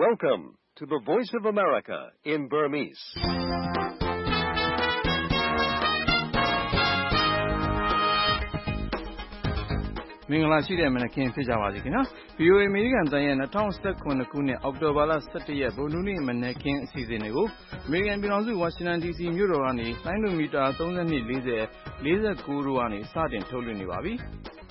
Welcome to the Voice of America in Burmese. ။မင်္ဂလာရှိတဲ့မနက်ခင်းဖြစ်ကြပါစေခင်ဗျာ။ VOA အမေရိကန်တန်ရဲ့2019ခုနှစ်အောက်တိုဘာလ17ရက်ဗုဒ္ဓဟူးနေ့မနက်ခင်းအစီအစဉ်တွေကိုအမေရိကန်ပြည်ထောင်စုဝါရှင်တန် DC မြို့တော်ကနေလိုင်းဒိုမီတာ32 40 49တို့ကနေစတင်ထုတ်လွှင့်နေပါပြီ။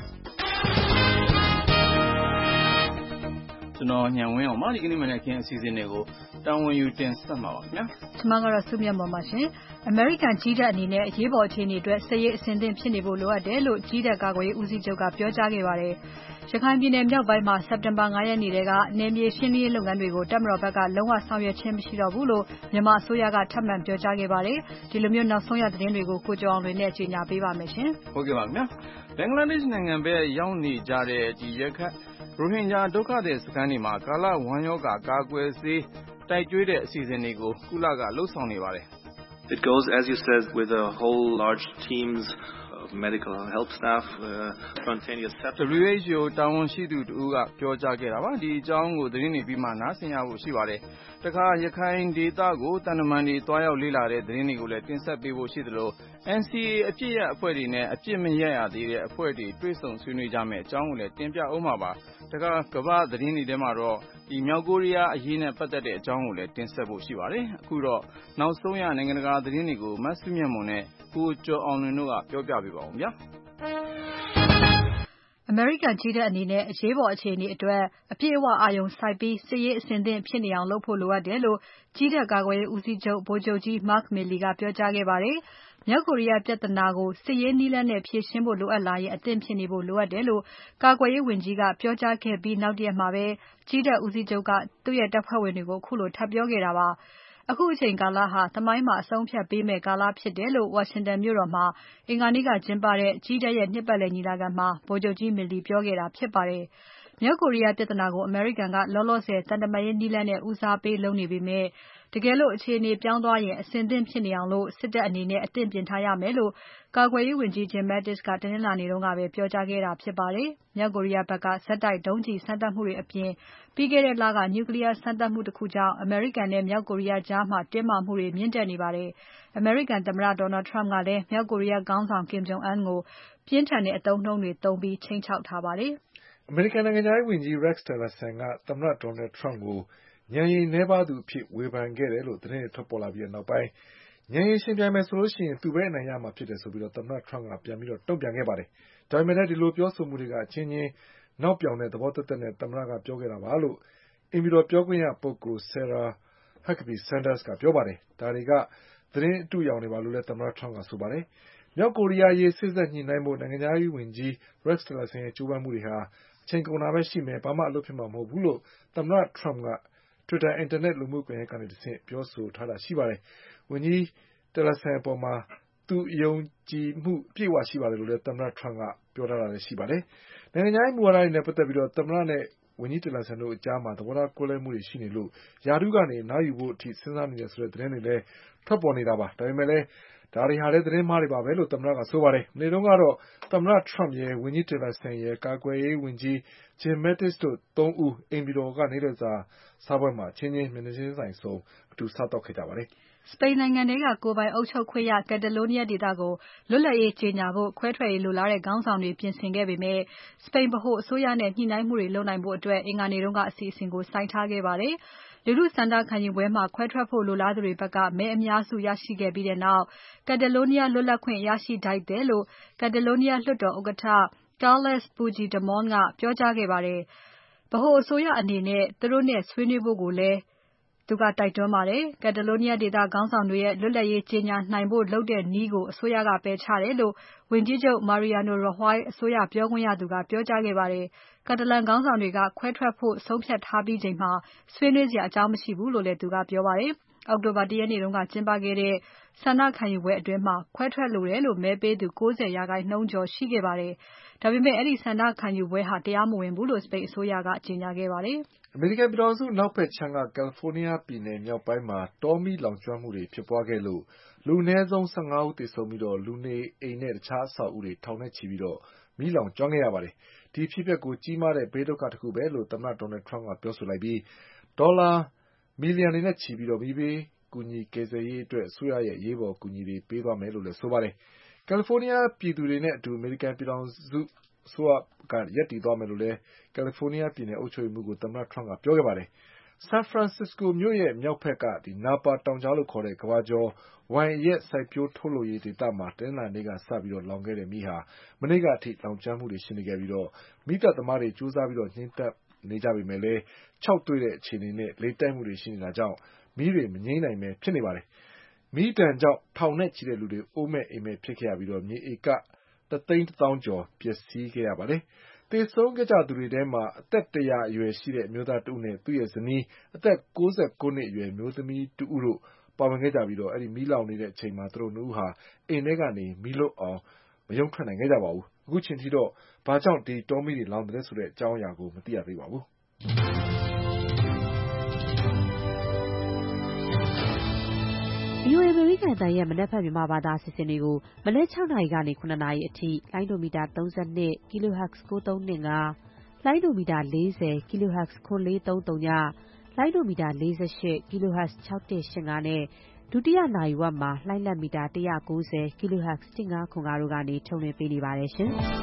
ကျွန်တော်ညံဝင်းအောင်ပါဒီကနေ့မနက်ခင်းအစီအစဉ်တွေကိုတာဝန်ယူတင်ဆက်မှာပါခင်ဗျာ။ကျွန်မကတော့စုမြတ်မော်ပါရှင်။ American ကြီးတပ်အနေနဲ့အရေးပေါ်အခြေအနေအတွက်စစ်ရေးအဆင်သင့်ဖြစ်နေဖို့လိုအပ်တယ်လို့ကြီးတပ်ကာကွယ်ရေးဦးစီးချုပ်ကပြောကြားခဲ့ပါတယ်။ရခိုင်ပြည်နယ်မြောက်ပိုင်းမှာစက်တင်ဘာ9ရက်နေ့တည်းကနယ်မြေရှင်းလင်းရေးလုပ်ငန်းတွေကိုတပ်မတော်ဘက်ကလုံးဝဆောင်ရွက်ခြင်းမရှိတော့ဘူးလို့မြန်မာအစိုးရကထပ်မံပြောကြားခဲ့ပါတယ်။ဒီလိုမျိုးနောက်ဆုံးရသတင်းတွေကိုကိုကျော်အောင်လွင်နဲ့ကြေညာပေးပါမယ်ရှင်။ဟုတ်ကဲ့ပါခင်ဗျာ။ဘင်္ဂလားဒေ့ရှ်နိုင်ငံဘက်ရောက်နေကြတဲ့ရခိုင်ရိုဟင်ဂျာဒုက္ခသည်စခန်းတွေမှာကာလဝမ်းရောဂါကာကွယ်ဆေးတိုက်ကျွေးတဲ့အစီအစဉ်တွေကိုကုလကလှုပ်ဆောင်နေပါတယ်။ It goes as you said with a whole large teams of medical help staff spontaneous sepsis WHO တာဝန်ရှိသူတို့ကပြောကြားခဲ့တာပါဒီအကြောင်းကိုသတင်းတွေပြီးမှနားဆင်ရဖို့ရှိပါတယ်တခါရခိုင်ဒေသကိုတန်တမန်တွေတွားရောက်လေ့လာတဲ့သတင်းတွေကိုလည်းတင်ဆက်ပေးဖို့ရှိသလို NCA အပြစ်ရအဖွဲ့တွေနဲ့အပြစ်မရရသေးတဲ့အဖွဲ့တွေတွေ့ဆုံဆွေးနွေးကြမယ်အကြောင်းကိုလည်းတင်ပြအောင်ပါပါတခါကမ္ဘာသတင်းတွေထဲမှာတော့ဒီမြောက်ကိုရီးယားအရေးနဲ့ပတ်သက်တဲ့အကြောင်းကိုလည်းတင်ဆက်ဖို့ရှိပါတယ်အခုတော့နောက်ဆုံးရနိုင်ငံတကာသတင်းတွေကိုမဆုမြတ်မွန်နဲ့ကိုကျော်အောင်လွင်တို့ကပြောပြပေးပါဦးဗျာ American ကြီးတပ်အနေနဲ့အရေးပေါ်အခြေအနေအတွက်အပြည့်အဝအာရုံစိုက်ပြီးစစ်ရေးအဆင်သင့်ဖြစ်နေအောင်လုပ်ဖို့လိုအပ်တယ်လို့ကြီးတပ်ကာကွယ်ရေးဦးစီးချုပ်ဗိုလ်ချုပ်ကြီး Mark Milley ကပြောကြားခဲ့ပါတယ်။မြောက်ကိုရီးယားပြဿနာကိုစစ်ရေးနည်းလမ်းနဲ့ဖြေရှင်းဖို့လိုအပ်လာရင်အသင့်ဖြစ်နေဖို့လိုအပ်တယ်လို့ကာကွယ်ရေးဝန်ကြီးကပြောကြားခဲ့ပြီးနောက်တရက်မှာပဲကြီးတပ်ဦးစီးချုပ်ကသူ့ရဲ့တပ်ဖွဲ့ဝင်တွေကိုခုလိုထပ်ပြောခဲ့တာပါ။အခုအချိန်ကာလဟာသမိုင်းမှာအဆုံးဖြတ်ပေးမယ့်ကာလဖြစ်တယ်လို့ဝါရှင်တန်မြို့တော်မှာအင်္ဂါနေ့ကကျင်းပတဲ့ကြီးတပ်ရဲ့နှစ်ပတ်လည်ညီလာခံမှာဗိုလ်ချုပ်ကြီး Milley ပြောခဲ့တာဖြစ်ပါတယ်။မြောက်ကိုရီးယားပြဿနာကိုအမေရိကန်ကလောလောဆယ်တန်တမာရေးနည်းလမ်းနဲ့ဦးစားပေးလုပ်နေပေမဲ့တကယ်လို့အခြေအနေပြောင်းသွားရင်အဆင်သင့်ဖြစ်နေအောင်လို့စစ်တပ်အနေနဲ့အသင့်ပြင်ထားရမယ်လို့ကာကွယ်ရေးဝန်ကြီး Jim Mattis ကတနင်္လာနေ့တုန်းကပဲပြောကြားခဲ့တာဖြစ်ပါတယ်။မြောက်ကိုရီးယားဘက်ကဆက်တိုက်ဒုံးကျည်စမ်းသပ်မှုတွေအပြင်ပြီးခဲ့တဲ့လက Nuclear စမ်းသပ်မှုတစ်ခုကြောင့်အမေရိကန်နဲ့မြောက်ကိုရီးယားကြားတင်းမာမှုတွေမြင့်တက်နေပါတယ်။အမေရိကန်သမ္မတ Donald Trump ကလည်းမြောက်ကိုရီးယားခေါင်းဆောင် Kim Jong Un ကိုပြင်းထန်တဲ့အသုံးအနှုန်းတွေသုံးပြီးခြိမ်းခြောက်ထားပါတယ်။အမေရိကန်နိုင်ငံခြားရေးဝန်ကြီး Rex Tillerson ကသမ္မတ Donald Trump ကိုဉာဏ်ရည်နည်းပါးသူအဖြစ်ဝေဖန်ခဲ့တယ်လို့သတင်းတွေထွက်ပေါ်လာပြီးနောက်ပိုင်းဉာဏ်ရည်ရှင်ပြိုင်မယ်ဆိုရင်သူပဲအနိုင်ရမှာဖြစ်တယ်ဆိုပြီးသမ္မတ Trump ကပြန်ပြီးတုံ့ပြန်ခဲ့ပါတယ်။ဒါပေမဲ့လည်းဒီလိုပြောဆိုမှုတွေကအချင်းချင်းနောက်ပြောင်တဲ့သဘောသက်သက်နဲ့သမ္မတကပြောခဲ့တာပါလို့အိမ်ဖြူတော်ပြောခွင့်ရပုဂ္ဂိုလ် Sarah Huckabee Sanders ကပြောပါတယ်။ဒါတွေကသတင်းအတုအယောင်တွေပါလို့လည်းသမ္မတ Trump ကဆိုပါတယ်။မြောက်ကိုရီးယားရေးစေ့စပ်ညှိနှိုင်းဖို့နိုင်ငံခြားရေးဝန်ကြီး Rex Tillerson ရဲ့ကြိုးပမ်းမှုတွေဟာအချိန်ကုန်တာပဲရှိမယ်ဘာမှအလုပ်ဖြစ်မှာမဟုတ်ဘူးလို့သမ္မတ Trump က Twitter အင်တာနက်လူမှုကွန်ယက်ကနေတဆင့်ပြောဆိုထားတာရှိပါတယ်။ဝန်ကြီး Tillerson အပေါ်မှာသူယုံကြည်မှုအပြည့်အဝရှိပါတယ်လို့လည်းသမ္မတ Trump ကပြောထားတာလည်းရှိပါတယ်။နိုင်ငံခြားရေးမူဝါဒတွေနဲ့ပတ်သက်ပြီးသမ္မတနဲ့ဝန်ကြီး Tillerson တို့အကြားမှာသဘောထားကွဲလွဲမှုတွေရှိနေလို့ရာထူးကနေအနားယူဖို့အထိစဉ်းစားနေတယ်ဆိုတဲ့သတင်းတွေလည်းထွက်ပေါ်နေတာပါ။ဒါပေမဲ့လည်းဒါတွေဟာလည်းသတင်းမှားတွေပါပဲလို့သမ္မတကဆိုပါတယ်။မနေ့တုန်းကတော့သမ္မတ Trump ရဲ့ဝန်ကြီး Tillerson ရဲ့ကာကွယ်ရေးဝန်ကြီး Jim Mattis တို့သုံးဦးအိမ်ဖြူတော်ကနေ့လည်စာစားပွဲမှာချင်းချင်းမျက်နှာချင်းဆိုင်ဆုံအတူစားသောက်ခဲ့ကြပါတယ်။စပိန်နိုင်ငံထဲကကိုယ်ပိုင်အုပ်ချုပ်ခွင့်ရ Catalonia ဒေသကိုလွတ်လပ်ရေးကြေညာဖို့ခွဲထွက်ရေးလိုလားတဲ့ခေါင်းဆောင်တွေပြင်ဆင်ခဲ့ပေမဲ့စပိန်ဗဟိုအစိုးရနဲ့ညှိနှိုင်းမှုတွေလုပ်နိုင်ဖို့အတွက်အင်္ဂါနေ့တုန်းကအစီအစဉ်ကိုဆိုင်းထားခဲ့ပါတယ်။လူထုဆန္ဒခံယူပွဲမှာခွဲထွက်ဖို့လိုလားသူတွေဘက်ကမဲအများစုရရှိခဲ့ပြီးနောက် Catalonia လွတ်လပ်ခွင့်ရရှိထိုက်တယ်လို့ Catalonia လွှတ်တော်ဥက္ကဋ္ဌ Carles Puigdemont ကပြောကြားခဲ့ပါတယ်။ဗဟိုအစိုးရအနေနဲ့သူတို့နဲ့ဆွေးနွေးဖို့ကိုလည်းသူကတိုက်တွန်းပါတယ်။ Catalonia ဒေသခေါင်းဆောင်တွေရဲ့လွတ်လပ်ရေးကြေညာနိုင်ဖို့လုပ်တဲ့နည်းကိုအစိုးရကပယ်ချတယ်လို့ဝန်ကြီးချုပ် Mariano Rajoy အစိုးရပြောခွင့်ရသူကပြောကြားခဲ့ပါတယ်။ Catalan ခေါင်းဆောင်တွေကခွဲထွက်ဖို့ဆုံးဖြတ်ထားပြီးချိန်မှာဆွေးနွေးစရာအကြောင်းမရှိဘူးလို့လည်းသူကပြောပါတယ်။အောက်တိုဘာ1ရက်နေ့တုန်းကကျင်းပခဲ့တဲ့ဆန္ဒခံယူပွဲအတွင်းခွဲထွက်လိုတယ်လို့မဲပေးသူ90%ကျော်ရှိခဲ့ပါတယ်။ဒါပေမဲ့အဲဒီဆန္ဒခံယူပွဲဟာတရားမဝင်ဘူးလို့စပိန်အစိုးရကကြေညာခဲ့ပါတယ်။အမေရိကန်ပြည်ထောင်စုအနောက်ဘက်ခြမ်းက California ပြည်နယ်မြောက်ပိုင်းမှာတောမီးလောင်ကျွမ်းမှုတွေဖြစ်ပွားခဲ့လို့လူအနည်းဆုံး15ဦးသေဆုံးပြီးလူနေအိမ်နဲ့တခြားအဆောက်အဦတွေထောင်နဲ့ချီပြီးမီးလောင်ကျွမ်းခဲ့ရပါတယ်။ဒီအဖြစ်အပျက်ကိုကြီးမားတဲ့ဘေးဒုက္ခတခုပဲလို့သမ္မတ Donald Trump ကပြောဆိုလိုက်ပြီးဒေါ်လာမီလီယံတွေနဲ့ချီပြီးမီးဘေးကူညီကယ်ဆယ်ရေးအတွက်အစိုးရရဲ့အရေးပေါ်ကူညီတွေပေးသွားမယ်လို့လည်းဆိုပါတယ်။ ကယ်လီဖိုးနီးယားပြည်သူတွေနဲ့အတူအမေရိကန်ပြည်ထောင်စုအစိုးရကရပ်တည်သွားမယ်လို့လည်းကယ်လီဖိုးနီးယားပြည်နယ်အုပ်ချုပ်ရေးမှူးကိုသမ္မတထရမ့်ကပြောခဲ့ပါတယ်။ ဆန်ဖရန်စစ္စကိုမြို့ရဲ့မြောက်ဘက်ကနာပါတောင်ကြားလို့ခေါ်တဲ့ကမ္ဘာကျော်ဝိုင်အရက်စိုက်ပျိုးထုတ်လုပ်ရေးဒေသမှာတနင်္လာနေ့ကစပြီးလောင်ခဲ့တဲ့မီးဟာမနေ့ကအထိလောင်ကျွမ်းမှုတွေရှိနေခဲ့ပြီးမီးသတ်သမားတွေကြိုးစားပြီးငြှိမ်းသတ်နေကြပေမဲ့ခြောက်သွေ့တဲ့အခြေအနေနဲ့လေတိုက်မှုတွေရှိနေတာကြောင့်မီးတွေမငြိမ်းနိုင်ပဲဖြစ်နေပါတယ်။ မီးဒဏ်ကြောင့်ထောင်နဲ့ချီတဲ့လူတွေအိုးမဲ့အိမ်မဲ့ဖြစ်ခဲ့ရပြီးမြေဧက1,100,000 ကျော်ပျက်စီးခဲ့ရပါတယ်။ သေဆုံးခဲ့ကြသူတွေထဲမှာအသက်100အရွယ်ရှိတဲ့အမျိုးသားတဦးနဲ့သူ့ရဲ့ဇနီးအသက်69နှစ်အရွယ်အမျိုးသမီးတဦးတို့ပါဝင်ခဲ့ကြပြီးမီးလောင်နေတဲ့အချိန်မှာသူတို့နှစ်ဦးဟာအိမ်ထဲကနေမီးလွတ်အောင်မရုန်းထွက်နိုင်ခဲ့ကြပါဘူး။ အခုချိန်ထိတော့ဘာကြောင့်တောမီးတွေလောင်သလဲဆိုတဲ့အကြောင်းအရာကိုမသိရသေးပါဘူး။ VOA အမေရိကန်အသံရဲ့မနက်ဖြန်မြန်မာဘာသာအစီအစဉ်တွေကိုမနက်6နာရီကနေ9နာရီအထိလိုင်းဒိုမီတာ32 kHz 9325လိုင်းဒိုမီတာ40 kHz 9430ညလိုင်းဒိုမီတာ48 kHz 6185နဲ့ဒုတိယနာရီဝက်မှာလိုင်းလက်မီတာ190 kHz 1505တို့ကနေထုတ်လွှင့်ပေးနေပါတယ်ရှင်။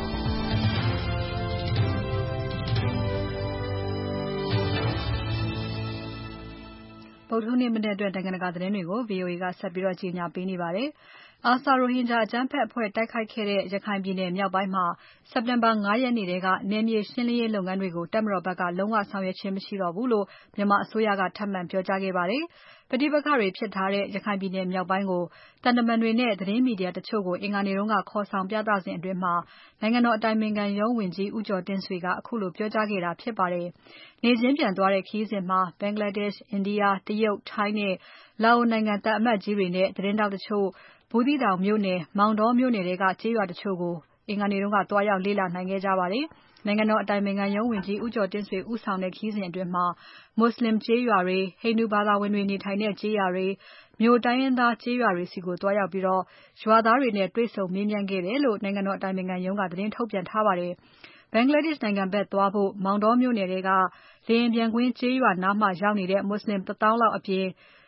ဗုဒ္ဓဟူးနေ့မနက်အတွက်နိုင်ငံတကာသတင်းတွေကို VOA ကဆက်ပြီးကြီးညာပေးနေပါတယ်။ ARSA ရိုဟင်ဂျာအကြမ်းဖက်အဖွဲ့တိုက်ခိုက်ခဲ့တဲ့ရခိုင်ပြည်နယ်မြောက်ပိုင်းမှာစက်တင်ဘာ 5 ရက်နေ့ထဲကနယ်မြေရှင်းလင်းရေးလုပ်ငန်းတွေကိုတပ်မတော်ဘက်ကလုံးဝဆောင်ရွက်ခြင်းမရှိတော့ဘူးလို့မြန်မာအစိုးရကထပ်မံပြောကြားခဲ့ပါတယ်။ ပဋိပက္ခတွေဖြစ်ထားတဲ့ရခိုင်ပြည်နယ်မြောက်ပိုင်းကိုသံတမန်တွေနဲ့သတင်းမီဒီယာတချို့ကိုအင်္ဂါနေ့ကခေါ်ဆောင်ပြသစဉ်အတွင်းနိုင်ငံတော်အတိုင်ပင်ခံရုံးဝန်ကြီးဦးကျော်တင့်ဆွေကခုလိုပြောကြားခဲ့တာဖြစ်ပါတယ်။ နေ့ချင်းပြန်သွားတဲ့ခရီးစဉ်မှာ Bangladesh, India, တရုတ် ထိုင်းနဲ့လာအိုနိုင်ငံသံအမတ်ကြီးတွေနဲ့သတင်းထောက်တချို့ဘူးသီးတောင်မြို့နယ် မောင်တောမြို့နယ်ထဲကကျေးရွာတချို့ကိုအင်္ဂါနေ့ကသွားရောက်လေ့လာနိုင်ခဲ့ကြပါတယ်။ နိုင်ငံတော်အတိုင်ပင်ခံရုံးဝန်ကြီးဦးကျော်တင့်ဆွေဦးဆောင်တဲ့ခရီးစဉ်အတွင်းမွတ်ဆလင်ကျေးရွာတွေ၊ ဟိန္ဒူဘာသာဝင်တွေနေထိုင်တဲ့ကျေးရွာတွေ၊ မြိုတိုင်းရင်းသားကျေးရွာတွေဆီသွားရောက်ပြီးရွာသားတွေနဲ့တွေ့ဆုံမေးမြန်းခဲ့တယ်လို့နိုင်ငံတော်အတိုင်ပင်ခံရုံးကသတင်းထုတ်ပြန်ထားပါတယ်။ Bangladesh နိုင်ငံဘက်သွားဖို့မောင်တောမြို့နယ်ထဲကလေယာဉ်ပျံကွင်းကျေးရွာနားမှာရောက်နေတဲ့မွတ်ဆလင် 1 သောင်းလောက်အပြင်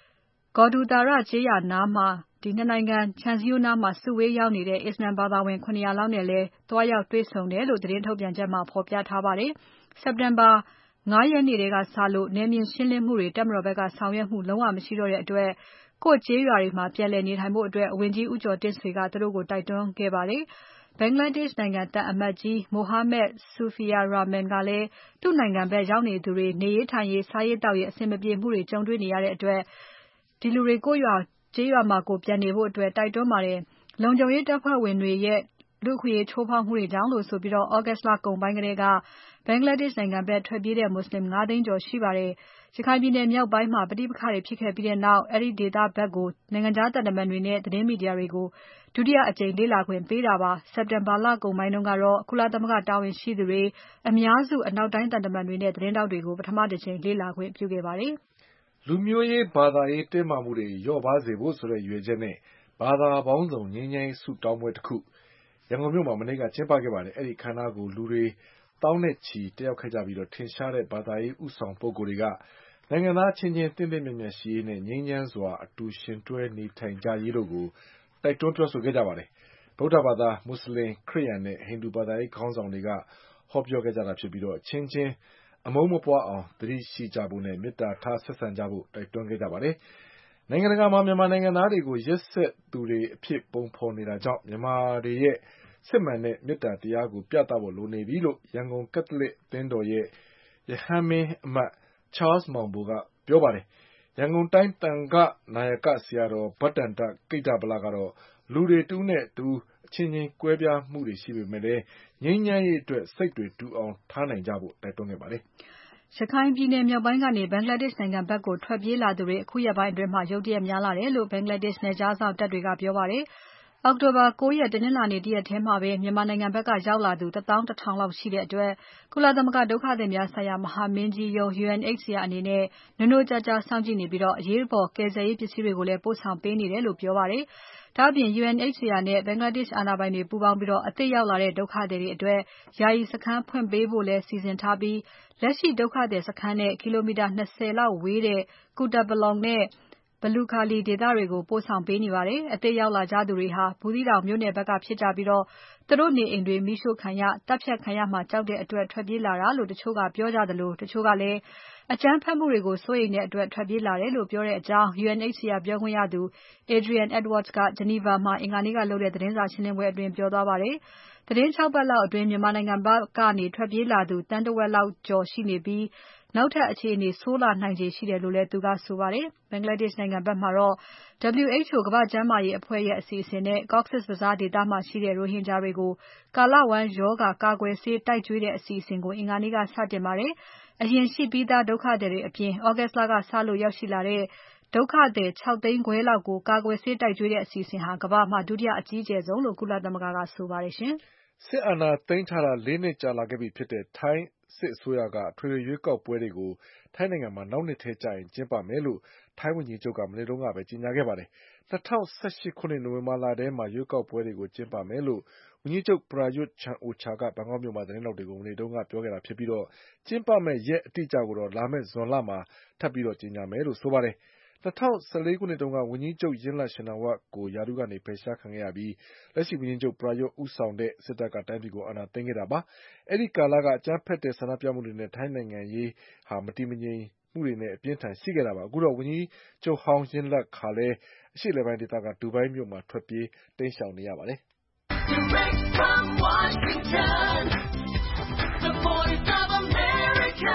Gawdu Thara ကျေးရွာနားမှာ 2 နိုင်ငံခြံစည်းရိုးနားမှာစုဝေးရောက်နေတဲ့ အစ္စလာမ်ဘာသာဝင် 700 လောက်နဲ့လည်းသွားရောက်တွေ့ဆုံတယ်လို့သတင်းထုတ်ပြန်ချက်မှာဖော်ပြထားပါတယ်။ စက်တင်ဘာ 5 ရက်နေ့ထဲကစလို့နယ်မြေရှင်းလင်းမှုတွေတပ်မတော်ဘက်ကဆောင်ရွက်မှုလုံးဝမရှိတော့တဲ့အတွက်ကိုယ့်ကျေးရွာတွေမှာပြန်လည်နေထိုင်ဖို့ဝန်ကြီးဦးကျော်တင့်ဆွေကသူတို့ကိုတိုက်တွန်းခဲ့ပါတယ်။ Bangladesh နိုင်ငံသံအမတ်ကြီး Mohammad Sufia Rahman ကလည်းသူ့နိုင်ငံဘက်ရောက်နေသူတွေနေရေးထိုင်ရေးစားရေးသောက်ရေးအဆင်မပြေမှုတွေကြုံတွေ့နေရတဲ့အတွက်ကိုယ့်ကျေးရွာမှာကိုယ်ပြန်နေဖို့တိုက်တွန်းပါတယ်။ လုံခြုံရေးတပ်ဖွဲ့ဝင်တွေရဲ့လူ့အခွင့်အရေးချိုးဖောက်မှုတွေကြောင့်လို့ဆိုပြီးAugust လကုန်ပိုင်းကတည်းက Bangladesh နိုင်ငံဘက်ထွက်ပြေးတဲ့မွတ်ဆလင် 5 သိန်းကျော်ရှိပါတယ်။ ရခိုင်ပြည်နယ်မြောက်ပိုင်းမှာပဋိပက္ခတွေဖြစ်ခဲ့ပြီးနောက် အဲဒီဒေသဘက်ကိုနိုင်ငံခြားသံတမန်တွေနဲ့သတင်းမီဒီယာတွေကိုဒုတိယအကြိမ်လေ့လာခွင့်ပေးတာပါ။ စက်တင်ဘာလကုန်ပိုင်းတုန်းကတော့ကုလသမဂ္ဂတာဝန်ရှိသူတွေအများစုအနောက်တိုင်းသံတမန်တွေနဲ့သတင်းထောက်တွေကိုပထမတကြိမ်လေ့လာခွင့်ပြုခဲ့ပါတယ်။လူမျိုးရေးဘာသာရေးတင်းမာမှုတွေလျော့ပါးစေဖို့ဆိုတဲ့ရည်ရွယ်ချက်နဲ့ဘာသာပေါင်းစုံငြိမ်းချမ်းရေးဆုတောင်းပွဲတခုရန်ကုန်မြို့မှာမနေ့ကကျင်းပခဲ့ပါတယ်။ အဲဒီအခမ်းအနားကိုလူတွေသောင်းနဲ့ချီတက်ရောက်ခဲ့ကြပြီးထင်ရှားတဲ့ဘာသာရေးဦးဆောင်ပုဂ္ဂိုလ်တွေကနိုင်ငံသားအချင်းချင်းသင့်တင့်မြတ်မြတ်ရှိရေးနဲ့ငြိမ်းချမ်းစွာအတူယှဉ်တွဲနေထိုင်ကြရေးတို့ကိုတိုက်တွန်းပြောဆိုခဲ့ကြပါတယ်။ ဗုဒ္ဓဘာသာ၊မွတ်ဆလင်၊ခရစ်ယာန်နဲ့ဟိန္ဒူဘာသာရေးခေါင်းဆောင်တွေကဟောပြောခဲ့ကြတာဖြစ်ပြီးအချင်းချင်းအမုန်းမပွားအောင်သတိရှိကြဖို့နဲ့မေတ္တာထားဆက်ဆံကြဖို့တိုက်တွန်းခဲ့ကြပါတယ်။ နိုင်ငံတကာမှာမြန်မာနိုင်ငံသားတွေကိုရက်စက်သူတွေအဖြစ်ပုံဖေါ်နေတာကြောင့်မြန်မာတွေရဲ့စစ်မှန်တဲ့မေတ္တာတရားကိုပြသဖို့လိုနေပြီလို့ရန်ကုန်ကက်သလစ်အသင်းတော်ရဲ့ရဟန်းမင်းအမတ် Charles Maung Bo ကပြောပါတယ်။ ရန်ကုန်တိုင်းသံဃနာယကဆရာတော်ဘဒ္ဒန္တကိတ္တဗလကတော့လူတွေတဦးနဲ့တဦးအချင်းချင်းကွဲပြားမှုတွေရှိပေမဲ့ငြိမ်းချမ်းရေးအတွက်စိတ်တွေတူအောင်ထားနိုင်ကြဖို့တိုက်တွန်းခဲ့ပါတယ်။ရခိုင်ပြည်နယ်မြောက်ပိုင်းကနေ Bangladesh နိုင်ငံဘက်ကိုထွက်ပြေးလာသူတွေအခုရက်ပိုင်းအတွင်းရုတ်တရက်များလာတယ်လို့ Bangladesh နယ်ခြားစောင့်တပ်တွေကပြောပါတယ်။ အောက်တိုဘာ 9 ရက်တနင်္လာနေ့တရက်ထဲမှာပဲမြန်မာနိုင်ငံဘက်ကရောက်လာသူ 1 သောင်း 1 ထောင်လောက်ရှိတဲ့အတွက်ကုလသမဂ္ဂဒုက္ခသည်များဆိုင်ရာမဟာမင်းကြီးရုံး UNHCR အနေနဲ့နိုးနိုးကြားကြားစောင့်ကြည့်နေပြီးအရေးပေါ်ကယ်ဆယ်ရေးပစ္စည်းတွေကိုလည်းပို့ဆောင်ပေးနေတယ်လို့ပြောပါတယ်။ဒါ့အပြင် UNHCR နဲ့ Bangladesh အာဏာပိုင်တွေပူးပေါင်းပြီးအသစ်ရောက်လာတဲ့ဒုက္ခသည်တွေအတွက်ယာယီစခန်းဖွင့်ပေးဖို့လည်းစီစဉ်ထားပြီးလက်ရှိဒုက္ခသည်စခန်းနဲ့ကီလိုမီတာ20လောက်ဝေးတဲ့ Kutupalong နဲ့ Balukhali ဒေသတွေကိုပို့ဆောင်ပေးနေပါတယ်။အသစ်ရောက်လာကြသူတွေဟာဘူးသီးတောင်မြို့နယ်ဘက်ကဖြစ်ကြပြီးသူတို့နေအိမ်တွေမီးရှို့ခံရ၊သတ်ဖြတ်ခံရမှာကြောက်တဲ့အတွက်ထွက်ပြေးလာတာလို့တချို့ကပြောကြသလိုတချို့ကလည်းအကြမ်းဖက်မှုတွေကိုစိုးရိမ်တဲ့အတွက်ထွက်ပြေးလာတယ်လို့ပြောတဲ့အကြောင်း UNHCR ပြောခွင့်ရသူ Adrian Edwards က Geneva မှာအင်္ဂါနေ့ကလုပ်တဲ့သတင်းစာရှင်းပွဲအတွင်းပြောသွားပါတယ်။သီတင်း 6 ပတ်လောက်အတွင်းမြန်မာနိုင်ငံဘက်ကနေထွက်ပြေးလာသူသန်းတဝက်လောက်ကျော်ရှိနေပြီးနောက်ထပ်အခြေအနေဆိုးလာနိုင်ခြေရှိတယ်လို့လည်းသူကဆိုပါတယ်။ Bangladesh နိုင်ငံဘက်မှာတော့ WHO ကမ္ဘာ့ကျန်းမာရေးအဖွဲ့ရဲ့အစီအစဉ်နဲ့ Cox's Bazar ဒေသမှာရှိတဲ့ရိုဟင်ဂျာတွေကိုကာလဝမ်းရောဂါကာကွယ်ဆေးတိုက်ကျွေးတဲ့အစီအစဉ်ကိုအင်္ဂါနေ့ကစတင်ပါတယ်။အရင်ရှိပြီးသားဒုက္ခသည်တွေအပြင်August လကစလို့ရောက်ရှိလာတဲ့ဒုက္ခသည် 6 သိန်းခွဲလောက်ကိုကာကွယ်ဆေးတိုက်ကျွေးတဲ့အစီအစဉ်ဟာကမ္ဘာမှာဒုတိယအကြီးကျယ်ဆုံးလို့ကုလသမဂ္ဂကဆိုပါတယ်ရှင်။စစ်အာဏာသိမ်းထားတာ4နှစ်ကြာလာခဲ့ပြီဖြစ်တဲ့ထိုင်းစစ်အစိုးရကအထွေထွေရွေးကောက်ပွဲတွေကိုထိုင်းနိုင်ငံမှာနောက်နှစ်ထဲကျရင်ကျင်းပမယ်လို့ထိုင်းဝန်ကြီးချုပ်ကမနေ့တုန်းကပဲကြေညာခဲ့ပါတယ်။2018ခုနှစ်နိုဝင်ဘာလထဲမှာရွေးကောက်ပွဲတွေကိုကျင်းပမယ်လို့ဝန်ကြီးချုပ် Prayut Chan-o-cha ကဘန်ကောက်မြို့မှာသတင်းထောက်တွေကိုမနေ့တုန်းကပြောခဲ့တာဖြစ်ပြီးကျင်းပမယ့်ရက်အတိအကျကိုတော့လာမယ့်ဇွန်လမှာထပ်ပြီးကြေညာမယ်လို့ဆိုပါတယ်။2014ခုနှစ်တုန်းကဝန်ကြီးချုပ် Yingluck Shinawatra ကိုရာထူးကနေဖယ်ရှားခံခဲ့ရပြီးလက်ရှိဝန်ကြီးချုပ် Prayut ဦးဆောင်တဲ့စစ်တပ်ကတိုင်းပြည်ကိုအာဏာသိမ်းခဲ့တာပါ။အဲဒီကာလကအကြမ်းဖက်တဲ့ဆန္ဒပြမှုတွေနဲ့ထိုင်းနိုင်ငံရေးမတည်မငြိမ်မှုတွေနဲ့အပြင်းထန်ရှိခဲ့တာပါ။အခုတော့ဝန်ကြီးချုပ်ဟောင်း Yingluck ဟာလည်းအရှေ့အလယ်ပိုင်းဒေသကဒူဘိုင်းမြို့မှာထွက်ပြေးတိမ်းရှောင်နေရပါတယ်။ Direct from Washington, the voice of America,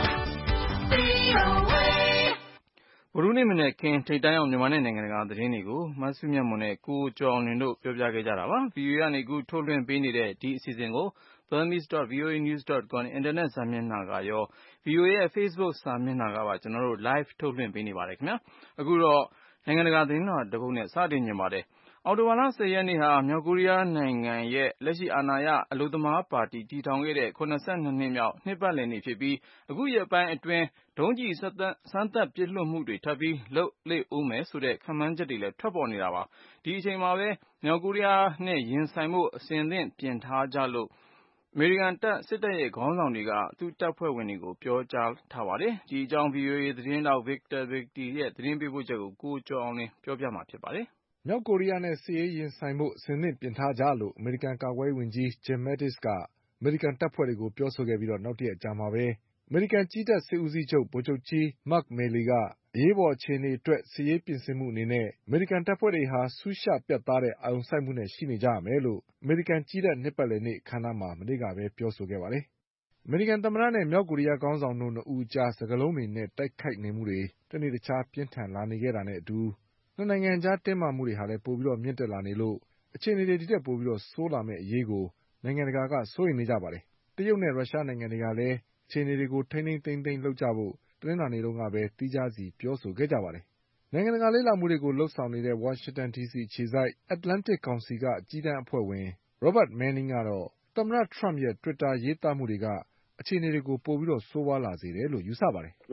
VOA. ဗုဒ္ဓနေ့မနက်ခင်းထိပ်တန်းရောက်မြန်မာနဲ့နိုင်ငံတကာသတင်းတွေကိုမဆုမြတ်မွန်နဲ့ကိုကျော်အောင်လွင်တို့ပြောပြခဲ့ကြတာပါ။ VOA ကနေအခုထုတ်လွှင့်ပေးနေတဲ့ဒီအစီအစဉ်ကို burmese.voanews.com အင်တာနက်စာမျက်နှာကရော VOA ရဲ့ Facebook စာမျက်နှာကပါကျွန်တော်တို့ live ထုတ်လွှင့်ပေးနေပါတယ်ခင်ဗျာ။အခုတော့နိုင်ငံတကာသတင်းတပုဒ်နဲ့စတင်နေပါတယ်။အောက်တိုဘာလ 10 ရက်နေ့ဟာမြောက်ကိုရီးယားနိုင်ငံရဲ့လက်ရှိအာဏာရအလုပ်သမားပါတီတည်ထောင်ခဲ့တဲ့82နှစ်မြောက်နှစ်ပတ်လည်နေ့ဖြစ်ပြီးအခုရက်ပိုင်းအတွင်းဒုံးကျည်စမ်းသပ်ပစ်လွှတ်မှုတွေထပ်ပြီးလုပ်လေ့ဦးမယ်ဆိုတဲ့ခန့်မှန်းချက်တွေလည်းထွက်ပေါ်နေတာပါ။ဒီအချိန်မှာပဲမြောက်ကိုရီးယားနဲ့ရင်ဆိုင်ဖို့အဆင်သင့်ပြင်ထားကြလို့အမေရိကန်စစ်တပ်ရဲ့ခေါင်းဆောင်တွေကသူ့တပ်ဖွဲ့ဝင်တွေကိုပြောကြားထားပါတယ်။ဒီအကြောင်း VOA သတင်းထောက် Victor Viti ရဲ့သတင်းပေးပို့ချက်ကိုကိုကျော်အောင်လွင်ပြောပြမှာဖြစ်ပါတယ်။မြောက်ကိုရီးယားနဲ့စစ်ရေးရင်ဆိုင်ဖို့အဆင်သင့်ပြင်ထားကြလို့အမေရိကန်ကာကွယ်ရေးဝန်ကြီး Jim Mattis ကအမေရိကန်တပ်ဖွဲ့တွေကိုပြောဆိုခဲ့ပြီးနောက်တရက်အကြာမှာပဲအမေရိကန်ကြည်းတပ်စစ်ဦးစီးချုပ်ဗိုလ်ချုပ်ကြီး Mark Milley ကအရေးပေါ်အခြေအနေအတွက်စစ်ရေးပြင်ဆင်မှုအနေနဲ့အမေရိကန်တပ်ဖွဲ့တွေဟာစူးရှပြတ်သားတဲ့အာရုံစိုက်မှုနဲ့ရှိနေကြရမယ်လို့အမေရိကန်ကြည်းတပ်နှစ်ပတ်လည်နေ့အခမ်းအနားမှာမနေ့ကပဲပြောဆိုခဲ့ပါတယ်။အမေရိကန်သမ္မတနဲ့မြောက်ကိုရီးယားခေါင်းဆောင်တို့နှစ်ဦးကြားစကားလုံးတွေနဲ့တိုက်ခိုက်နေမှုတွေတနေ့တခြားပြင်းထန်လာနေခဲ့တာနဲ့အတူနှစ်နိုင်ငံကြားတင်းမာမှုတွေဟာလည်းပိုပြီးမြင့်တက်လာနေလို့အခြေအနေတွေဒီထက်ပိုပြီးဆိုးလာမယ့်အရေးကိုနိုင်ငံတကာကစိုးရိမ်နေကြပါတယ်။တရုတ်နဲ့ရုရှားနိုင်ငံတွေကလည်းအခြေအနေတွေကိုထိန်းသိမ်းသိမ်းလုပ်ကြဖို့တနင်္လာနေ့တုန်းကပဲသီးခြားစီပြောဆိုခဲ့ကြပါတယ်။နိုင်ငံတကာလေ့လာမှုတွေကိုလုပ်ဆောင်နေတဲ့ဝါရှင်တန်ဒီစီအခြေစိုက် Atlantic ကောင်စီကအကြီးတန်းအဖွဲ့ဝင် Robert Manning ကတော့သမ္မတထရမ့်ရဲ့တွစ်တာရေးသားမှုတွေကအခြေအနေတွေကိုပိုပြီးဆိုးဝါးလာစေတယ်လို့ယူဆပါတယ်။ "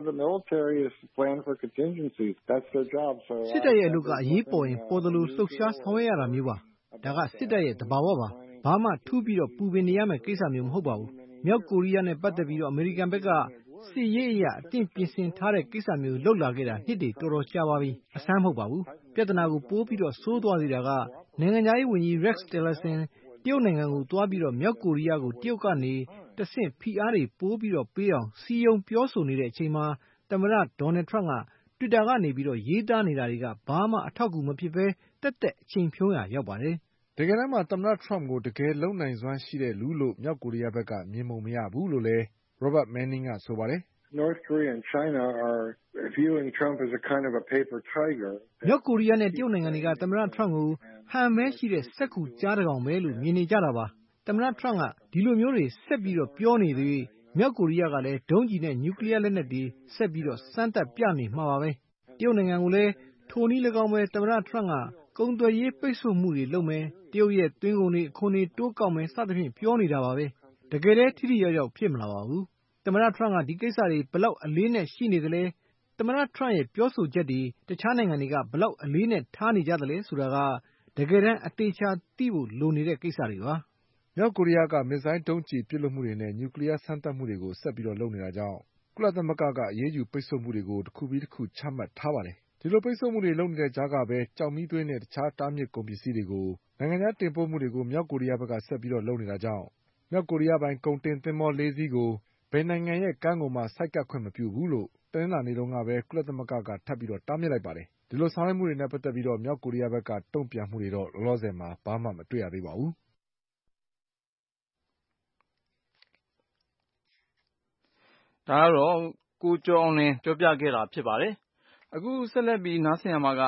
စစ်တပ်ရဲ့အလုပ်ကအရေးပေါ်ရင်ပေါ်သလိုလှုပ်ရှားဆောင်ရွက်ရတာမျိုးပါ။ဒါကစစ်တပ်ရဲ့သဘာဝပါ။ဘာမှထူးပြီးပူပင်နေရမယ့်ကိစ္စမျိုးမဟုတ်ပါဘူး။မြောက်ကိုရီးယားနဲ့ပတ်သက်ပြီးအမေရိကန်ဘက်ကစစ်ရေးအရအသင့်ပြင်ဆင်ထားတဲ့ကိစ္စမျိုးလုပ်လာခဲ့တာနှစ်တွေတော်တော်ကြာပါပြီ။အဆန်းမဟုတ်ပါဘူး။ပြဿနာကိုပိုပြီးဆိုးသွားစေတာကနိုင်ငံခြားရေးဝန်ကြီး Rex Tillerson တရုတ်နိုင်ငံကိုသွားပြီးမြောက်ကိုရီးယားကိုတရုတ်ကနေတဆင့်ဖိအားတွေပိုပြီးပေးအောင်စည်းရုံးပြောဆိုနေတဲ့အချိန်မှာသမ္မတ Donald Trump ကတွစ်တာကနေရေးသားနေတာတွေကဘာမှအထောက်အကူမဖြစ်ပဲသက်သက်အချိန်ဖြုံးရာရောက်ပါတယ်။တကယ်တမ်းမှာသမ္မတထရမ့်ကိုတကယ်လုပ်နိုင်စွမ်းရှိတဲ့လူလို့မြောက်ကိုရီးယားဘက်ကမြင်ပုံမရဘူးလို့လည်း Robert Manning ကဆိုပါတယ်။ "မြောက်ကိုရီးယားနဲ့တရုတ်နိုင်ငံတွေကသမ္မတထရမ့်ကိုဟန်မဲရှိတဲ့စက္ကူကျားတကောင်ပဲလို့မြင်နေကြတာပါ။သမ္မတထရမ့်ကဒီလိုမျိုးတွေဆက်ပြီးပြောနေသရွေ့မြောက်ကိုရီးယားကလည်းဒုံးကျည်နဲ့နျူကလီးယားလက်နက်တွေဆက်ပြီးစမ်းသပ်ပြနေမှာပါပဲ။တရုတ်နိုင်ငံကိုလည်းထိုနည်း၎င်းပဲသမ္မတထရမ့်ကကုန်သွယ်ရေးပိတ်ဆို့မှုတွေလုပ်မယ်။တရုတ်ရဲ့သွင်းကုန်တွေအခွန်တွေတိုးကောက်မယ်စသဖြင့်ပြောနေတာပါပဲ။တကယ်လည်းထိထိရောက်ရောက်ဖြစ်မလာပါဘူး။သမ္မတထရမ့်ကဒီကိစ္စတွေဘယ်လောက်အလေးအနက်ရှိနေသလဲသမ္မတ Trump ရဲ့ပြောဆိုချက်တွေတခြားနိုင်ငံတွေကဘလောက်အလေးနဲ့ထားနေကြသလဲဆိုတာကတကယ်တမ်းအသေးချာသိဖို့လိုနေတဲ့ကိစ္စတွေပါ။မြောက်ကိုရီးယားကမစ်ဇိုင်းဒုံးကျည်ပစ်လွှတ်မှုတွေနဲ့နျူကလီးယားစမ်းသပ်မှုတွေကိုဆက်ပြီးလုပ်နေတာကြောင့်ကုလသမဂ္ဂကအရေးယူပိတ်ဆို့မှုတွေကိုတခုပြီးတခုချမှတ်ထားပါတယ်။ဒီလိုပိတ်ဆို့မှုတွေလုပ်နေတဲ့ကြားကပဲကျောက်မီးသွေးနဲ့တခြားတားမြစ်ကုန်ပစ္စည်းတွေကိုနိုင်ငံခြားတင်ပို့မှုတွေကိုမြောက်ကိုရီးယားဘက်ကဆက်ပြီးလုပ်နေတာကြောင့်မြောက်ကိုရီးယားပိုင်ကုန်တင်သင်္ဘော၄စီးကိုဘယ်နိုင်ငံရဲ့ကမ်းကိုမှဆိုက်ကပ်ခွင့်မပြုဘူးလို့တနင်္လာနေ့တုန်းကပဲကုလသမဂ္ဂကထပ်ပြီးတားမြစ်လိုက်ပါတယ်။ဒီလိုဆောင်ရွက်မှုတွေနဲ့ပတ်သက်ပြီးမြောက်ကိုရီးယားဘက်ကတုံ့ပြန်မှုတွေတော့လောလောဆယ်မှာဘာမှမတွေ့ရသေးပါဘူး။ဒါကတော့ကိုကျော်အောင်လွင်ပြောပြခဲ့တာဖြစ်ပါတယ်။အခုဆက်လက်ပြီးနားဆင်ရမှာက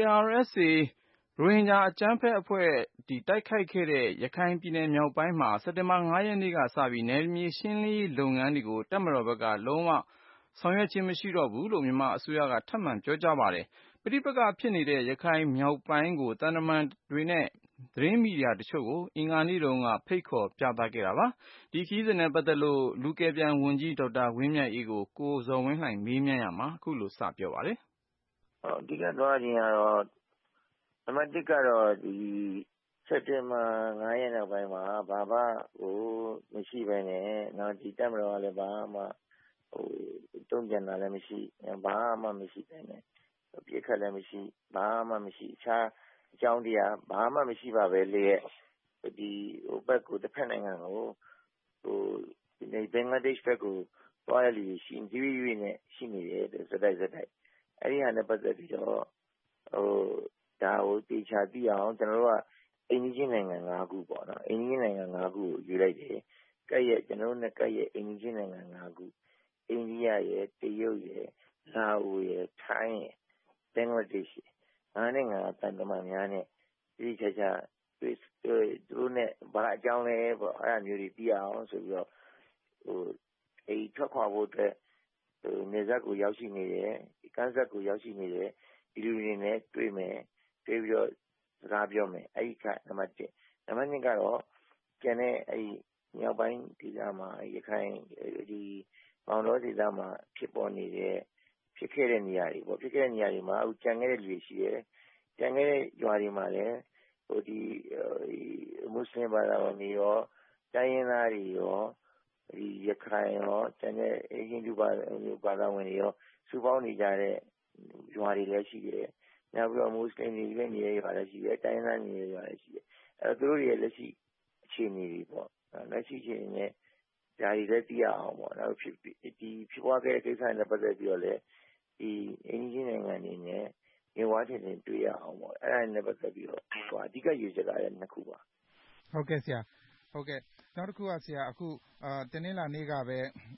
ARSA ရိုဟင်ဂျာအကြမ်းဖက်အဖွဲ့တိုက်ခိုက်ခဲ့တဲ့ရခိုင်ပြည်နယ်မြောက်ပိုင်းမှာစက်တင်ဘာ9 ရက်နေ့ကစပြီးနယ်မြေရှင်းလင်းရေးလုပ်ငန်းတွေကိုတပ်မတော်ဘက်ကလုံးဝဆောင်ရွက်ခြင်းမရှိတော့ဘူးလို့မြန်မာအစိုးရကထပ်မံပြောကြားပါတယ်။ပဋိပက္ခဖြစ်နေတဲ့ရခိုင်မြောက်ပိုင်းကိုသံတမန်တွေနဲ့သတင်းမီဒီယာတချို့ကိုအင်္ဂါနေ့တုန်းကဖိတ်ခေါ်ပြသခဲ့တာပါ။ဒီခရီးစဉ်နဲ့ပတ်သက်လို့လူကယ်ပြန်ဝန်ကြီးဒေါက်တာဝင်းမြတ်အေးကိုကိုဇော်ဝင်းလှိုင်မေးမြန်းရာမှာအခုလိုစပြောပါတယ်။အဓိကသွားခြင်းကတော့နံပါတ်1ကတော့ဒီစက်တင်ဘာ9ရက်နောက်ပိုင်းမှာဘာမှမရှိဘဲနဲ့နောက်ဒီတက်မတော်ကလည်းဘာမှတုံ့ပြန်တာလည်းမရှိဘာမှမရှိဘဲနဲ့ပြစ်ခတ်လည်းမရှိဘာမှမရှိအခြားအကြောင်းတရားဘာမှမရှိပါပဲလေဒီဘက်ကိုတစ်ဖက်နိုင်ငံကိုဒီဘင်္ဂလားဒေ့ရှ်ဘက်ကိုသွားရလို့ရှိရင်နဲ့ရှိနေတယ်စတိုက်အဲ့ဒီဟာနဲ့ပတ်သက်ပြီးတော့ဒါကိုတေချာသိအောင်ကျွန်တော်တို့ကအိန္ဒိယနိုင်ငံ၅ခုပေါ့နော်အိန္ဒိယနိုင်ငံ၅ခုကိုယူလိုက်တယ်ကဲ့ရဲ့ကျွန်တော်တို့နဲ့ကဲ့ရဲ့အိန္ဒိယနိုင်ငံ၅ခုအိန္ဒိယရဲ့တရုတ်ရဲ့လာအိုရဲ့ထိုင်းရဲ့ဘင်္ဂလားဒေ့ရှ်၅နိုင်ငံတန်တမန်များနဲ့ဒီချာချာသူတို့နဲ့ဘာအကြောင်းလဲပေါ့အဲ့အမျိုးတွေသိအောင်ဆိုပြီးတော့အဲ့ထွက်ခွာဖို့အတွက်နေဆက်ကိုရောက်ရှိနေတယ်ကမ်းဆက်ကိုရောက်ရှိနေတယ်ဒီလူတွေနဲ့တွေ့မယ်တွေ့ပြီးတော့စကားပြောမယ်အဲ့ဒီကနံပါတ်1နံပါတ်2ကတော့ကျန်တဲ့အဲ့မြောက်ပိုင်းဒေသမှာရခိုင်ဒီမောင်တော်ဒေသမှာဖြစ်ပေါ်နေတဲ့ဖြစ်ခဲ့တဲ့နေရာတွေပေါ့ဖြစ်ခဲ့တဲ့နေရာတွေမှာအခုကြံခဲ့တဲ့လူတွေရှိတယ်ကြံခဲ့တဲ့ရွာတွေမှာလည်းဒီမွတ်စလင်ဘာသာဝင်တွေရောတိုင်းရင်းသားတွေရောဒီရခိုင်ရောကျန်တဲ့ဟိန္ဒူဘာသာဝင်တွေရောစုပေါင်းနေကြတဲ့ရွာတွေလည်းရှိတယ်နောက်ပြီးတော့မွတ်စလင်တွေလည်းနေရရွာလည်းရှိတယ်တိုင်းရင်းသားနေရရွာလည်းရှိတယ်အဲသူတို့တွေလက်ရှိအခြေအနေတွေပေါ့လက်ရှိအခြေအနေနဲ့ဒါတွေလည်းသိရအောင်ပေါ့နောက်ဒီဖြစ်ပွားခဲ့တဲ့ကိစ္စနဲ့ပတ်သက်ပြီးတော့လည်းဒီအင်ဂျင်နိုင်ငံတွေနဲ့နေဝါထင်တွေ့ရအောင်ပေါ့အဲ့ဒါနဲ့ပတ်သက်ပြီးတော့အဓိကရည်စက်တာလည်းနှစ်ခုပါဟုတ်ကဲ့ဆရာဟုတ်ကဲ့နောက်တစ်ခုကဆရာအခုတနင်္လာနေ့ကပဲ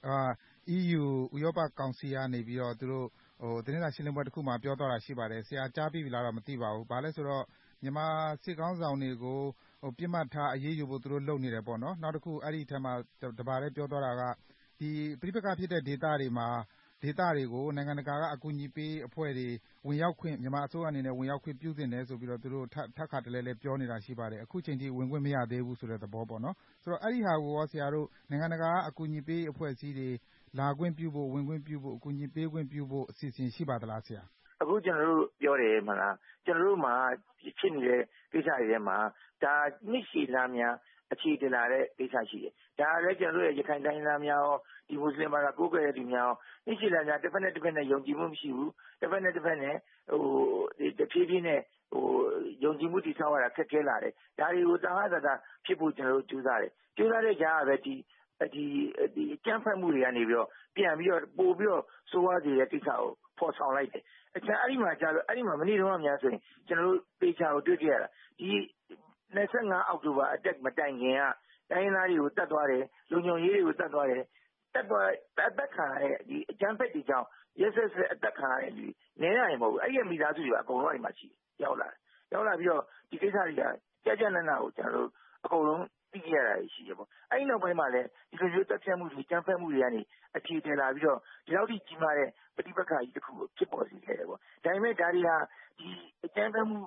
EU ဥရောပကောင်စီကနေပြီးတော့သူတို့သတင်းစာရှင်းလင်းပွဲတစ်ခုမှာပြောသွားတာရှိပါတယ်ဆရာကြားပြီးပြီလားတော့မသိပါဘူးဘာလဲဆိုတော့မြန်မာစစ်ကောင်းဆောင်တွေကိုပြစ်မှတ်ထားအရေးယူဖို့သူတို့လုပ်နေတယ်ပေါ့နော်နောက်တစ်ခုအဲ့ဒီအထက်မှာတပါးလေးပြောသွားတာကဒီပြိပက္ခဖြစ်တဲ့ဒေသတွေမှာဒေသတွေကိုနိုင်ငံတကာကအကူအညီပေးအဖွဲ့တွေဝင်ရောက်ခွင့်မြန်မာအစိုးရအနေနဲ့ဝင်ရောက်ခွင့်ပြုသင့်တယ်ဆိုပြီးတော့သူတို့ထပ်ခါတလဲလဲပြောနေတာရှိပါတယ်အခုချိန်ထိဝင်ခွင့်မရသေးဘူးဆိုတဲ့သဘောပေါ့နော်ဆိုတော့အဲ့ဒီဟာကိုရောဆရာတို့နိုင်ငံတကာကအကူအညီပေးအဖွဲ့အစည်းတွေလာခွင့်ပြုဖို့ဝင်ခွင့်ပြုဖို့အကူအညီပေးခွင့်ပြုဖို့အစီအစဉ်ရှိပါသလားဆရာအခုကျွန်တော်တို့ပြောတယ်မလားကျွန်တော်တို့မှာဖြစ်နေတဲ့ကိစ္စတွေထဲမှာဒါနှစ်ရှည်လများအခြေတလာတဲ့ကိစ္စရှိတယ်ဒါလည်းကျွန်တော်တို့ရဲ့ရခိုင်တိုင်းသားများရောဒီမွတ်စလင်ဘာသာကိုးကွယ်တဲ့လူများရောနှစ်ရှည်လများတစ်ဖက်နဲ့တစ်ဖက်နဲ့ယုံကြည်မှုမရှိဘူးတစ်ဖက်နဲ့တစ်ဖက်နဲ့တဖြည်းဖြည်းနဲ့ယုံကြည်မှုတည်ဆောက်ရတာခက်ခဲလာတယ်ဒါတွေကိုတာဟာတာဖြစ်ဖို့ကျွန်တော်တို့ကြိုးစားတယ်ကြိုးစားတဲ့ကြားကပဲဒီအကြမ်းဖက်မှုတွေကနေပြီးတော့ပြန်ပြီးတော့ပို့ပြီးတော့စိုးဝါးစေတဲ့ကိစ္စကိုဖော်ဆောင်လိုက်တယ်အဲ့ဒီမှာကြာလို့အဲ့ဒီမှာမနေ့တုန်းကများဆိုရင်ကျွန်တော်တို့ပေချာကိုတွေ့ကြရတာဒီ25အောက်တိုဘာအတက်မတိုင်ခင်ကတိုင်းရင်းသားတွေကိုတတ်သွားတယ်လူညုံရေးတွေကိုတတ်သွားတယ်တက်ခံရတဲ့ဒီအကြမ်းဖက်တွေကြောင့်ရက်ဆက်အသက်ခံရတဲ့လူနေနိုင်မဟုတ်ဘူးအဲ့ဒီမိသားစုတွေကအကုန်လုံးအဲ့ဒီမှာရှိရောက်လာပြီးတော့ဒီကိစ္စတွေကကြာနနာကိုကျွန်တော်တို့အကုန်လုံးသိကြရတာရှိရပေါ့အဲ့ဒီနောက်ပိုင်းမှာလည်းဒီလိုမျိုးတက်ဖြတ်မှုတွေကြမ်းဖက်မှုတွေကနေအခြေတည်လာပြီးတော့ဒီလောက်ထိကြီးမားတဲ့ပဋိပက္ခကြီးတစ်ခုကိုဖြစ်ပေါ်စေခဲ့တယ်ပေါ့ဒါပေမဲ့ဒါတွေဟာဒီအကြမ်းဖက်မှုဖြ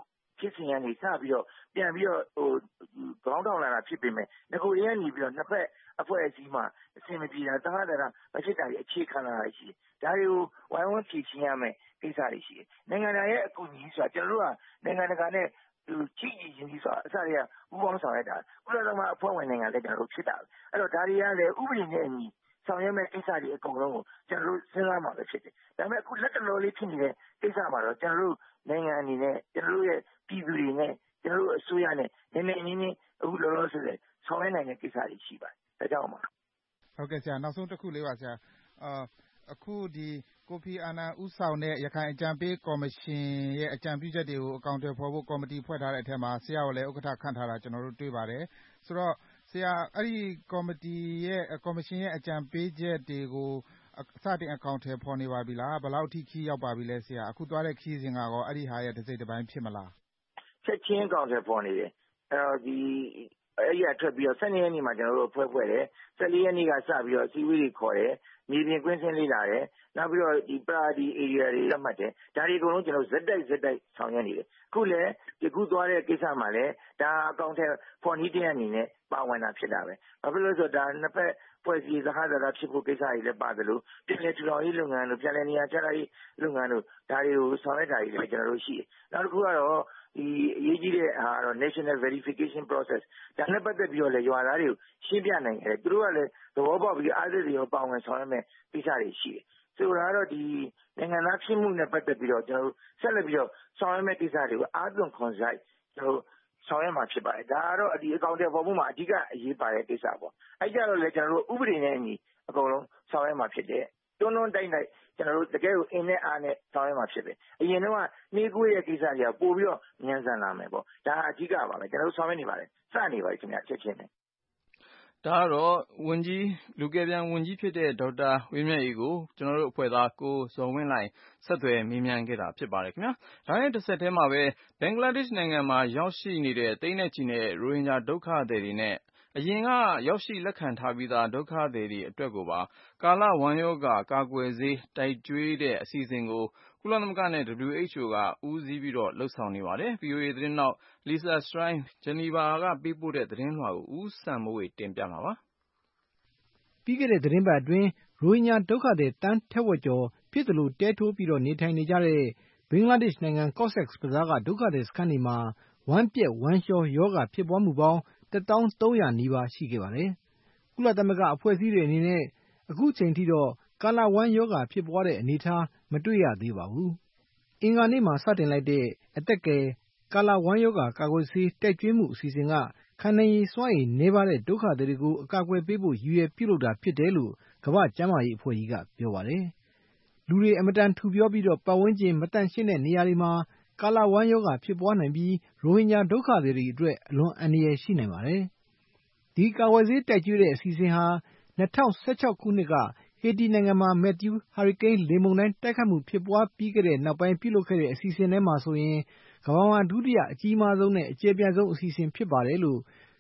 ဖြစ်စဉ်ကနေစပြီးတော့ပြန်ပြီးတော့ခေါင်းထောင်လာတာဖြစ်ပေမဲ့ငကိုတွေကနေပြီးတော့နှစ်ဖက်အဖွဲ့အစည်းမှာအဆင်မပြေတာသဟဇာတမဖြစ်တာတွေအခြေခံလာတာရှိတယ်ဒါတွေကိုဝိုင်းဝန်းဖြေရှင်းရမယ်ကိစ္စတွေရှိတယ်နိုင်ငံတော်ရဲ့အကူအညီဆိုတာကျွန်တော်တို့ကနိုင်ငံတကာနဲ့ချိတ်ကြီးရင်းပြီးဆိုအစတွေကဥပမာဆောင်ရတာကုလသမဂ္ဂအဖွဲ့ဝင်နိုင်ငံလည်းကျွန်တော်တို့ဖြစ်တာအဲ့တော့ဒါတွေကလည်းဥပဒေနဲ့အညီဆောင်ရွက်မဲ့ကိစ္စတွေအကုန်လုံးကိုကျွန်တော်တို့စဉ်းစားမှာပဲဖြစ်တယ်ဒါပေမဲ့အခုလက်တလောလေးဖြစ်နေတဲ့ကိစ္စမှာတော့ကျွန်တော်တို့နိုင်ငံအနေနဲ့ကျွန်တော်တို့ရဲ့ပြည်သူတွေနဲ့ကျွန်တော်တို့အစိုးရနဲ့နည်းနည်းအခုလောလောဆယ်ဆောင်ရွက်နိုင်တဲ့ကိစ္စတွေရှိပါတယ်ဒါကြောင့်ပါဟုတ်ကဲ့ဆရာနောက်ဆုံးတစ်ခုလေးပါဆရာအခုဒီကိုဖီအာနန်ဦးဆောင်တဲ့ရခိုင်အကြံပေးကော်မရှင်ရဲ့အကြံပြုချက်တွေကိုအကောင့်တွေဖော်ဖို့ကော်မတီဖွဲ့ထားတဲ့အထက်မှာဆရာကိုလည်းဥက္ကဋ္ဌခန့်ထားတာကျွန်တော်တို့တွေ့ပါတယ်ဆိုတော့ဆရာအဲ့ဒီကော်မရှင်ရဲ့အကြံပေးချက်တွေကိုစတင်အကောင့်တွေဖော်နေပါပြီလားဘယ်လောက်ထိခီးရောက်ပါပြီလဲဆရာအခုသွားတဲ့ခီးစဉ်ကတော့အဲ့ဒီဟာရဲ့တစ်စိတ်တစ်ပိုင်းဖြစ်မလားချက်ချင်းအကောင့်တွေဖော်နေတယ်အဲ့တော့အဲ့ရထွက်ပြီးတော့12ရက်နေ့မှာကျွန်တော်တို့ဖွဲ့တယ်14ရက်နေ့ကစပြီးတော့အစည်းအဝေးတွေခေါ်တယ်မြေပြင်ကွင်းဆင်းလေ့လာတယ်နောက်ပြီးတော့ဒီပါတီ area တွေသတ်မှတ်တယ်ဒါတွေအကုန်လုံးကျွန်တော်ဇက်တိုက်ဆောင်ရွက်နေတယ်အခုလည်းဒီခုသွားတဲ့ကိစ္စမှာလည်းဒါအကောင့်ထဲဖော်နည်းတဲ့အနေနဲ့ပါဝင်တာဖြစ်တာပဲဘာဖြစ်လို့လဲဆိုတော့ဒါနှစ်ဖက်ဖွဲ့စည်းသဟဇာတဖြစ်ဖို့ကိစ္စတွေလည်းပါတယ်လို့ပြည်내ထူထောင်ရေးလုပ်ငန်းတို့ပြည်내နေရာချထားရေးလုပ်ငန်းတို့ဒါတွေကိုဆောင်ရွက်တာတွေလည်းကျွန်တော်တို့ရှိတယ်နောက်တစ်ခုကတော့ဒီအရေးကြီးတဲ့ဟာတော့ national verification process ဒါနဲ့ပတ်သက်ပြီးတော့လည်းရွာသားတွေကိုရှင်းပြနိုင်တယ်သူတို့ကလည်းသဘောပေါက်ပြီးအားသက်တွေကိုပါဝင်ဆောင်ရွက်မဲ့ကိစ္စတွေရှိတယ်ဆိုတာကတော့ဒီနိုင်ငံသားဖြစ်မှုနဲ့ပတ်သက်ပြီးတော့ကျွန်တော်တို့ဆက်လက်ပြီးတော့ဆောင်ရွက်မဲ့ကိစ္စတွေကိုအားသွန်ခွန်စိုက်ကျွန်တော်တို့ဆောင်ရွက်မှာဖြစ်ပါတယ်ဒါကတော့ဒီအကောင့်တွေပေါ်မှုမှာအဓိကအရေးပါတဲ့ကိစ္စပေါ့အဲ့ကြတော့လေကျွန်တော်တို့ဥပဒေနဲ့အညီအကုန်လုံးဆောင်ရွက်မှာဖြစ်တယ်တွန်းတိုက်ကျွန်တော်တို့တကယ်ကိုအင်းနဲ့အားနဲ့ဆောင်ရွက်မှာဖြစ်တယ်အရင်တော့နှေးကွေးရဲ့ကိစ္စတွေကပို့ပြီးတော့ညံစံလာမယ်ပေါ့ဒါအဓိကပါပဲကျွန်တော်တို့ဆောင်ရွက်နေပါတယ်စနေပါပြီခင်ဗျချက်ချင်းနဲ့ဒါကတော့လူကယ်ပြန်ဝန်ကြီးဖြစ်တဲ့ဒေါက်တာဝင်းမြတ်အေးကိုကျွန်တော်တို့အဖွဲ့သားကိုဇော်ဝင်းလှိုင်ဆက်သွယ်မေးမြန်းခဲ့တာဖြစ်ပါတယ်ခင်ဗျာဒါနဲ့တစ်ဆက်တည်းမှာပဲဘင်္ဂလားဒေ့ရှ်နိုင်ငံမှာရောက်ရှိနေတဲ့သိန်းနဲ့ချီတဲ့ရိုဟင်ဂျာဒုက္ခသည်တွေနဲ့အရင်ကရောက်ရှိလက်ခံထားပြီးသားဒုက္ခသည်တွေအတွက်ကိုပါကာလဝမ်းရောဂါကာကွယ်ဆေးတိုက်ကျွေးတဲ့အစီအစဉ်ကိုကုလသမဂ္ဂနဲ့ WHO ကဦးစီးပြီးတော့လှုပ်ဆောင်နေပါတယ် VOA သတင်းထောက် Lisa Schlein ဂျနီဗာကပေးပို့တဲ့သတင်းလွှာကိုဦးစံမိုးဝေတင်ပြမှာပါပြီးခဲ့တဲ့သတင်းပတ်အတွင်းရိုဟင်ဂျာဒုက္ခသည်တန်းထက်ဝက်ကျော်ဖြစ်သလိုတဲထိုးပြီးတော့နေထိုင်နေကြတဲ့ဘင်္ဂလားဒေ့ရှ်နိုင်ငံ Cox's Bazar ကဒုက္ခသည်စခန်းတွေမှာဝမ်းပျက်ဝမ်းလျှောရောဂါဖြစ်ပွားမှုပေါင်း 1300 နီးပါးရှိခဲ့ပါတယ်။ကုလသမဂ္ဂအဖွဲ့အစည်းတွေအနေနဲ့အခုချိန်ထိတော့ကာလဝမ်းရောဂါဖြစ်ပွားတဲ့အနေအထားမတွေ့ရသေးပါဘူး။အင်္ဂါနေ့မှာစတင်လိုက်တဲ့အသက်ကယ်ကာလဝမ်းရောဂါကာကွယ်ဆေးတိုက်ကျွေးမှုအစီအစဉ်ကခံနိုင်ရည်စွမ်းရည်နည်းပါးတဲ့ဒုက္ခသည်တွေကိုအကာအကွယ်ပေးဖို့ရည်ရွယ်ပြုလုပ်တာဖြစ်တယ်လို့ကမ္ဘာ့ကျန်းမာရေးအဖွဲ့ကြီးကပြောပါတယ်။လူတွေအမတန်ထူပြောပြီးတော့ပတ်ဝန်းကျင်မတန့်ရှင်းတဲ့နေရာတွေမှာကာလဝမ်းရောဂါဖြစ်ပွားနိုင်ပြီးရိုဟင်ဂျာဒုက္ခသည်တွေအတွက်အလွန်အန္တရာယ်ရှိနိုင်ပါတယ်။ဒီကာကွယ်ဆေးတိုက်ကျွေးတဲ့အစီအစဉ်ဟာ2016ခုနှစ်ကဟေတီနိုင်ငံမှာမက်သျူးဟာရီကိန်းလေမုန်တိုင်းတိုက်ခတ်မှုဖြစ်ပွားပြီးခဲ့တဲ့နောက်ပိုင်းပြုလုပ်ခဲ့တဲ့အစီအစဉ်ထဲမှာဆိုရင်ကမ္ဘာမှာဒုတိယအကြီးမားဆုံးနဲ့အကျယ်ပြန့်ဆုံးအစီအစဉ်ဖြစ်ပါတယ်လို့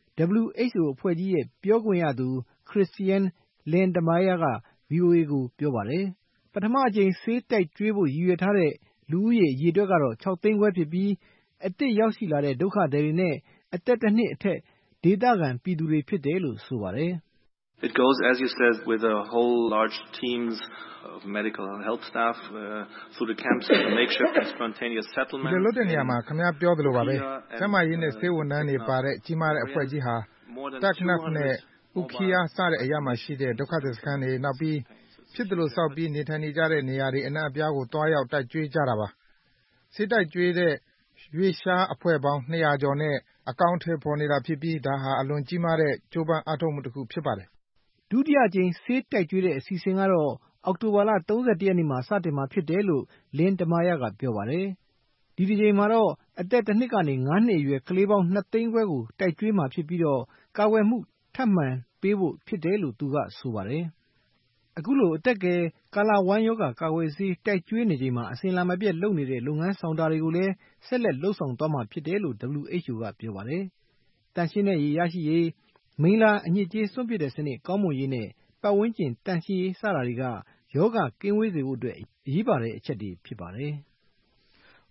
WHO အဖွဲ့ကြီးရဲ့ပြောခွင့်ရသူ Christiane Lindmeier က VOA ကိုပြောပါတယ်။ပထမအကြိမ်ဆေးတိုက်ကျွေးဖို့ရည်ရွယ်ထားတဲ့လူဦးရေအရေအတွက်ကတော့6သိန်းခွဲဖြစ်ပြီးအသစ်ရောက်ရှိလာတဲ့ဒုက္ခသည်တွေနဲ့အသက်တစ်နှစ်အထက်ဒေသခံပြည်သူတွေဖြစ်တယ်လို့ဆိုပါတယ်။ It goes, as you said, with a whole large teams of medical and health staff through the camps, makeshift and spontaneous settlement. ဒီလိုတဲ့နေရာမှာခင်ဗျားပြောသလိုပါပဲ။ကျန်းမာရေးနဲ့ဆေးဝန်ထမ်းတွေပါတဲ့ကြီးမားတဲ့အဖွဲ့ကြီးဟာတက်နက်နဲ့ဥခီယာစတဲ့အရာမှာရှိတဲ့ဒုက္ခသည်စခန်းတွေနောက်ပြီးဖြစ်တယ်လို့စောက်ပြီးနေထိုင်နေကြတဲ့နေရာတွေအနှံ့အပြားကိုတွားရောက်တိုက်ကျွေးကြတာပါ။ဆေးတိုက်ကျွေးတဲ့ရွေးရှားအဖွဲ့ပေါင်း200ကျော်နဲ့အကောင့်ထဲပေါ်နေတာဖြစ်ပြီးဒါဟာအလွန်ကြီးမားတဲ့ကြိုးပမ်းအားထုတ်မှုတစ်ခုဖြစ်ပါတယ်။ဒုတိယကြိမ်ဆေးတိုက်ကျွေးတဲ့အစီအစဉ်ကတော့အောက်တိုဘာလ31ရက်နေ့မှာစတင်မှာဖြစ်တယ်လို့Lindmeierကပြောပါတယ်။ဒီတစ်ကြိမ်မှာတော့အသက်1နှစ်ကနေ9နှစ်အရွယ်ကလေးပေါင်း2သိန်းခွဲကိုတိုက်ကျွေးမှာဖြစ်ပြီးတော့ကာကွယ်မှုထပ်မံပေးဖို့ဖြစ်တယ်လို့သူကဆိုပါတယ်။အခုလိုအသက်ကယ်ကာလဝမ်းရောဂါကာကွယ်ဆေးတိုက်ကျွေးနေချိန်မှာအစဉ်လာမပြတ်လုပ်နေတဲ့လုပ်ငန်းဆောင်တာတွေကိုလည်းဆက်လက်လှုပ်ဆောင်သွားမှာဖြစ်တယ်လို့ WHO ကပြောပါတယ်။တန်ရှင်းတဲ့ရေရရှိရေးမိလ္လာအညစ်အကြေးစွန့်ပစ်တဲ့စနစ်ကောင်းမွန်ရေးနဲ့ပတ်ဝန်းကျင်တန့်ရှင်းရေးစတာတွေကရောဂါကင်းဝေးစေဖို့အတွက်အရေးပါတဲ့အချက်တွေဖြစ်ပါတယ်။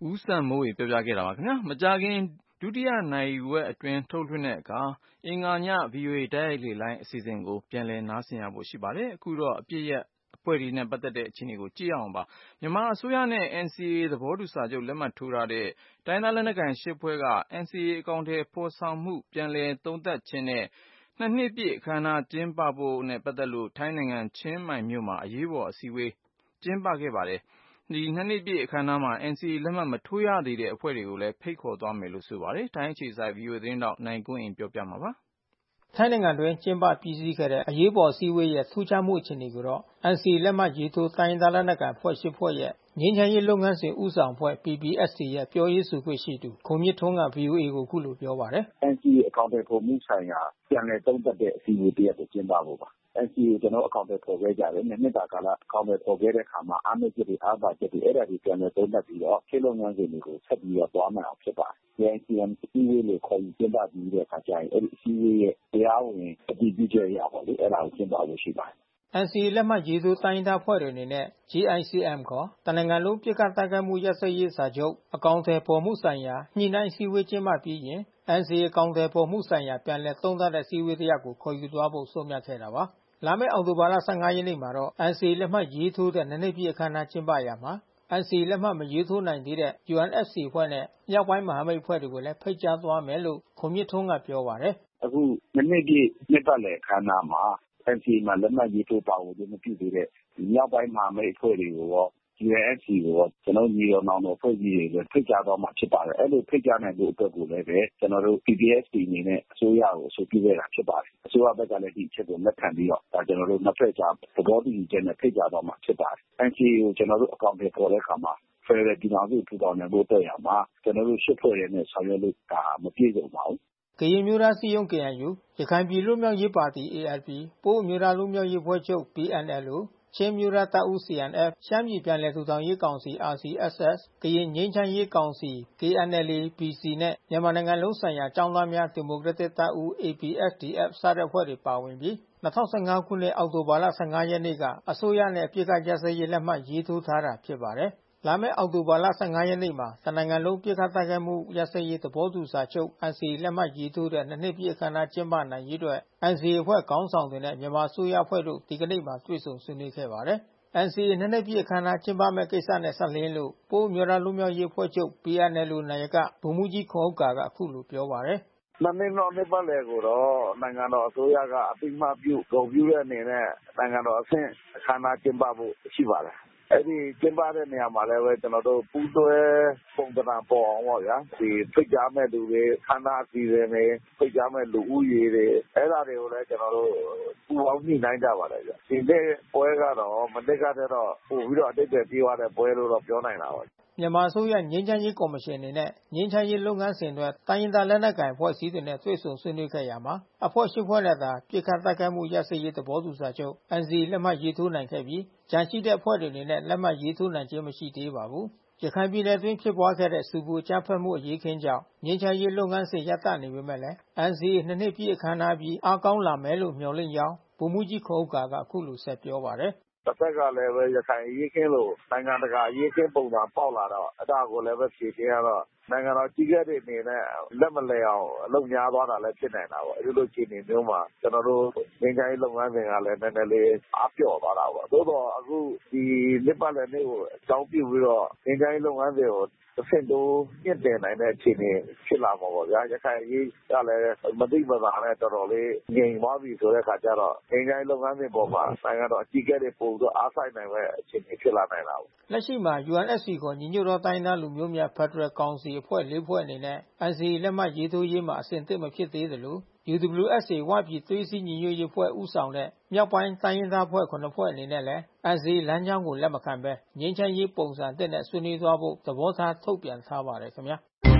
ဦးစံမိုးဝေပြောပြခဲ့တာပါခင်ဗျာမကြာခင်ဒုတိယနိုင်ဝက်အတွင်းထုတ်လွှင့်တဲ့အခါအင်္ဂါည VOA တိုက်ရိုက်လေလိုင်းအစီအစဉ်ကိုပြန်လည်နားဆင်ရဖို့ရှိပါတယ်အခုတော့အပြည့်ရဲ့အဖွဲ့တွေနဲ့ပတ်သက်တဲ့အခြေအနေကိုကြည့်အောင်ပါမြန်မာအစိုးရနဲ့ NCA သဘောတူစာချုပ်လက်မှတ်ထိုးထားတဲ့တိုင်းသားလက်နက်ကိုင်၈ဖွဲ့က NCA အကောင်အထည်ဖော်ဆောင်မှုပြန်လည်သုံးသပ်ခြင်းနဲ့2 နှစ်ပြည့်အခမ်းအနားကျင်းပဖို့နဲ့ပတ်သက်လို့ထိုင်းနိုင်ငံချင်းမိုင်မြို့မှာအရေးပေါ်အစည်းအဝေးကျင်းပခဲ့ပါတယ်ဒီ2 နှစ်ပြည့်အခမ်းအနားမှာ NCA လက်မှတ်မထိုးရသေးတဲ့အဖွဲ့တွေကိုလည်းဖိတ်ခေါ်သွားမယ်လို့ဆိုပါတယ်ထိုင်းအခြေစိုက် VOA သတင်းတောက်နိုင်ကွန်းအိန်ပြောပြမှာပါထိုင်းနိုင်ငံတွင်ကျင်းပပြီးစီးခဲ့တဲ့အရေးပေါ်အစည်းအဝေးရဲ့ထူးခြားမှုအခြေအနေကိုတော့ NCA လက်မှတ်ရေးထိုးတိုင်းသားလက်နက်ကိုင်အဖွဲ့၈ဖွဲ့ရဲ့ငြိမ်းချမ်းရေးလုပ်ငန်းစဉ်ဦးဆောင်အဖွဲ့ PPST ရဲ့ပြောရေးဆိုခွင့်ရှိသူခွန်မြင့်ထွန်းက VOA ကိုအခုလိုပြောပါတယ်။ NCA အကောင့်တွေပေါ်မှုဆိုင်ရာပြန်လည်သုံးသပ်တဲ့အစည်းအဝေးတရပ်ကိုကျင်းပဖို့ပါ။ NCA ကိုကျွန်တော်အကောင့်တွေပေါ်ခဲ့ကြတယ်။နှစ်တာကာလအကောင့်တွေပေါ်ခဲ့တဲ့အခါမှာအားနည်းချက်တွေအားသာချက်တွေအဲ့ဒါတွေပြန်လည်သုံးသပ်ပြီးတော့ရှင်းလုပ်ငန်းစဉ်တွေကိုဆက်ပြီးတော့သွားနိုင်အောင်ဖြစ်ပါတယ်။ NCA အစည်းအဝေးကိုခေါ်ယူကျင်းပပြီးတဲ့အခါကျရင်အဲ့ဒီအစည်းအဝေးရဲ့တရားဝင်အတည်ပြုချက်ရပါလေအဲ့ဒါကိုကျင်းပဖို့ရှိပါတယ် NCA လက်မှတ်ရေးထိုးတိုင်းသားဖွဲ့တွေအနေနဲ့ JICM ခေါ်တနိုင်ငံလုံးပစ်ခတ်တိုက်ခိုက်မှုရပ်စဲရေးစာချုပ်အကောင်အထည်ဖော်မှုဆိုင်ရာညှိနှိုင်းအစည်းအဝေးကျင်းပပြီးရင် NCA အကောင်အထည်ဖော်မှုဆိုင်ရာပြန်လည်သုံးသပ်တဲ့အစည်းအဝေးတစ်ရပ်ကိုခေါ်ယူသွားဖို့ဆုံးဖြတ်ခဲ့တာပါ။လာမယ့်အောက်တိုဘာလ15ရက်နေ့မှာတော့ NCA လက်မှတ်ရေးထိုးတဲ့2နှစ်ပြည့်အခမ်းအနားကျင်းပရာမှာ NCA လက်မှတ်မရေးထိုးနိုင်သေးတဲ့ UNFC အဖွဲ့နဲ့မြောက်ပိုင်းမဟာမိတ်အဖွဲ့တွေကိုလည်းဖိတ်ကြားသွားမယ်လို့ခွန်မြင့်ထွန်းကပြောပါတယ်။အခု2နှစ်ပြည့်နှစ်ပတ်လည်အခမ်းအနားမှာNCA မှာလက်မှတ်ရေးထိုးပါဝင်ခြင်းမပြုသေးတဲ့မြောက်ပိုင်းမဟာမိတ်အဖွဲ့တွေကိုရော UNFC ကိုရောကျွန်တော်ညီတော်နောင်တော်ဖွဲ့စည်းတွေလည်းဖိတ်ကြားသွားမှာဖြစ်ပါတယ်။အဲ့လိုဖိတ်ကြားနိုင်ဖို့အတွက်ကိုလည်းကျွန်တော်တို့ PPST အနေနဲ့အစိုးရကိုအဆိုပြုခဲ့တာဖြစ်ပါတယ်။အစိုးရဘက်ကလည်းဒီအချက်ကိုလက်ခံပြီးတော့ဒါကျွန်တော်တို့နှစ်ဖက်ကြားသဘောတူညီချက်နဲ့ဖိတ်ကြားသွားမှာဖြစ်ပါတယ်။ NCA ကိုကျွန်တော်တို့အကောင့်တွေပေါ်တဲ့အခါမှာဖယ်ဒရယ်ပြည်ထောင်စုထူထောင်နိုင်ဖို့အတွက်ရမှာကျွန်တော်တို့ရှစ်ဖွဲ့ရဲနဲ့ဆောင်ရွက်လို့ဒါမပြည့်စုံပါဘူး။ကရင်မျိုးသားစည်းရုံး KNU ရခိုင်ပြည်လွတ်မြောက်ရေးပါတီ ALP ပအိုဝ်းအမျိုးသားလွတ်မြောက်ရေးအဖွဲ့ချုပ် PNLO ချင်းအမျိုးသားတပ်ဦး CNF ရှမ်းပြည်ပြန်လည်ထူထောင်ရေးကောင်စီ RCSS ကရင်ငြိမ်းချမ်းရေးကောင်စီ KNLA-PC နဲ့မြန်မာနိုင်ငံလုံးဆိုင်ရာကျောင်းသားများဒီမိုကရက်တစ်တပ်ဦး ABSDF စတဲ့အဖွဲ့တွေပါဝင်ပြီး2015ခုနှစ်အောက်တိုဘာလ15ရက်နေ့ကအစိုးရနဲ့အပစ်အခတ်ရပ်စဲရေးလက်မှတ်ရေးထိုးထားတာဖြစ်ပါတယ်။လာမယ့်အောက်တိုဘာလ15ရက်နေ့မှာတနိုင်ငံလုံးပစ်ခတ်တိုက်ခိုက်မှုရပ်စဲရေးသဘောတူစာချုပ် NCA လက်မှတ်ရေးထိုးတဲ့2နှစ်ပြည့်အခမ်းအနားကျင်းပနိုင်ရေးအတွက် NCA အဖွဲ့ခေါင်းဆောင်တွေနဲ့မြန်မာအစိုးရအဖွဲ့တို့ဒီကနေ့မှာတွေ့ဆုံဆွေးနွေးခဲ့ပါတယ်။ NCA 2နှစ်ပြည့်အခမ်းအနားကျင်းပမယ့်ကိစ္စနဲ့ဆက်လျင်းလို့ပအိုဝ်းအမျိုးသားလွတ်မြောက်ရေးအဖွဲ့ချုပ် PNLO နာယကဗိုလ်မှူးကြီးခွန်ဥက္ကာကအခုလိုပြောပါတယ်။2နှစ်နောက်နှစ်ပတ်လည်ကိုတော့နိုင်ငံတော်အစိုးရကအသိမှတ်ပြုဂုဏ်ပြုတဲ့အနေနဲ့နိုင်ငံတော်အဆင့်အခမ်းအနားကျင်းပဖို့ရှိပါတယ်။အဲ့ဒီကျင်းပတဲ့နေရာမှာလည်းပဲကျွန်တော်တို့ပူးတွဲပုံသဏ္ဍာန်ပေါ်အောင်ပေါ့ဗျာဒီဖိတ်ကြားမဲ့လူတွေခန္ဓာအစီအစဉ်တွေဖိတ်ကြားမဲ့လူဦးရေတွေအဲ့ဒါတွေကိုလည်းကျွန်တော်တို့ပူပေါင်းညှိနှိုင်းကြပါတယ်ဗျဒီနေ့ပွဲကတော့မနေ့ကတည်းကပို့ပြီးတော့အတိတ်တွေပြေးသွားတဲ့ပွဲလို့တော့ပြောနိုင်တာပါမြန်မာအစိုးရငြိမ်းချမ်းရေးကော်မရှင်အနေနဲ့ငြိမ်းချမ်းရေးလုပ်ငန်းစဉ်အတွက်တိုင်းရင်းသားလက်နက်ကိုင်အဖွဲ့အစည်းတွေနဲ့တွေ့ဆုံဆွေးနွေးခဲ့ရာမှာအဖွဲ့၈ဖွဲ့နဲ့သာပစ်ခတ်တိုက်ခိုက်မှုရပ်စဲရေးသဘောတူစာချုပ် NCA လက်မှတ်ရေးထိုးနိုင်ခဲ့ပြီးကျန်ရှိတဲ့အဖွဲ့တွေအနေနဲ့လက်မှတ်ရေးထိုးနိုင်ခြင်းမရှိသေးပါဘူး။ရခိုင်ပြည်နယ်အတွင်းဖြစ်ပွားခဲ့တဲ့ဆူပူအကြမ်းဖက်မှုအရေးခင်းကြောင့်ငြိမ်းချမ်းရေးလုပ်ငန်းစဉ်ရပ်တန့်နေပေမဲ့လည်း NCA 2နှစ်ပြည့်အခမ်းအနားပြီးအားကောင်းလာမယ်လို့မျှော်လင့်ကြောင်းဗိုလ်မှူးကြီးခွန်ဥက္ကာကအခုလိုဆက်ပြောပါတယ်။တစ်ဖက်ကလည်းပဲရခိုင်အရေးခင်းလို့နိုင်ငံတကာအရေးခင်းပုံစံပေါက်လာတော့အဲ့ဒါကိုလည်းပဲဖြေရှင်းရတော့နိုင်ငံတော်ကြီးကဲတွေအနေနဲ့လက်မလည်အောင်အလုပ်များသွားတာလည်းဖြစ်နိုင်တာပေါ့အဲ့လိုအခြေအနေမျိုးမှာကျွန်တော်တို့ငြိမ်းချမ်းရေးလုပ်ငန်းစဉ်ကလည်းနည်းနည်းလေးအားပြော့သွားတာပေါ့သို့တော့အခုဒီနှစ်ပတ်လည်နေ့ကိုအကြောင်းပြုပြီးတော့ငြိမ်းချမ်းရေးလုပ်ငန်းစဉ်ကိုတစ်ဆင့်တိုးမြင့်တင်နိုင်တဲ့အခြေအနေဖြစ်လာမှာပေါ့ဗျာရခိုင်အရေးကလည်းမသိမသာနဲ့တော်တော်လေးငြိမ်သွားပြီဆိုတဲ့အခါကျတော့ငြိမ်းချမ်းရေးလုပ်ငန်းစဉ်ပေါ်မှာနိုင်ငံတော်အကြီးကဲတွေပို့ပြီးတော့အားဆိုင်နိုင်မဲ့အခြေအနေဖြစ်လာနိုင်တာပေါ့လက်ရှိမှာ UNFC ခေါ်ညီညွတ်သောတိုင်းသားလူမျိုးများဖက်ဒရယ်ကောင်စီအဖွဲ့4ဖွဲ့အနေနဲ့ NCA လက်မှတ်ရေးထိုးရေးမှာအဆင်သင့်မဖြစ်သေးသလို UWSA ဝပြည်သွေးစည်းညီညွတ်ရေးအဖွဲ့ဦးဆောင်တဲ့မြောက်ပိုင်းတိုင်းရင်းသားအဖွဲ့7ဖွဲ့အနေနဲ့လည်း NCA လမ်းကြောင်းကိုလက်မခံဘဲငြိမ်းချမ်းရေးပုံစံအသစ်နဲ့ဆွေးနွေးသွားဖို့သဘောထားထုတ်ပြန်ထားပါတယ်ခင်ဗျာ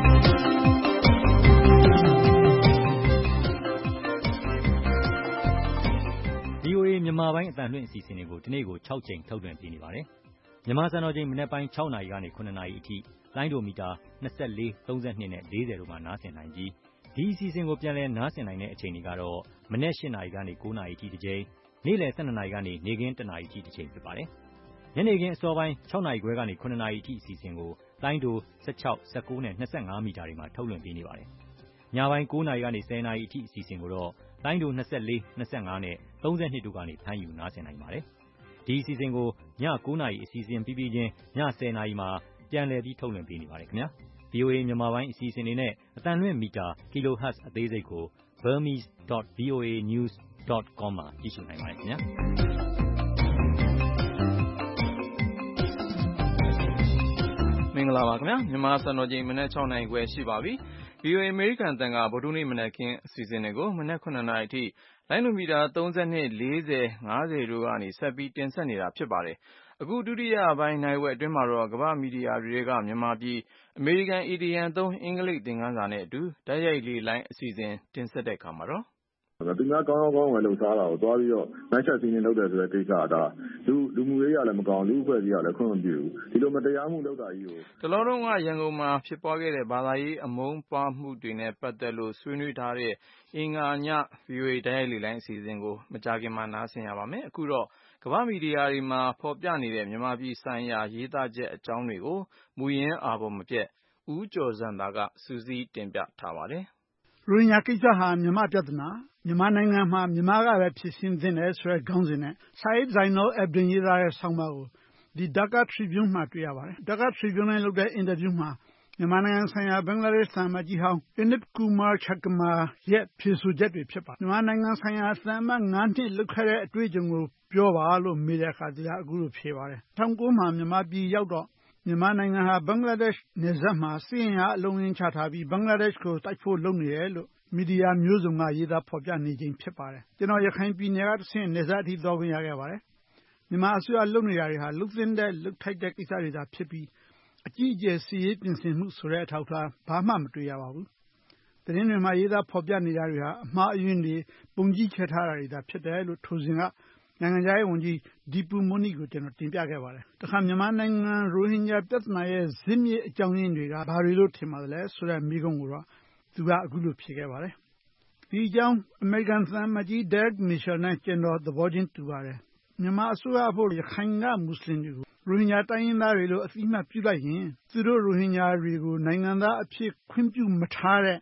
VOA မြန်မာပိုင်းအသံလွှင့်အစီအစဉ်တွေကိုဒီနေ့ကို6ချိန်ထုတ်လွှင့်ပေးနေပါတယ်။မြန်မာစံတော်ချိန်မနက်ပိုင်း6နာရီကနေ9နာရီအထိလိုင်းဒိုမီတာ24 32နဲ့40တို့မှာနားဆင်နိုင်ပြီးဒီအစီအစဉ်ကိုပြန်လည်နားဆင်နိုင်တဲ့အချိန်တွေကတော့မနက်8နာရီကနေ9နာရီအထိတစ်ချိန်နေ့လယ်12နာရီကနေနေ့ခင်း1နာရီအထိတစ်ချိန်ဖြစ်ပါတယ်။ညနေခင်းအစောပိုင်း6နာရီခွဲကနေ9နာရီအထိအစီအစဉ်ကိုလိုင်းဒို16 19နဲ့25မီတာတွေမှာထုတ်လွှင့်ပေးနေပါတယ်။ညပိုင်း9နာရီကနေ10နာရီအထိအစီအစဉ်ကိုတော့လိုင်းဒို24 25နဲ့32တို့ကနေဖမ်းယူနားဆင်နိုင်ပါတယ်။ဒီအစီအစဉ်ကိုည9နာရီအစီအစဉ်ပြီးပြီးချင်းည10နာရီမှာပြန်လည်ပြီးထုတ်လွှင့်ပေးနေပါတယ်ခင်ဗျာ။ VOA မြန်မာပိုင်းအစီအစဉ်တွေနဲ့အတန်လွင့်မီတာ kilohertz အသေးစိတ်ကို burmese.voanews.com မှာကြည့်ရှုနိုင်ပါတယ်ခင်ဗျာ။မင်္ဂလာပါခင်ဗျာမြန်မာစံတော်ချိန်မနက်6နာရီခွဲရှိပါပြီ VOA အမေရိကန်တန်ကဗုဒ္ဓနေ့မနက်ခင်းအစီအစဉ်တွေကိုမနက်9နာရီအထိလိုင်းလိုမီတာ32 40 50တို့ကနေဆက်ပြီးတင်ဆက်နေတာဖြစ်ပါတယ်အခုဒုတိယပိုင်းနိုင်ဝက်အတွင်းမှာတော့ကမ္ဘာမီဒီယာတွေကမြန်မာပြည်အမေရိကန် EDN 3အင်္ဂလိပ်သင်ခန်းစာနဲ့အတူတိုက်ရိုက်လေလိုင်းအစီအစဉ်တင်ဆက်တဲ့အခါမှာတော့သူများကောင်းကောင်းဝယ်လို့စားတာကိုသွားပြီးတော့နိုင်ချက်စီးနေလုပ်တယ်ဆိုတဲ့ကိစ္စဒါလူမှုရေးရလည်းမကောင်းလူအဖွဲ့အစည်းရလည်းခွင့်မပြုဘူးဒီလိုမတရားမှုလုပ်တာကြီးကိုတလောတုန်းကရန်ကုန်မှာဖြစ်ပွားခဲ့တဲ့ဘာသာရေးအမုန်းပွားမှုတွေနဲ့ပတ်သက်လို့ဆွေးနွေးထားတဲ့အင်္ဂါည VOA တိုက်ရိုက်လေလိုင်းအစီအစဉ်ကိုမကြာခင်မှာနားဆင်ရပါမယ်အခုတော့ကမ္ဘာမီဒီယာတွေမှာဖော်ပြနေတဲ့မြန်မာပြည်ဆိုင်ရာရေးသားချက်အကြောင်းတွေကိုမူရင်းအာဘော်မပြတ်ဦးကျော်ဇံသာကစူးစီးတင်ပြထားပါတယ်ရိုဟင်ဂျာကိစ္စဟာမြန်မာပြဿနာမြန်မာနိုင်ငံမှာမြန်မာကပဲဖြေရှင်းသင့်တယ်ဆိုတဲ့ခေါင်းစဉ်နဲ့ Said Zainal Abidin ရေးသားတဲ့ဆောင်းပါးကိုဒီ Dhaka Tribune မှာတွေ့ရပါတယ်။ Dhaka Tribune နဲ့လုပ်တဲ့အင်တာဗျူးမှာမြန်မာနိုင်ငံဆိုင်ရာဘင်္ဂလားဒေ့ရှ်သံအမတ်ကြီးဟောင်း Pranit Kumar Chakma ရဲ့ဖြေဆိုချက်တွေဖြစ်ပါတယ်။မြန်မာနိုင်ငံဆိုင်ရာသံအမတ်9နှစ်လုပ်ခဲ့တဲ့အတွေ့အကြုံကိုပြောပါလို့မေးတဲ့အခါသူကအခုလိုဖြေပါတယ်။1900မှာမြန်မာပြည်ရောက်တော့မြန်မာနိုင်ငံဟာဘင်္ဂလားဒေ့ရှ်နယ်စပ်မှာစစ်ရင်အားအလုံးရင်းချထားပြီးဘင်္ဂလားဒေ့ရှ်ကိုတိုက်ဖို့လုပ်နေတယ်လို့မီဒီယာမျိုးစုံကရေးသားဖော်ပြနေခြင်းဖြစ်ပါတယ်။ကျွန်တော်ရခိုင်ပြည်နယ်ကတဆင့်နယ်စပ်အထိသွားခွင့်ရခဲ့ပါတယ်။မြန်မာအစိုးရလုပ်နေတာတွေဟာလှုပ်သင်းတဲ့လှုပ်ထိုက်တဲ့ကိစ္စတွေသာဖြစ်ပြီးအကြီးအကျယ်စီရေးပြင်ဆင်မှုဆိုတဲ့အထောက်အထားဘာမှမတွေ့ရပါဘူး။သတင်းတွေမှာရေးသားဖော်ပြနေတာတွေဟာအမှားအယွင်းတွေပုံကြီးချထားတာတွေသာဖြစ်တယ်လို့ထိုစဉ်ကနိုင်ငံခြားရေးဝန်ကြီးဒီပူမိုနီကိုကျွန်တော်တင်ပြခဲ့ပါတယ်။တခါမြန်မာနိုင်ငံရိုဟင်ဂျာပြဿနာရဲ့ဇစ်မြစ်အကြောင်းရင်းတွေကဘာတွေလို့ထင်ပါသလဲဆိုတဲ့မေးခွန်းကိုတော့သူကအခုလိုဖြေခဲ့ပါတယ်။ဒီအကြောင်းအမေရိကန်သံအမတ်ကြီး Derek Mitchell နဲ့ကျွန်တော်သဘောချင်းတူပါတယ်။မြန်မာအစိုးရအဖို့ရခိုင်ကမွတ်စလင်တွေကိုရိုဟင်ဂျာတိုင်းရင်းသားတွေလို့အသိအမှတ်ပြုလိုက်ရင်သူတို့ရိုဟင်ဂျာတွေကိုနိုင်ငံသားအဖြစ်ခွင့်ပြုမထားတဲ့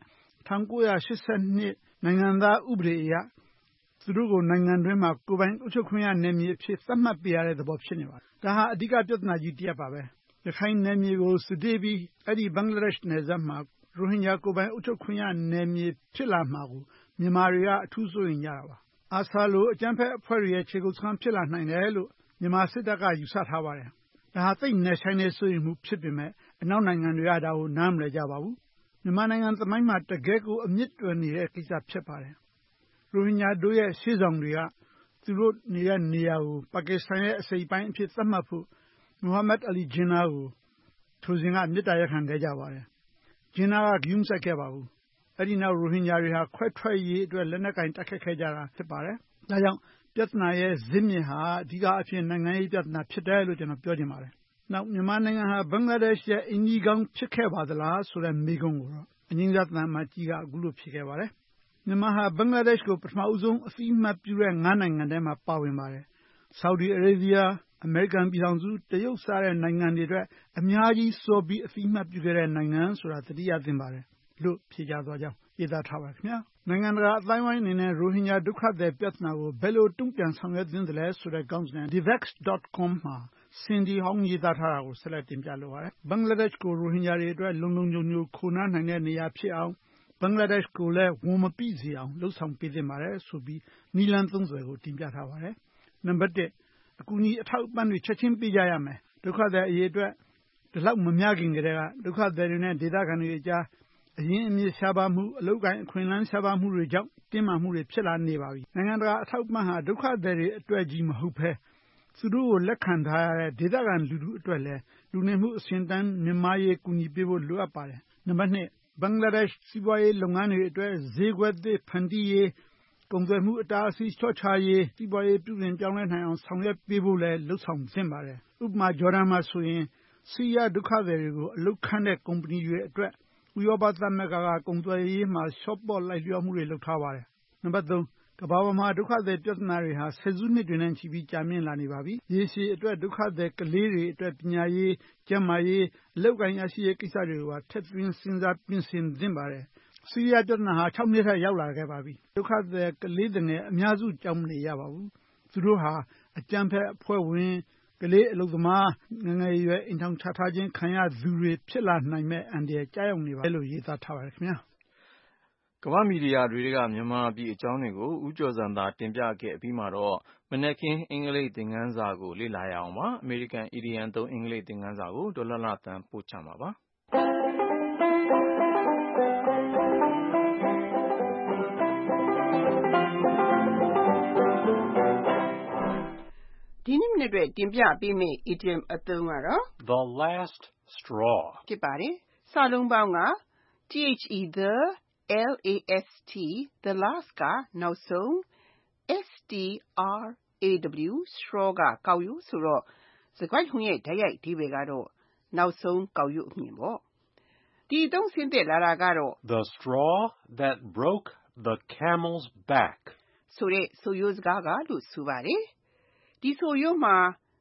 1982နိုင်ငံသားဥပဒေအရသူတို့ကိုနိုင်ငံတွင်းမှာကိုယ်ပိုင်အုပ်ချုပ်ခွင့်ရနယ်မြေအဖြစ်သတ်မှတ်ပေးရတဲ့သဘောဖြစ်နေပါတယ်။ဒါဟာအဓိကပြဿနာကြီးတစ်ရပ်ပါပဲ။ရခိုင်နယ်မြေကိုစစ်တေးပြီးအဲ့ဒီဘင်္ဂလားဒေ့ရှ်နယ်စပ်မှာရိုဟင်ဂျာကိုယ်ပိုင်အုပ်ချုပ်ခွင့်ရနယ်မြေဖြစ်လာမှာကိုမြန်မာတွေကအထူးစိုးရိမ်ကြတာပါ။အာဆာလိုအကြမ်းဖက်အဖွဲ့တွေရဲ့ခြေကုပ်စခန်းဖြစ်လာနိုင်တယ်လို့မြန်မာစစ်တပ်ကယူဆထားပါတယ်။ဒါဟာသိနယ်ဆိုင်တဲ့စိုးရိမ်မှုဖြစ်ပေမဲ့အနောက်နိုင်ငံတွေကဒါကိုနားမလည်ကြပါဘူး။မြန်မာနိုင်ငံသမိုင်းမှာတကယ်ကိုအမြင့်တွယ်နေတဲ့ကိစ္စဖြစ်ပါတယ်။ရိုဟင်ဂျာတို့ရဲ့ရှေ့ဆောင်တွေကသူတို့နေတဲ့နေရာကိုပါကစ္စတန်ရဲ့အစိပ်ပိုင်းအဖြစ်သတ်မှတ်ဖို့မိုဟာမက်အလီဂျင်းနာကိုထိုစဉ်ကမေတ္တာရပ်ခံခဲ့ကြပါတယ်။ဂျင်းနာကဂယုမစိုက်ခဲ့ပါဘူး။အဲ့ဒီနောက်ရိုဟင်ဂျာတွေဟာခွဲထွက်ရေးအတွက်လက်နက်ကင်တိုက်ခိုက်ခဲ့ကြတာဖြစ်ပါတယ်။ဒါကြောင့်ပြဿနာရဲ့ဇစ်မြစ်ဟာအဓိကအဖြစ်နိုင်ငံရေးပြဿနာဖြစ်တယ်လို့ကျွန်တော်ပြောချင်ပါတယ်။နောက်မြန်မာနိုင်ငံဟာဘင်္ဂလားဒေ့ရှ်ရဲ့အင်ဂျီကောင်းဖြစ်ခဲ့ပါသလားဆိုတဲ့မေးခွန်းကိုတော့အငြင်းစားသံအမတ်ကြီးကအခုလိုဖြေခဲ့ပါတယ်။မြန်မာဟာဘင်္ဂလားဒေ့ရှ်ကိုပထမဦးဆုံးအသိအမှတ်ပြုတဲ့9နိုင်ငံထဲမှာပါဝင်ပါတယ်။ဆော်ဒီအာရေဗျအမေရိကန်ပြည်ထောင်စုတရုတ်စတဲ့နိုင်ငံတွေအတွက်အများကြီးစောပြီးအသိအမှတ်ပြုခဲ့တဲ့နိုင်ငံဆိုတာသတိရသင့်ပါတယ်လို့ဖြေကြားသွားကြောင်းရေးသားထားပါခင်ဗျာ။နိုင်ငံတကာအတိုင်းဝိုင်းအနေနဲ့ရိုဟင်ဂျာဒုက္ခသည်ပြဿနာကိုဘယ်လိုတုံ့ပြန်ဆောင်ရွက်သင့်တယ်လဲဆိုတဲ့ခေါင်းစဉ်နဲ့ Divex.com မှာစင်ဒီဟောင်းရေးသားထားတာကိုဆက်လက်တင်ပြလိုပါတယ်။ဘင်္ဂလားဒေ့ရှ်ကိုရိုဟင်ဂျာတွေအတွက်လုံလုံခြုံခြုံခိုနားနိုင်တဲ့နေရာဖြစ်အောင်ဘင်္ဂလားဒေ့ရှ်ကိုလည်းဝန်မပိစေအောင်လှုပ်ဆောင်ပေးသင့်ပါတယ်ဆိုပြီးနီလန်30ကိုတင်ပြထားပါတယ်။နံပါတ်1အကူအညီအထောက်အပံ့တွေချက်ချင်းပေးကြရမယ်။ဒုက္ခသည်အရေးအတွက်ဒီလောက်မများခင်ကတည်းကဒုက္ခသည်တွေနဲ့ဒေသခံတွေအကြားအရင်းအမြစ်ရှားပါမှုအလုပ်ကိုင်အခွင့်အလမ်းရှားပါမှုတွေကြောင့်တင်းမာမှုတွေဖြစ်လာနေပါပြီ။နိုင်ငံတကာအထောက်အပံ့ဟာဒုက္ခသည်တွေအတွက်ကြီးမဟုတ်ဘဲသူတို့ကိုလက်ခံထားရတဲ့ဒေသခံလူထုအတွက်လည်းလူနေမှုအဆင့်တန်းမြင့်မားရေးကူညီပေးဖို့လိုအပ်ပါတယ်။နံပါတ်2ဘင်္ဂလားဒေ့ရှ်စီးပွားရေးလုပ်ငန်းတွေအတွက်ဈေးကွက်သစ်ဖန်တီးရေးကုန်သွယ်မှုအတားအဆီးလျှော့ချရေးစီးပွားရေးပြုပြင်ပြောင်းလဲနိုင်အောင်ဆောင်ရွက်ပေးဖို့လည်းလှုပ်ဆောင်သင့်ပါတယ်။ဥပမာဂျော်ဒန်မှာဆိုရင်ဆီးရီးယားဒုက္ခသည်တွေကိုအလုပ်ခန့်တဲ့ကုမ္ပဏီတွေအတွက်ဥရောပသမဂ္ဂကကုန်သွယ်ရေးမှာရှော့ပေါ့လိုက်လျောမှုတွေလုပ်ထားပါတယ်။နံပါတ်3 ကမ္ဘာပေါ်မှာဒုက္ခသည်ပြဿနာတွေဟာဆယ်စုနှစ်တွေနဲ့ချီပြီးကြာမြင့်လာနေပါပြီ။ရေရှည်အတွက်ဒုက္ခသည်ကလေးတွေအတွက်ပညာရေး၊ကျန်းမာရေး၊အလုပ်အကိုင်ရရှိရေးကိစ္စတွေကိုပါထည့်သွင်းစဉ်းစားပြင်ဆင်သင့်ပါတယ်။ဆီးရီးယားပြဿနာဟာ6 နှစ်ထက်ရောက်လာခဲ့ပါပြီ။ဒုက္ခသည်ကလေးသူငယ်အများစုကြောက်မနေရပါဘူး။သူတို့ဟာအကြမ်းဖက်အဖွဲ့ဝင်၊ကလေးအလုပ်သမား၊ငယ်ငယ်ရွယ်အိမ်ထောင်ချထားခြင်းခံရသူတွေဖြစ်လာနိုင်မယ့်အန္တရာယ်ကျရောက်နေပါတယ်လို့ရေးသားထားပါတယ်ခင်ဗျာ။ကမ္ဘာ့မီဒီယာတွေကမြန်မာပြည်အကြောင်းတွေကိုဦးကျော်ဇံသာတင်ပြခဲ့အပြီးမှာတော့မနက်ခင်းအင်္ဂလိပ်သင်ခန်းစာကိုလေ့လာရအောင်ပါ။အမေရိကန်အီဒီယံသုံးအင်္ဂလိပ်သင်ခန်းစာကိုဒေါ်လှလှသန်းပို့ချမှာပါ။ဒီနေ့မနေ့အတွက်တင်ပြပေးမယ့် idiom အသုံးကတော့ The last straw. ဖြစ်ပါတယ်။စာလုံးပေါင်းက the last the last ကနောက်ဆုံး straw ကကောက်ရိုးဆိုတော့စကားလုံးရဲ့တိုက်ရိုက်အဓိပ္ပာယ်ကတော့နောက်ဆုံးကောက်ရိုးအမြင်ပေါ့။ဒီအသုံးဆင်းသက်လာတာကတော့ The straw that broke the camel's back. ဆိုတဲ့ဆိုရိုးစကားကလို့ဆိုပါတယ်။ဒီဆိုရိုးမှာ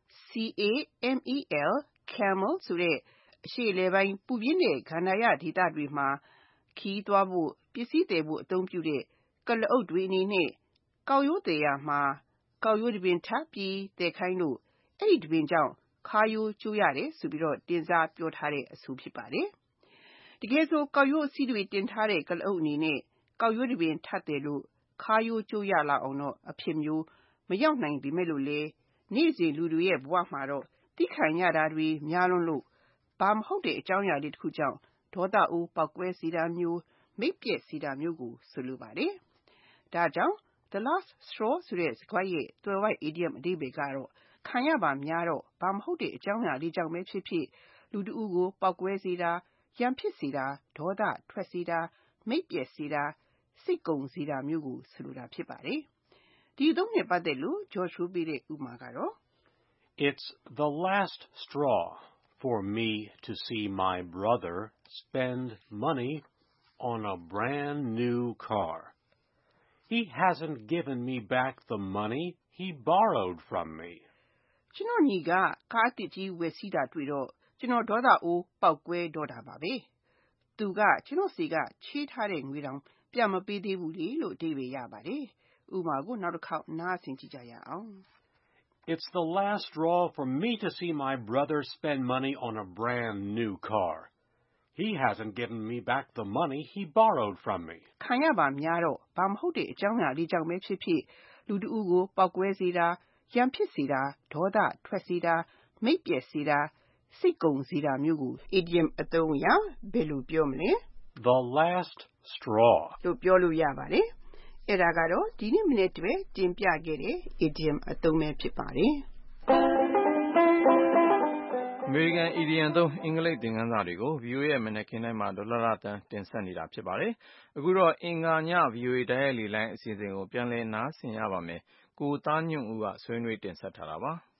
camel ဆိုတဲ့အရှေ့အလယ်ပိုင်းပူပြင်းတဲ့ကန္တာရဒေသတွေမှာခီးသွားဖို့ပစ္စည်းသယ်ဖို့အသုံးပြုတဲ့ကလအုပ်တွေအနေနဲ့ကောက်ရိုးသယ်ရမှာကောက်ရိုးတပင်ထပ်ပြီးသယ်ခိုင်းလို့အဲ့ဒီတပင်ကြောင့်ခါရိုးကျိုးရတယ်ဆိုပြီးတော့တင်စားပြောထားတဲ့အဆိုဖြစ်ပါတယ်။တကယ်ဆိုကောက်ရိုးအစည်းတွေတင်ထားတဲ့ကလအုပ်အနေနဲ့ကောက်ရိုးတပင်ထပ်တယ်လို့ခါရိုးကျိုးရလာအောင်တော့အဖြစ်မျိုးမရောက်နိုင်ပေမဲ့လို့လေနေ့စဉ်လူတွေရဲ့ဘဝမှာတော့တိခိုင်ရတာတွေများလွန်းလို့ဘာမဟုတ်တဲ့အကြောင်းအရာလေးတစ်ခုကြောင့်ဒေါသအိုးပောက်ကွဲစေတာမျိုးမိတ်ပြက်စေတာမျိုးကိုဆိုလိုပါတယ်။ဒါကြောင့် the last straw ဆိုတဲ့စကားရဲ့သွယ်ဝိုက် idiom အဓိပ္ပာယ်ကတော့ခံရပါများတော့ဘာမဟုတ်တဲ့အကြောင်းအရာလေးကြောင့်ပဲဖြစ်ဖြစ်လူတဦးကိုပောက်ကွဲစေတာရန်ဖြစ်စေတာဒေါသထွက်စေတာမိတ်ပြက်စေတာစိတ်ကုန်စေတာမျိုးကိုဆိုလိုတာဖြစ်ပါတယ်။ဒီအသုံးနဲ့ပတ်သက်လို့ George ဆိုပေးတဲ့ဥပမာကတော့ It's the last straw for me to see my brother spend money on a brand new car. He hasn't given me back the money he borrowed from me. ကျွန်တော်ညီကကားအသစ်ကြီးဝယ်စီးတာတွေ့တော့ကျွန်တော်ဒေါသအိုးပောက်ကွဲတော့တာပါပဲ။သူကကျွန်တော်စီကချေးထားတဲ့ငွေတောင်ပြန်မပေးသေးဘူးလေလို့အဓိပ္ပာယ်ရပါတယ်။ဥပမာကိုနောက်တစ်ခေါက်နားဆင်ကြည့်ကြရအောင်။ It's the last straw for me to see my brother spend money on a brand new car. He hasn't given me back the money he borrowed from me. ခံရပါများတော့ဘာမဟုတ်တဲ့အကြောင်းအရာလေးကြောင့်ပဲဖြစ်ဖြစ်လူတဦးကိုပောက်ကွဲစေတာရန်ဖြစ်စေတာဒေါသထွက်စေတာမိတ်ပြက်စေတာစိတ်ကုန်စေတာမျိုးကို idiom အသုံးအရဘယ်လိုပြောမလဲ The last straw လို့ပြောလို့ရပါတယ်။အဲ့ဒါကတော့ဒီနေ့မနေ့တည်းတင်ပြခဲ့တဲ့ idiom အသုံးပဲဖြစ်ပါတယ်။အမေရိကန်အီဒီယံသုံးအင်္ဂလိပ်သင်ခန်းစာတွေကို VOA ရဲ့မနက်ခင်းတိုင်းမှာဒေါ်လှလှသန်းတင်ဆက်နေတာဖြစ်ပါတယ်။အခုတော့အင်္ဂါည VOA တိုက်ရိုက်လေလိုင်းအစီအစဉ်ကိုပြန်လည်နားဆင်ရပါမယ်။ကိုသားညွန့်ဦးကဆွေးနွေးတင်ဆက်ထားတာပါ။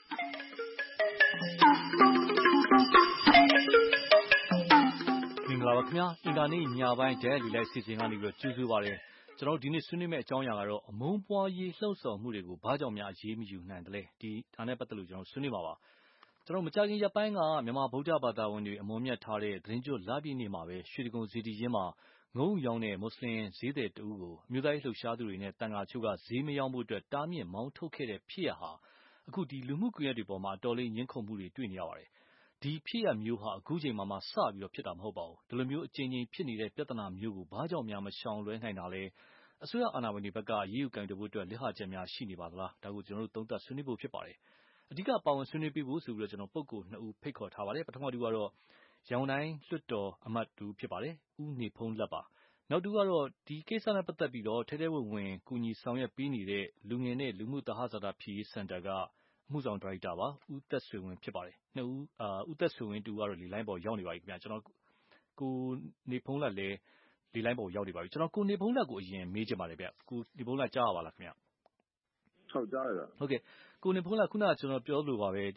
မင်္ဂလာပါခင်ဗျာအင်္ဂါနေ့ညပိုင်းတိုက်ရိုက်လေလိုင်းအစီအစဉ်ကနေပြီးတော့ကြိုဆိုပါရစေ။ကျွန်တော်ဒီနေ့ဆွေးနွေးမယ့်အကြောင်းအရာကတော့အမုန်းပွားရေးလှုံ့ဆော်မှုတွေကိုဘာကြောင့်များအရေးမယူနိုင်တယ်လဲဒါနဲ့ပတ်သက်လို့ကျွန်တော်ဆွေးနွေးပါပါကျွန်တော်မကြခင်ရက်ပိုင်းကမြန်မာဗုဒ္ဓဘာသာဝင်တွေအမွန်မြတ်ထားတဲ့သတင်းကျွတ်လပြည့်နေ့မှာပဲရွှေတကုံစီတီရင်းမှာငုံရောင်းတဲ့မွတ်စလင်ဈေးသည်တဦးကိုအမျိုးသားရေးလှုပ်ရှားသူတွေနဲ့တန်ခါချို့ကဈေးမရောင်းဖို့အတွက်တားမြစ်မောင်းထုတ်ခဲ့တဲ့ဖြစ်ရပ်ဟာအခုဒီလူမှုကွန်ရက်တွေပေါ်မှာအတော်လေးညှင်းခုန်မှုတွေတွေ့နေရပါတယ်ဒီဖြစ်ရပ်မျိုးဟာအခုချိန်မှစပြီးတော့ဖြစ်တာမဟုတ်ပါဘူးဒီလိုမျိုးအကြိမ်ကြိမ်ဖြစ်နေတဲ့ပြဿနာမျိုးကိုဘာကြောင့်များမရှောင်လွှဲနိုင်တာလဲအစိုးရအာဏာပိုင်တွေဘက်ကရေးယူကင်တွယ်ဖို့အတွက်လက်ဟချက်များရှိနေပါသလားဒါကိုကျွန်တော်တို့သုံးသပ်ဆွေးနွေးဖို့ဖြစ်ပါတယ်အဓိကပါဝင်ဆွေးနွေးပေးဖို့ဆိုပြီးတော့ကျွန်တော်ပုဂ္ဂိုလ်2ဦးဖိတ်ခေါ်ထားပါတယ်ပထမတူကတော့ရန်ကုန်တိုင်းလွှတ်တော်အမတ်တူဖြစ်ပါတယ်ဦးနေဖုံးလက်ပါနောက်တူကတော့ဒီကိစ္စနဲ့ပတ်သက်ပြီးတော့ထဲထဲဝင်ဝင်ကူညီဆောင်ရွက်ပေးနေတဲ့လူငယ်နဲ့လူမှုသဟဇာတာဖြည့်ရေးစင်တာကအမှုဆောင်ဒါရိုက်တာပါဦးသက်ဆွေဝင်းဖြစ်ပါတယ်နှစ်ဦးဦးသက်ဆွေဝင်းတူကတော့ဒီလိုင်းပေါ်ရောက်နေပါပြီခင်ဗျာကျွန်တော်ကိုနေဖုံးလက်လည်းဒီလိုင်းပေါ်ရောက်နေပါပြီကျွန်တော်ကိုနေဖုံးလက်ကိုအရင်မေးချင်ပါတယ်ဗျကိုနေဖုံးလက်ကြားရပါလားခင်ဗျာဟုတ်ကြားရတာဟုတ်ကဲ့ကိုနေဖုံးလက်ခုနကကျွန်တော်ပြောလို့ပါပဲဒ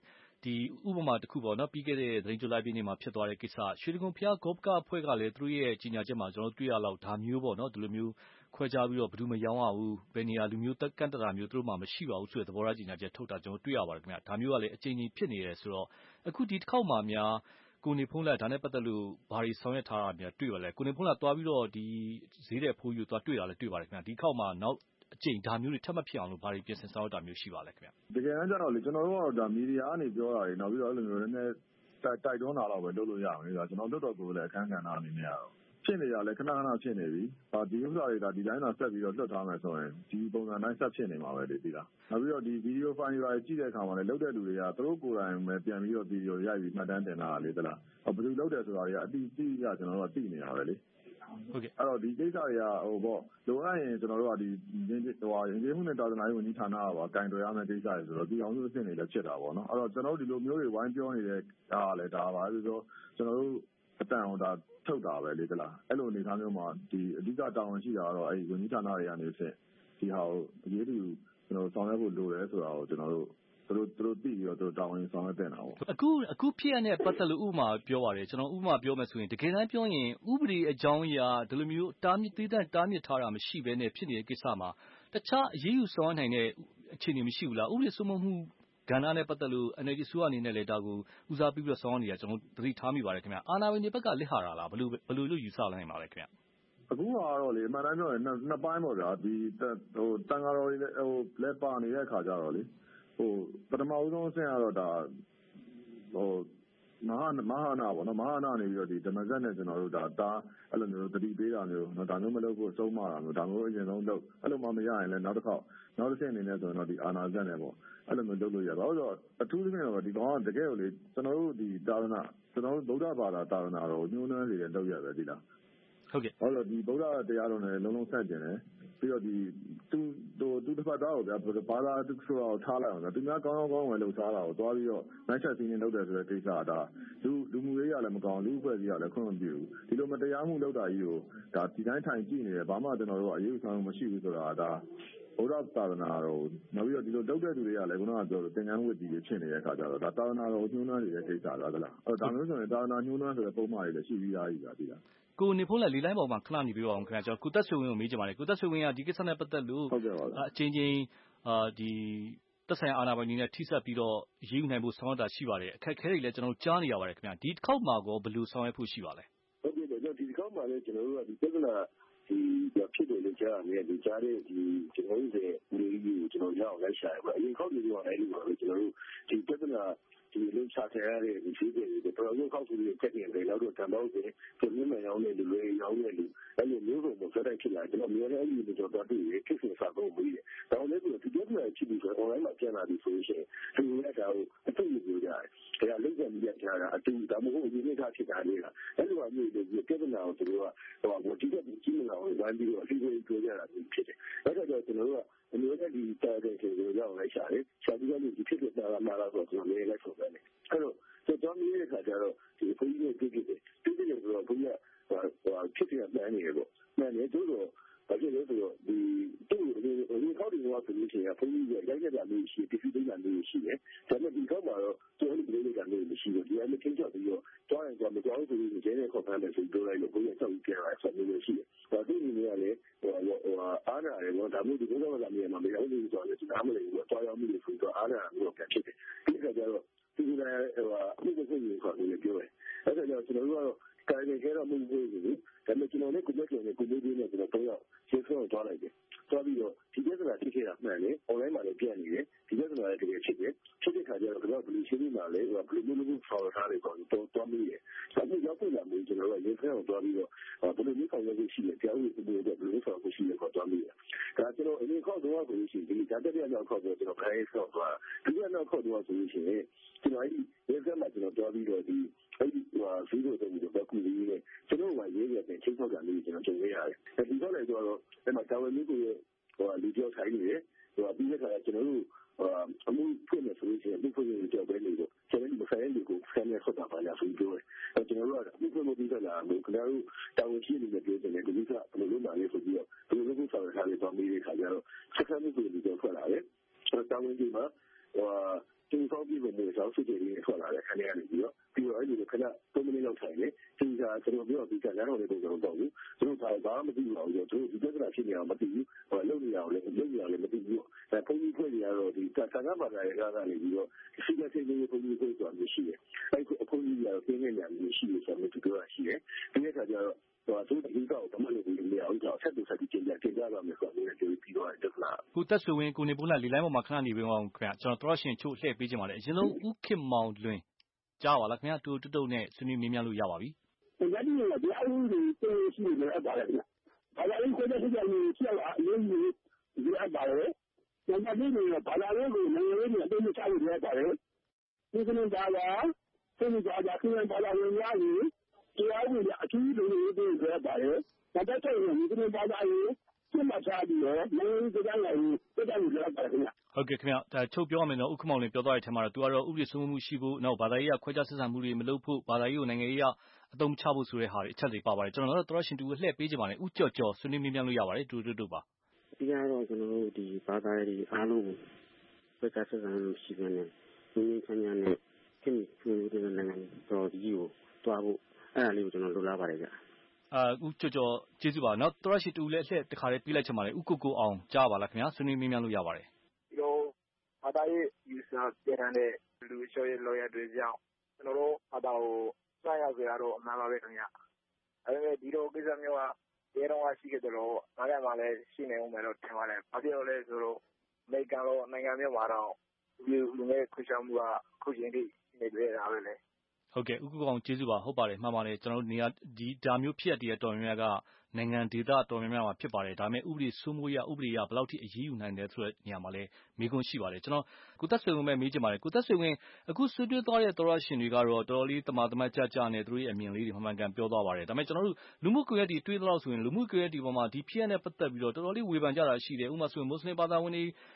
ဥပမာတစ်ခုပေါ့နော်ပြီးခဲ့တဲ့သတင်းကြိုလိုက်ပြီးနေမှာဖြစ်သွားတဲ့ကိစ္စရွှေဒဂုံဖျားဂေါ့ကအဖွဲ့ကလည်းသူတို့ရဲ့ကြီးညာချက်မှာကျွန်တော်တွေ့ရလောက်ဒါမျိုးပေါ့နော်ဒီလိုမျိုးခွဲခြားပြီးတော့ဘယ်သူမရောင်းရဘူးဘယ်နေရာလူမျိုးကန့်တတာမျိုးသူတို့မှမရှိပါဘူးဆိုတဲ့သဘောထားကြီးညာချက်ထုတ်တာကျွန်တော်တွေ့ရပါတယ်ခင်ဗျဒါမျိုးကလည်းအချိန်ကြီးဖြစ်နေတယ်ဆိုတော့အခုဒီတစ်ခေါက်မှများကိုနေဖုံးလက်ဒါနဲ့ပတ်သက်လို့ဘာတွေဆောင်ရွက်ထားတာများတွေ့ရလဲကိုနေဖုံးလက်သွားပြီးတော့ဒီဈေးတဲ့ဖိုးယူသွားတွေ့တာလည်းတွေ့ပါတယ်ခင်ဗျဒီတစ်ခေါက်မှနောက်အကျိန်ဒါမျိုးတွေထပ်မဖြစ်အောင်လို့ဘာတွေပြင်ဆင်ဆောင်ရွက်တာမျိုးရှိပါလဲခင်ဗျတကယ်တမ်းကျတော့လေကျွန်တော်တို့ကတော့ဒါမီဒီယာကနေပြောတာတွေနောက်ပြီးတော့အဲ့လိုမျိုးနည်းနည်းတိုက်တွန်းတာတော့ပဲလုပ်လို့ရမယ်ဆိုတာကျွန်တော်တို့တော့ကိုလည်းအခန်းကဏ္ဍအနေနဲ့ကတော့ဖြစ်နေရလဲခဏခဏဖြစ်နေပြီဒီဥစ္စာတွေဒါဒီတိုင်းတော့ဆက်ပြီးတော့လွတ်ထားမယ်ဆိုရင်ဒီပုံစံတိုင်းဆက်ဖြစ်နေမှာပဲလေဒီလားနောက်ပြီးတော့ဒီဗီဒီယိုဖိုင်တွေကြည့်တဲ့အခါမှာလည်းလုပ်တဲ့လူတွေကသူတို့ကိုယ်တိုင်ပဲပြန်ပြီးတော့ဗီဒီယိုရိုက်ပြီးမှတ်တမ်းတင်တာလေသလားဘယ်သူလုပ်တယ်ဆိုတာတွေကအတိအကျကျွန်တော်တို့ကသိနေတာပဲလေဟုတ်ကဲ့အဲ့တော့ဒီကိစ္စတွေကပေါ့လိုအပ်ရင်ကျွန်တော်တို့ကဒီရင်းကျေးမှုနဲ့တာသနာရေးဝန်ကြီးဌာနကပါကင်တွယ်ရမယ့်ကိစ္စတွေဆိုတော့ဒီအောင်စုအဆင့်တွေလည်းဖြစ်တာပေါ့နော်အဲ့တော့ကျွန်တော်တို့ဒီလိုမျိုးတွေဝိုင်းပြောနေတဲ့ဒါကလည်းဒါပါဆိုတော့ကျွန်တော်တို့အတန်ဟောဒါထုတ်တာပဲလေသလားအဲ့လိုအနေထားမျိုးမှာဒီအဓိကတာဝန်ရှိတာကတော့အဲ့ဒီဝန်ကြီးဌာနတွေကနေဖြစ်ဒီဟာကိုအရေးတူကျွန်တော်ဆောင်ရွက်ဖို့လိုတယ်ဆိုတာကိုကျွန်တော်တို့သူတို့သိပြီးတော့သူတို့တာဝန်ဆောင်ရွက်တင်တာပေါ့အခုဖြစ်ရတဲ့ပတ်သက်လို့ဥပမာပြောပါတယ်ကျွန်တော်ဥပမာပြောမယ်ဆိုရင်တကယ်တမ်းပြောရင်ဥပဒေအကြောင်းအရာဒီလိုမျိုးတားမြစ်သေးတဲ့တားမြစ်ထားတာမရှိဘဲနဲ့ဖြစ်နေတဲ့ကိစ္စမှာတခြားအရေးယူဆောင်ရွက်နိုင်တဲ့အခြေအနေမရှိဘူးလားဥပဒေစိုးမိုးမှုကဏ္ဍနဲ့ပတ်သက်လို့ NLD ဆိုအနေနဲ့လည်းဒါကိုဦးစားပြီးတော့ဆောင်ရွက်နေတာကျွန်တော်သတိထားမိပါတယ်ခင်ဗျအာဏာပိုင်တွေဘက်ကလက်ဟာတာလားဘယ်လိုလို့ယူဆနိုင်ပါလဲခင်ဗျအခုကတော့လေအမှန်တမ်းပြောရင်နှစ်ပိုင်းပေါ့ဗျာဒီတန်ဃာတော်တွေလည်းပါနေတဲ့အခါကျတော့လေပထမဦးဆုံးအဆင့်ကတော့ဒါမဟာနာပေါ့နော်မဟာနာနေပြီးတော့ဒီဓမ္မစက်နဲ့ကျွန်တော်တို့ဒါအဲ့လိုမျိုးတတိပေးတာမျိုးဒါမျိုးမလုပ်ဖို့ဆုံးမတာမျိုးဒါမျိုးအရင်ဆုံးလုပ်အဲ့လိုမှမရရင်လည်းနောက်တစ်ဆင့်အနေနဲ့ဆိုရင်တော့ဒီအာနာစက်နဲ့ပေါ့အဲ့လိုမျိုးလုပ်လို့ရပါဘူးဆိုတော့အထူးသဖြင့်တော့ဒီကောင်ကတကယ်ကိုလေကျွန်တော်တို့ဒီသာသနာကျွန်တော်တို့ဗုဒ္ဓဘာသာသာသနာတော်ညှိုးနှွမ်းစေတဲ့လုပ်ရပဲဒီလားဟုတ်ကဲ့ဟုတ်လို့ဒီဗုဒ္ဓတရားတော်နဲ့လုံးလုံးဆက်ကျင်တယ်ပြီးတော့ဒီသူတစ်ဖက်သားကိုဗျာဘာသာသူဆိုတော့ထားလိုက်အောင်ဗျာသူများကောင်းကောင်းဝယ်လို့စားတာကိုသွားပြီးတော့နိုင်ချက်စီးနေလုပ်တယ်ဆိုတဲ့ကိစ္စဒါလူမှုရေးရလည်းမကောင်းလူအဖွဲ့အစည်းရလည်းခွင့်မပြုဘူးဒီလိုမတရားမှုလုပ်တာကြီးကိုဒါဒီတိုင်းထိုင်ကြည့်နေတယ်ဘာမှကျွန်တော်တို့အရေးဆောင်မရှိဘူးဆိုတာဒါဘုရားသာသနာတော်နောက်ပြီးတော့ဒီလိုလုပ်တဲ့သူတွေကလည်းခုနကပြောလို့သင်္ကန်းဝတ်တီတွေဖြစ်နေတဲ့အခါကျတော့ဒါသာသနာတော်ညှိုးနှွမ်းနေတဲ့ကိစ္စလားသလားအဲ့ဒါမျိုးဆိုရင်သာသနာညှိုးနှွမ်းဆိုတဲ့ပုံမှန်တွေလည်းရှိပြီးသားကြီးပါဒီလားကိုနေဖုံးလက်လေးလိုင်းပေါ်မှာခဏနေပြီးတော့အောင်ခင်ဗျာကျွန်တော်ကိုသက်ဆွေဝင်းကိုမေးချင်ပါတယ်ကိုသက်ဆွေဝင်းကဒီကိစ္စနဲ့ပတ်သက်လို့အချင်းချင်းဒီသက်ဆိုင်ရာအာဏာပိုင်တွေနဲ့ထိစပ်ပြီးတော့ရေးယူနိုင်ဖို့ဆောင်ရွက်တာရှိပါတယ်အခက်အခဲတွေလည်းကျွန်တော်ကြားနေရပါတယ်ခင်ဗျာဒီတစ်ခေါက်မှာကောဘယ်လိုဆောင်ရွက်ဖို့ရှိပါလဲဟုတ်ကဲ့ဒီတစ်ခေါက်မှာလည်းကျွန်တော်တို့ကဒီပြဿနာဒီဖြစ်တယ်လို့ကြားရတယ်ဒီကြားတဲ့ဒီကျွန်တော်တို့ရဲ့လူကြီးကိုကျွန်တော်ရအောင်လိုက်ရှာရပါအရင်ခေါက်ပြီးတော့အဲ့လိုပါပဲကျွန်တော်တို့ဒီပြဿနာဒီလိုချထားရတဲ့ဒီရှိတဲ့ဒီတော်ရုံခောက်စုတွေတက်နေတယ်နောက်တော့တံပေါင်းတွေသူမြင်မှန်ရောင်းတဲ့လူတွေရောင်းတဲ့လူအဲ့လိုမျိုးစုံပေါ့ဆက်တိုက်ဖြစ်လာကျွန်တော်မြင်ရတဲ့အဲ့ဒီကျွန်တော်တွေ့ရဖြစ်စဉ်စာကုန်ပြီးတယ်ဒါလည်းဒီပြဿနာဖြစ်ပြီးဆို online မှာပြန်လာပြီးဆိုရင်သူလည်းဒါကိုအတူတူပြောကြတယ်ဒါလည်းလက်ကြည့်ကြတာအတူဒါမှမဟုတ်ဒီနေ့ကဖြစ်တာလေအဲ့လိုမျိုးဒီပြဿနာကိုသူတို့ကဟိုဒီကကြီးမလာအောင်ဝိုင်းပြီးတော့အစီအစဉ်ပြောကြတာဖြစ်တယ်အဲ့ဒါကြောင့်ကျွန်တော်တို့ကအမျိုးသားဒီတာတဲ့ကိုရောက်လိုက်ရှာတယ်ရှာပြီးတော့ဒီဖြစ်တဲ့တာမှာလာတော့ကျွန်တော်လည်းလိုက်ဆိုတယ်အဲ့တော့ကျွန်တော်မြင်တဲ့အခါကျတော့ဒီဘုန်းကြီးတွေတွေ့တယ်ဆိုတော့ဘုရားဖြစ်တဲ့ပန်းနေပေါ့မှန်တယ်တို့တော့ဘာဖြစ်လဲဆိုတော့ဒီဒီခေါက်တွေကတော့ဆိုလို့ရှိရင်ဘုန်းကြီးရဲ့ရိုက်ရတာမျိုးရှိတယ်ဒီလိုမျိုးရှိတယ်ဒါပေမဲ့ဒီခေါက်မှာတော့ကျွန်တော်တို့ဒီလိုမျိုးမရှိဘူးဒီအမှချင်းချပြီးတော့တွားရင်တော့မကြောက်ဘူးဆိုရင်ကျဲတဲ့ခေါက်ဖမ်းတယ်ဆိုတော့လိုက်လို့ဘုရားစောက်ကြရဆိုမျိုးရှိတယ်ဒါသူ့အနေနဲ့လည်းအားနာတယ်တော့ဒါမျိုးဒီဘုရားကလည်းမရောက်ဘူးဆိုတော့ဒါမှမဟုတ်တွားရောက်မှုတွေဆိုတော့အားနာမျိုးပြန်ဖြစ်တယ်ဒီကကြတော့ဒီကလည်းအမှုကိုကိုပြောတယ်အဲ့ဒါကြောင့်ကျွန်တော်တို့ကတော့ကာယကဲတော့မဟုတ်ဘူးဒါပေမဲ့ကျွန်တော်လည်းကိုယ်နဲ့ကျွန်တော်တော့ရှင်းဆုံးသွားလိုက်တယ်သွားပြီးတော့ဒီပြဿနာဖြစ်ခဲ့တာမှန်တယ် online မှာလည်းပြနေတယ်ဒီပြဿနာလည်းတကယ်ဖြစ်တယ်ဖြစ်တဲ့ခါကျတော့ဘယ်လိုရှင်းနေမှာလဲဘယ်လိုမျိုးဖော်ထားတယ်ပေါ့တော့သွားမိတယ်ဒါပေမဲ့ရောက်ပြန်လာပြီးကျွန်တော်တို့ရေခဲအောင်သွားပြီးတော့ဘယ်လိုမျိုးဆောင်ရွက်ဖို့ရှိလဲကြားဝင်ပြီးတော့ဘယ်လိုဆောင်ဖို့ရှိလဲပေါ့သွားမိတယ်ဒါကျွန်တော်အရင်ခေါက်တော့ဆိုလို့ရှိရင်ဒီဒါတက်ရတော့ခေါက်တော့ကျွန်တော်ခိုင်းဆော့သွားဒီကတော့ခေါက်တော့ဆိုလို့ရှိရင်ကျွန်တော်အဲဒီရေခဲမှာကျွန်တော်သွားပြီးတော့ဒီအဲ့ဒီဗီဒီယိုတွေတော့ကူပြီးနေကျွန်တော်ကရေးရတဲ့ချင်းချောက်ကလေးကျွန်တော်ကြုံရရတယ်ဒီတော့လည်းတော့အဲ့မှာတာဝန်မျိုးကိုလူကြောက်ထိုင်နေတယ်ပြီးတဲ့အခါကျွန်တော်တို့အမှုဖွင့်နေဆိုရင်ဒီဖွင့်နေတော့ပဲလို့ကျွန်တော်တို့ဆိုင်လူကိုဆန်းရဆက်တာပါလားဆိုပြီးတော့ကျွန်တော်တို့ကဒီဖွင့်လို့ပြီးတော့လာလို့ကျွန်တော်တို့တာဝန်ရှိနေတဲ့ပြောတယ်ဒီကဘယ်လိုမှလည်းဆိုပြီးတော့ဘယ်လိုလုပ်ဆောင်ရလဲတော့မိတဲ့ခါကျတော့ဆက်ဆံမှုကိုဒီတော့ထွက်လာတယ်တာဝန်ကြီးမှာတင်ဆောင်ပြီးလို့မျိုးဆိုကျယ်လေးထွက်လာတဲ့ခန်းထဲကနေပြီးတော့အဲ့ဒီလိုခဏ3မိနစ်လောက်ထိုင်တယ်ဒီကကျွန်တော်ပြောပြီးကလည်းတော့လည်းပုံစံမပေါ့ဘူးသူတို့ဘာမှမသိဘူးတော့သူတို့ဒီပြဿနာဖြစ်နေအောင်မသိဘူးလုပ်နေအောင်လည်းမသိဘူးဒါဘုန်းကြီးဖွဲ့နေရတော့ဒီသံဃာဘာသာရေးကနေပြီးတော့စီကစိတ်လေးဘုန်းကြီးဖွဲ့ဆိုတာမျိုးရှိတယ်အဲ့ဒီဘုန်းကြီးကတော့ပြင်းနေတယ်မျိုးရှိတယ်ဆိုတော့သူပြောတာရှိတယ်ဒီအခါကျတော့သူဒီကောက်ဘာလို့ဒီနေအောင်ကြောက်ဆက်ပြီးတင်ကြပါမယ်ဆိုတော့ဒီပြီးတော့တက်လာကိုသက်ဆွေဝင်းကိုနေပိုးလာလေလိုင်းပေါ်မှာခဏနေပေးအောင်ခင်ဗျကျွန်တော်ရှင်ချို့လှည့်ပေးခြင်းပါလေအရင်ဆုံးဦးခင်မောင်လွင်ကြားပါလားခင်ဗျတူတုတ်နဲ့ဆွေးနွေးမေးမြန်းလို့ရပါပြီ။ဒါကြီးကတရားဥပဒေကိုရှိနေတဲ့အပါတယ်ခင်ဗျ။ဘာသာရေးကိုတည်းကလည်းရှိရအရေးကြီးဒီအပါတယ်။ဒါမှမဟုတ်ဘာသာရေးကိုနိုင်ငံရေးနဲ့အသိဉာဏ်ချလို့ရပါတယ်။ဒီကနေ့ဒါကသိဉာဏ်ချခင်ဘာသာရေးများကြီးတရားဥပဒေအထူးလုပ်နေတယ်ဆိုပါတယ်။ဒါတက်တဲ့ဒီကနေ့ဘာသာရေးပြတ်မှတ်ထားပြီးတော့နိုင်ငံရေးကြောင်းလည်းတက်တယ်လို့ပြောပါတယ်ခင်ဗျ။ဟုတ်ကဲ့ခင်ဗျဒါချုပ်ပြောရမယ်နော်ဥက္ကမောင်လင်းပြောသွားတဲ့အထက်မှာတော့သူကတော့ဥပဒေစိုးမိုးမှုရှိဖို့နောက်ဘာသာရေးကခွဲခြားဆက်ဆံမှုတွေမလုပ်ဖို့ဘာသာရေးကိုနိုင်ငံရေးကအသုံးချဖို့ဆိုတဲ့ဟာတွေအချက်တွေပါပါတယ်ကျွန်တော်တို့ရှင်တူလှည့်ပေးကြပါနဲ့ဥကြော်ကြော်ဆွေးနွေးမေးမြန်းလို့ရပါတယ်တူတူပါအဓိကတော့ကျွန်တော်တို့ဒီဘာသာရေးအားလုံးကိုခွဲခြားဆက်ဆံမှုရှိတဲ့နဲ့ငင်းချမ်းချမ်းနဲ့ခင်ဗျားတို့နိုင်ငံတော်ဒီကိုတွားဖို့အဲ့ဒါလေးကိုကျွန်တော်လိုလားပါတယ်ဗျဥကြော်ကျေးဇူးပါနောက်တော်ရှိတူလည်းအလှည့်တစ်ခါလေးပြီးလိုက်ချင်ပါတယ်ဥကိုအောင်ကြားပါလားခင်ဗျာဆွေးနွေးမေးမြန်းလို့ရပါတယ်ဒီလိုဘာသာရေး user ပြန်တဲ့လူရှော့ရဲ့ lawyer တွေကြောင့်ကျွန်တော်တို့ဘာသာကိုစရောက်ကြရတော့အမှန်ပါပဲခင်ဗျာဒါပေမဲ့ဒီလိုကိစ္စမျိုးကဒီတော့ရှိခဲ့တယ်လို့နားလည်မှလည်းရှိနေဦးမယ်လို့ထင်ပါတယ်ဘာဖြစ်လို့လဲဆိုတော့အမေရိကန်လိုနိုင်ငံမျိုးမှာတော့လူငယ်ခွင့်ချမှုကခုချိန်ထိနေတွေ့ရတာပဲလေဟုတ်ကဲ့ဥက္ကကောင်ကျေးဇူးပါဟုတ်ပါတယ်မှန်ပါတယ်ကျွန်တော်တို့နေရာဒီဒါမျိုးဖြစ်တဲ့တော်များများကနိုင်ငံဒေသတော်များများမှာဖြစ်ပါတယ်ဒါပေမဲ့ဥပဒေစိုးမိုးရဥပဒေရဘယ်လောက်ထိအရေးယူနိုင်တယ်ဆိုတဲ့နေရာမှာလည်းမေးခွန်းရှိပါတယ်ကျွန်တော်ကိုသက်ဆွေဝင်းပဲမေးချင်ပါတယ်ကိုသက်ဆွေဝင်းအခုဆွေးနွေးသွားတဲ့တော်ရရှင်တွေကတော့တော်တော်လေးတမာတမတ်ကြနဲ့သူတို့ရဲ့အမြင်လေးတွေမှန်ကန်ပြောသွားပါတယ်ဒါပေမဲ့ကျွန်တော်တို့လူမှုကွန်ရက်တွေတွေးသလောက်ဆိုရင်လူမှုကွန်ရက်တွေပေါ်မှာဒီဖြစ်ရတဲ့ပတ်သက်ပြီးတော့တော်တော်လေးဝေဖန်ကြတာရှိတယ်ဥပမာဆိုရင်မွတ်စလင်ဘာသာဝင်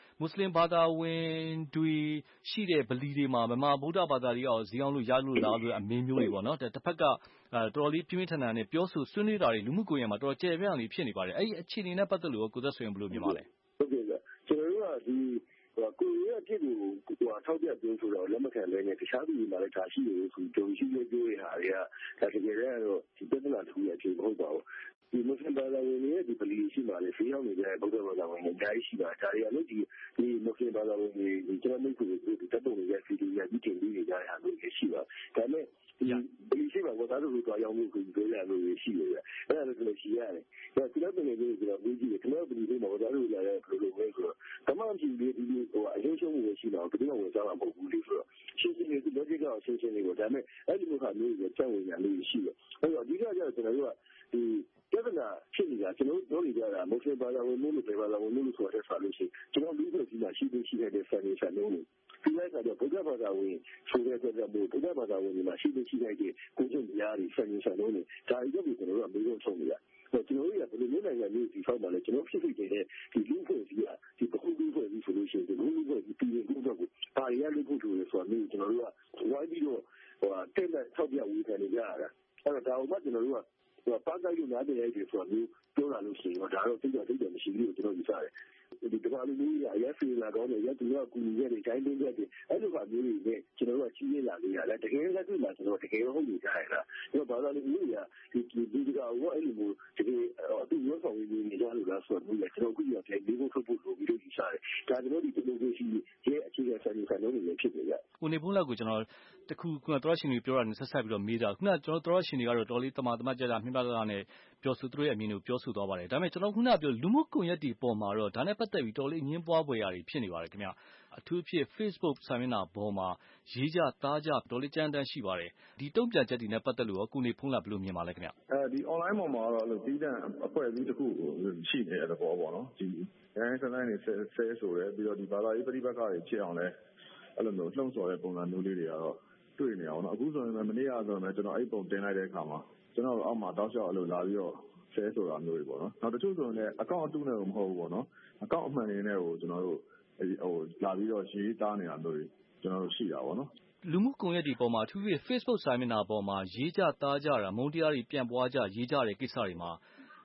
တွေရှိတဲ့ဗလီတွေမှာဗမာဗုဒ္ဓဘာသာတွေရောဈေးအောင်လို့ရလို့လားဆိုတဲ့အမင်းမျိုးတွေပေါ့နော်တစ်ဖက်ကတော်တော်လေးပြင်းပြင်းထန်ထန်နဲ့ပြောဆိုဆွေးနွေးတာတွေလူမှုကွန်ရက်မှာတော်တော်ကျယ်ပြန့်လေးဖြစ်နေပါတယ်အဲ့ဒီအခြေအနေနဲ့ပတ်သက်လို့ကိုသက်ဆွေဘယ်လိုမြင်ပါလဲဟုတ်ကဲ့ကျွန်တော်တို့ကဒီကိုရီးယားပြည်ကိုထောက်ပြပြောဆိုတော့လက်မခံလဲနဲ့တခြားပြည်မှာလည်းဒါရှိတယ်ဆိုကြုံရှိလို့ပြောရတာတွေကဒါတကယ်တော့ဒီပြဿနာတစ်ခုရဲ့အခြေမဟုတ်ပါဘူးဒီမွတ်စလင်ဘာသာဝင်တွေဒီပလီရှိပါလေဖေးရောက်နေတဲ့ဗုဒ္ဓဘာသာဝင်တွေအများကြီးရှိပါဒါတွေကလည်းဒီမွတ်စလင်ဘာသာဝင်တွေကျွန်တော်မိတ်ဆွေတွေတက်ပုံတွေရဲ့ဗီဒီယိုကြီးတင်ပြီးနေကြတာမျိုးရှိပါဒါပေမဲ့ဒီရှိပါဘာသာတို့ကိုကြောင်းလို့ကိုပြောရလို့ရှိရတယ်အဲ့ဒါလည်းရှိရတယ်ဒါကလည်းလည်းကျွန်တော်ပြောကြည့်တယ်ကျွန်တော်ဗီဒီယိုမှာဘာသာတို့လာတဲ့ program ပဲဆိုတော့တမန်ကြီးဒီအရင်ရှုံးမှုရှိတော့ဘယ်တော့ဝင်စားမှာမဟုတ်ဘူးလို့ဆိုတော့ရှင်းရှင်းလေး logic ကရှင်းရှင်းလေးကိုဒါပေမဲ့အဲ့ဒီလိုခါမျိုးကိုကြောက်ဝင်ရလို့ရှိတယ်အဲ့တော့အဓိကကျတော့ကျွန်တော်တို့ကဒီပြဿနာဖြစ်နေတာကျွန်တော်တို့ပြောနေကြတာမွတ်စလင်ဘာသာဝင်မျိုးလို့ဘာသာဝင်မျိုးလို့ဆိုတဲ့ဆိုလို့ရှိရင်ကျွန်တော်လူ့ဘက်ကြီးမှာရှိတဲ့ foundation လုံးလို့ဒီလိုဆိုတော့ဘုရားဘာသာဝင်ဆိုတဲ့အတွက်ဘုရားဘာသာဝင်တွေမှာရှိတဲ့ကိုကျုံတရားတွေ foundation လုံးလို့ဒါအရုပ်ကိုကျွန်တော်တို့ကမေးဖို့ဆုံးနေတာကျွန်တော်တို့ကဘယ်လိုမျိုးနိုင်ငံမျိုးဒီဖောက်ပါလဲကျွန်တော်ဖြစ်ဖြစ်နေတဲ့ဒီလူ့ဘက်ကြီးကဒီဘုရားလူ့ဘက်ကြီးဆိုလို့ရှိရင်ဒီလူ့ဘက်ကြီးပြည်လူ့ဘက်ကိုဒါရရလို့ဖို့ဆိုရဆိုတော့ကျွန်တော်တို့ကဝိုင်းပြီးတော့တဲ့တဲ့ထောက်ပြဝေဖန်နေကြရတာအဲ့တော့ဒါမှကျွန်တော်တို့ကပါကယူနာတဲ့ရိုက်တွေဆိုတော့ပြောလာလို့ရှိရင်ဒါတော့သိတယ်မရှိဘူးလို့ကျွန်တော်ယူဆတယ်ဒီကဘာလို့လဲရဖီလာတော့ရတူရကူရတဲ့တိုင်းတင်းတဲ့အဲ့လိုပါမျိုးတွေနဲ့ကျွန်တော်တို့ကကြီးရလာလို့ရတယ်တကယ်လက်တွေ့မှာကျွန်တော်တကယ်ဟုတ်နေကြရတာဒီဘာသာလို့ရဒီကဟိုအဲ့လိုမျိုးတကယ်သူရောဆောင်ရင်းနေကြလို့လားဆိုတော့ကျွန်တော်ခုရပြန်ဒီကိုထုတ်ဖို့လိုပြီးလို့ယူဆတယ်ဒါကျွန်တော်ဒီလိုမျိုးရှိရဲ့အခြေခံစံခံလို့လည်းဖြစ်နေကြကိုနေဘုန်းလောက်ကိုကျွန်တော်တခုကတော်ရှင်တွေပြောတာနဲ့ဆက်ဆက်ပြီးတော့မေးတာခုနကျွန်တော်တော်ရှင်တွေကတော့တော်လေးတမာတမတ်ကြမြင်ပါတာနဲ့ပြောဆိုသူတို့ရဲ့အမြင်ကိုပြောဆိုသွားပါတယ်ဒါပေမဲ့ကျွန်တော်ခုနပြောလူမှုကွန်ရက်တွေပေါ်မှာတော့ဒါနဲ့ပတ်သက်ပြီးတော်လေးအငင်းပွားဖွယ်ရာတွေဖြစ်နေပါတယ်ခင်ဗျအထူးဖြစ် Facebook စာမျက်နှာပေါ်မှာရေးကြသားကြတော်လေးကြမ်းတမ်းရှိပါတယ်ဒီတုံ့ပြန်ချက်တွေနဲ့ပတ်သက်လို့ကိုနေဖုံးလာဘယ်လိုမြင်ပါလဲခင်ဗျဒီ online ပေါ်မှာတော့ပြီးတဲ့အဖွဲ့အစည်းတစ်ခုရှိနေတဲ့သဘောပေါ့နော်ဒီရိုင်းစနိုင်းနေဆဲဆိုတယ်ပြီးတော့ဒီဘာသာရေးပဋိပက္ခတွေဖြစ်အောင်လဲအဲ့လိုမျိုးလှုံ့ဆော်တဲ့ပုံစံမျိုးလေးတွေကတော့တွေ့နေအောင်နော်အခုဆိုရင်မနေ့ကဆိုရင်ကျွန်တော်အဲ့ပုံတင်လိုက်တဲ့အခါမှာကျွန်တော်အောက်မှာတောက်လျှောက်အဲ့လိုလာပြီးတော့ဆဲဆိုတာမျိုးတွေပေါ့နော်နောက်တချို့ဆိုရင်လည်းအကောင့်အတုနဲ့မဟုတ်ဘူးပေါ့နော်အကောင့်အမှန်တွေနဲ့ကိုကျွန်တော်တို့လာပြီးတော့ရေးသားနေတာမျိုးတွေကျွန်တော်တို့ရှိတာပေါ့နော်လူမှုကွန်ရက်တွေပေါ်မှာအထူးဖြင့် Facebook စာမျက်နှာပေါ်မှာရေးကြသားကြတာမုန်းတရားတွေပြန့်ပွားကြရေးကြတဲ့ကိစ္စတွေမှာ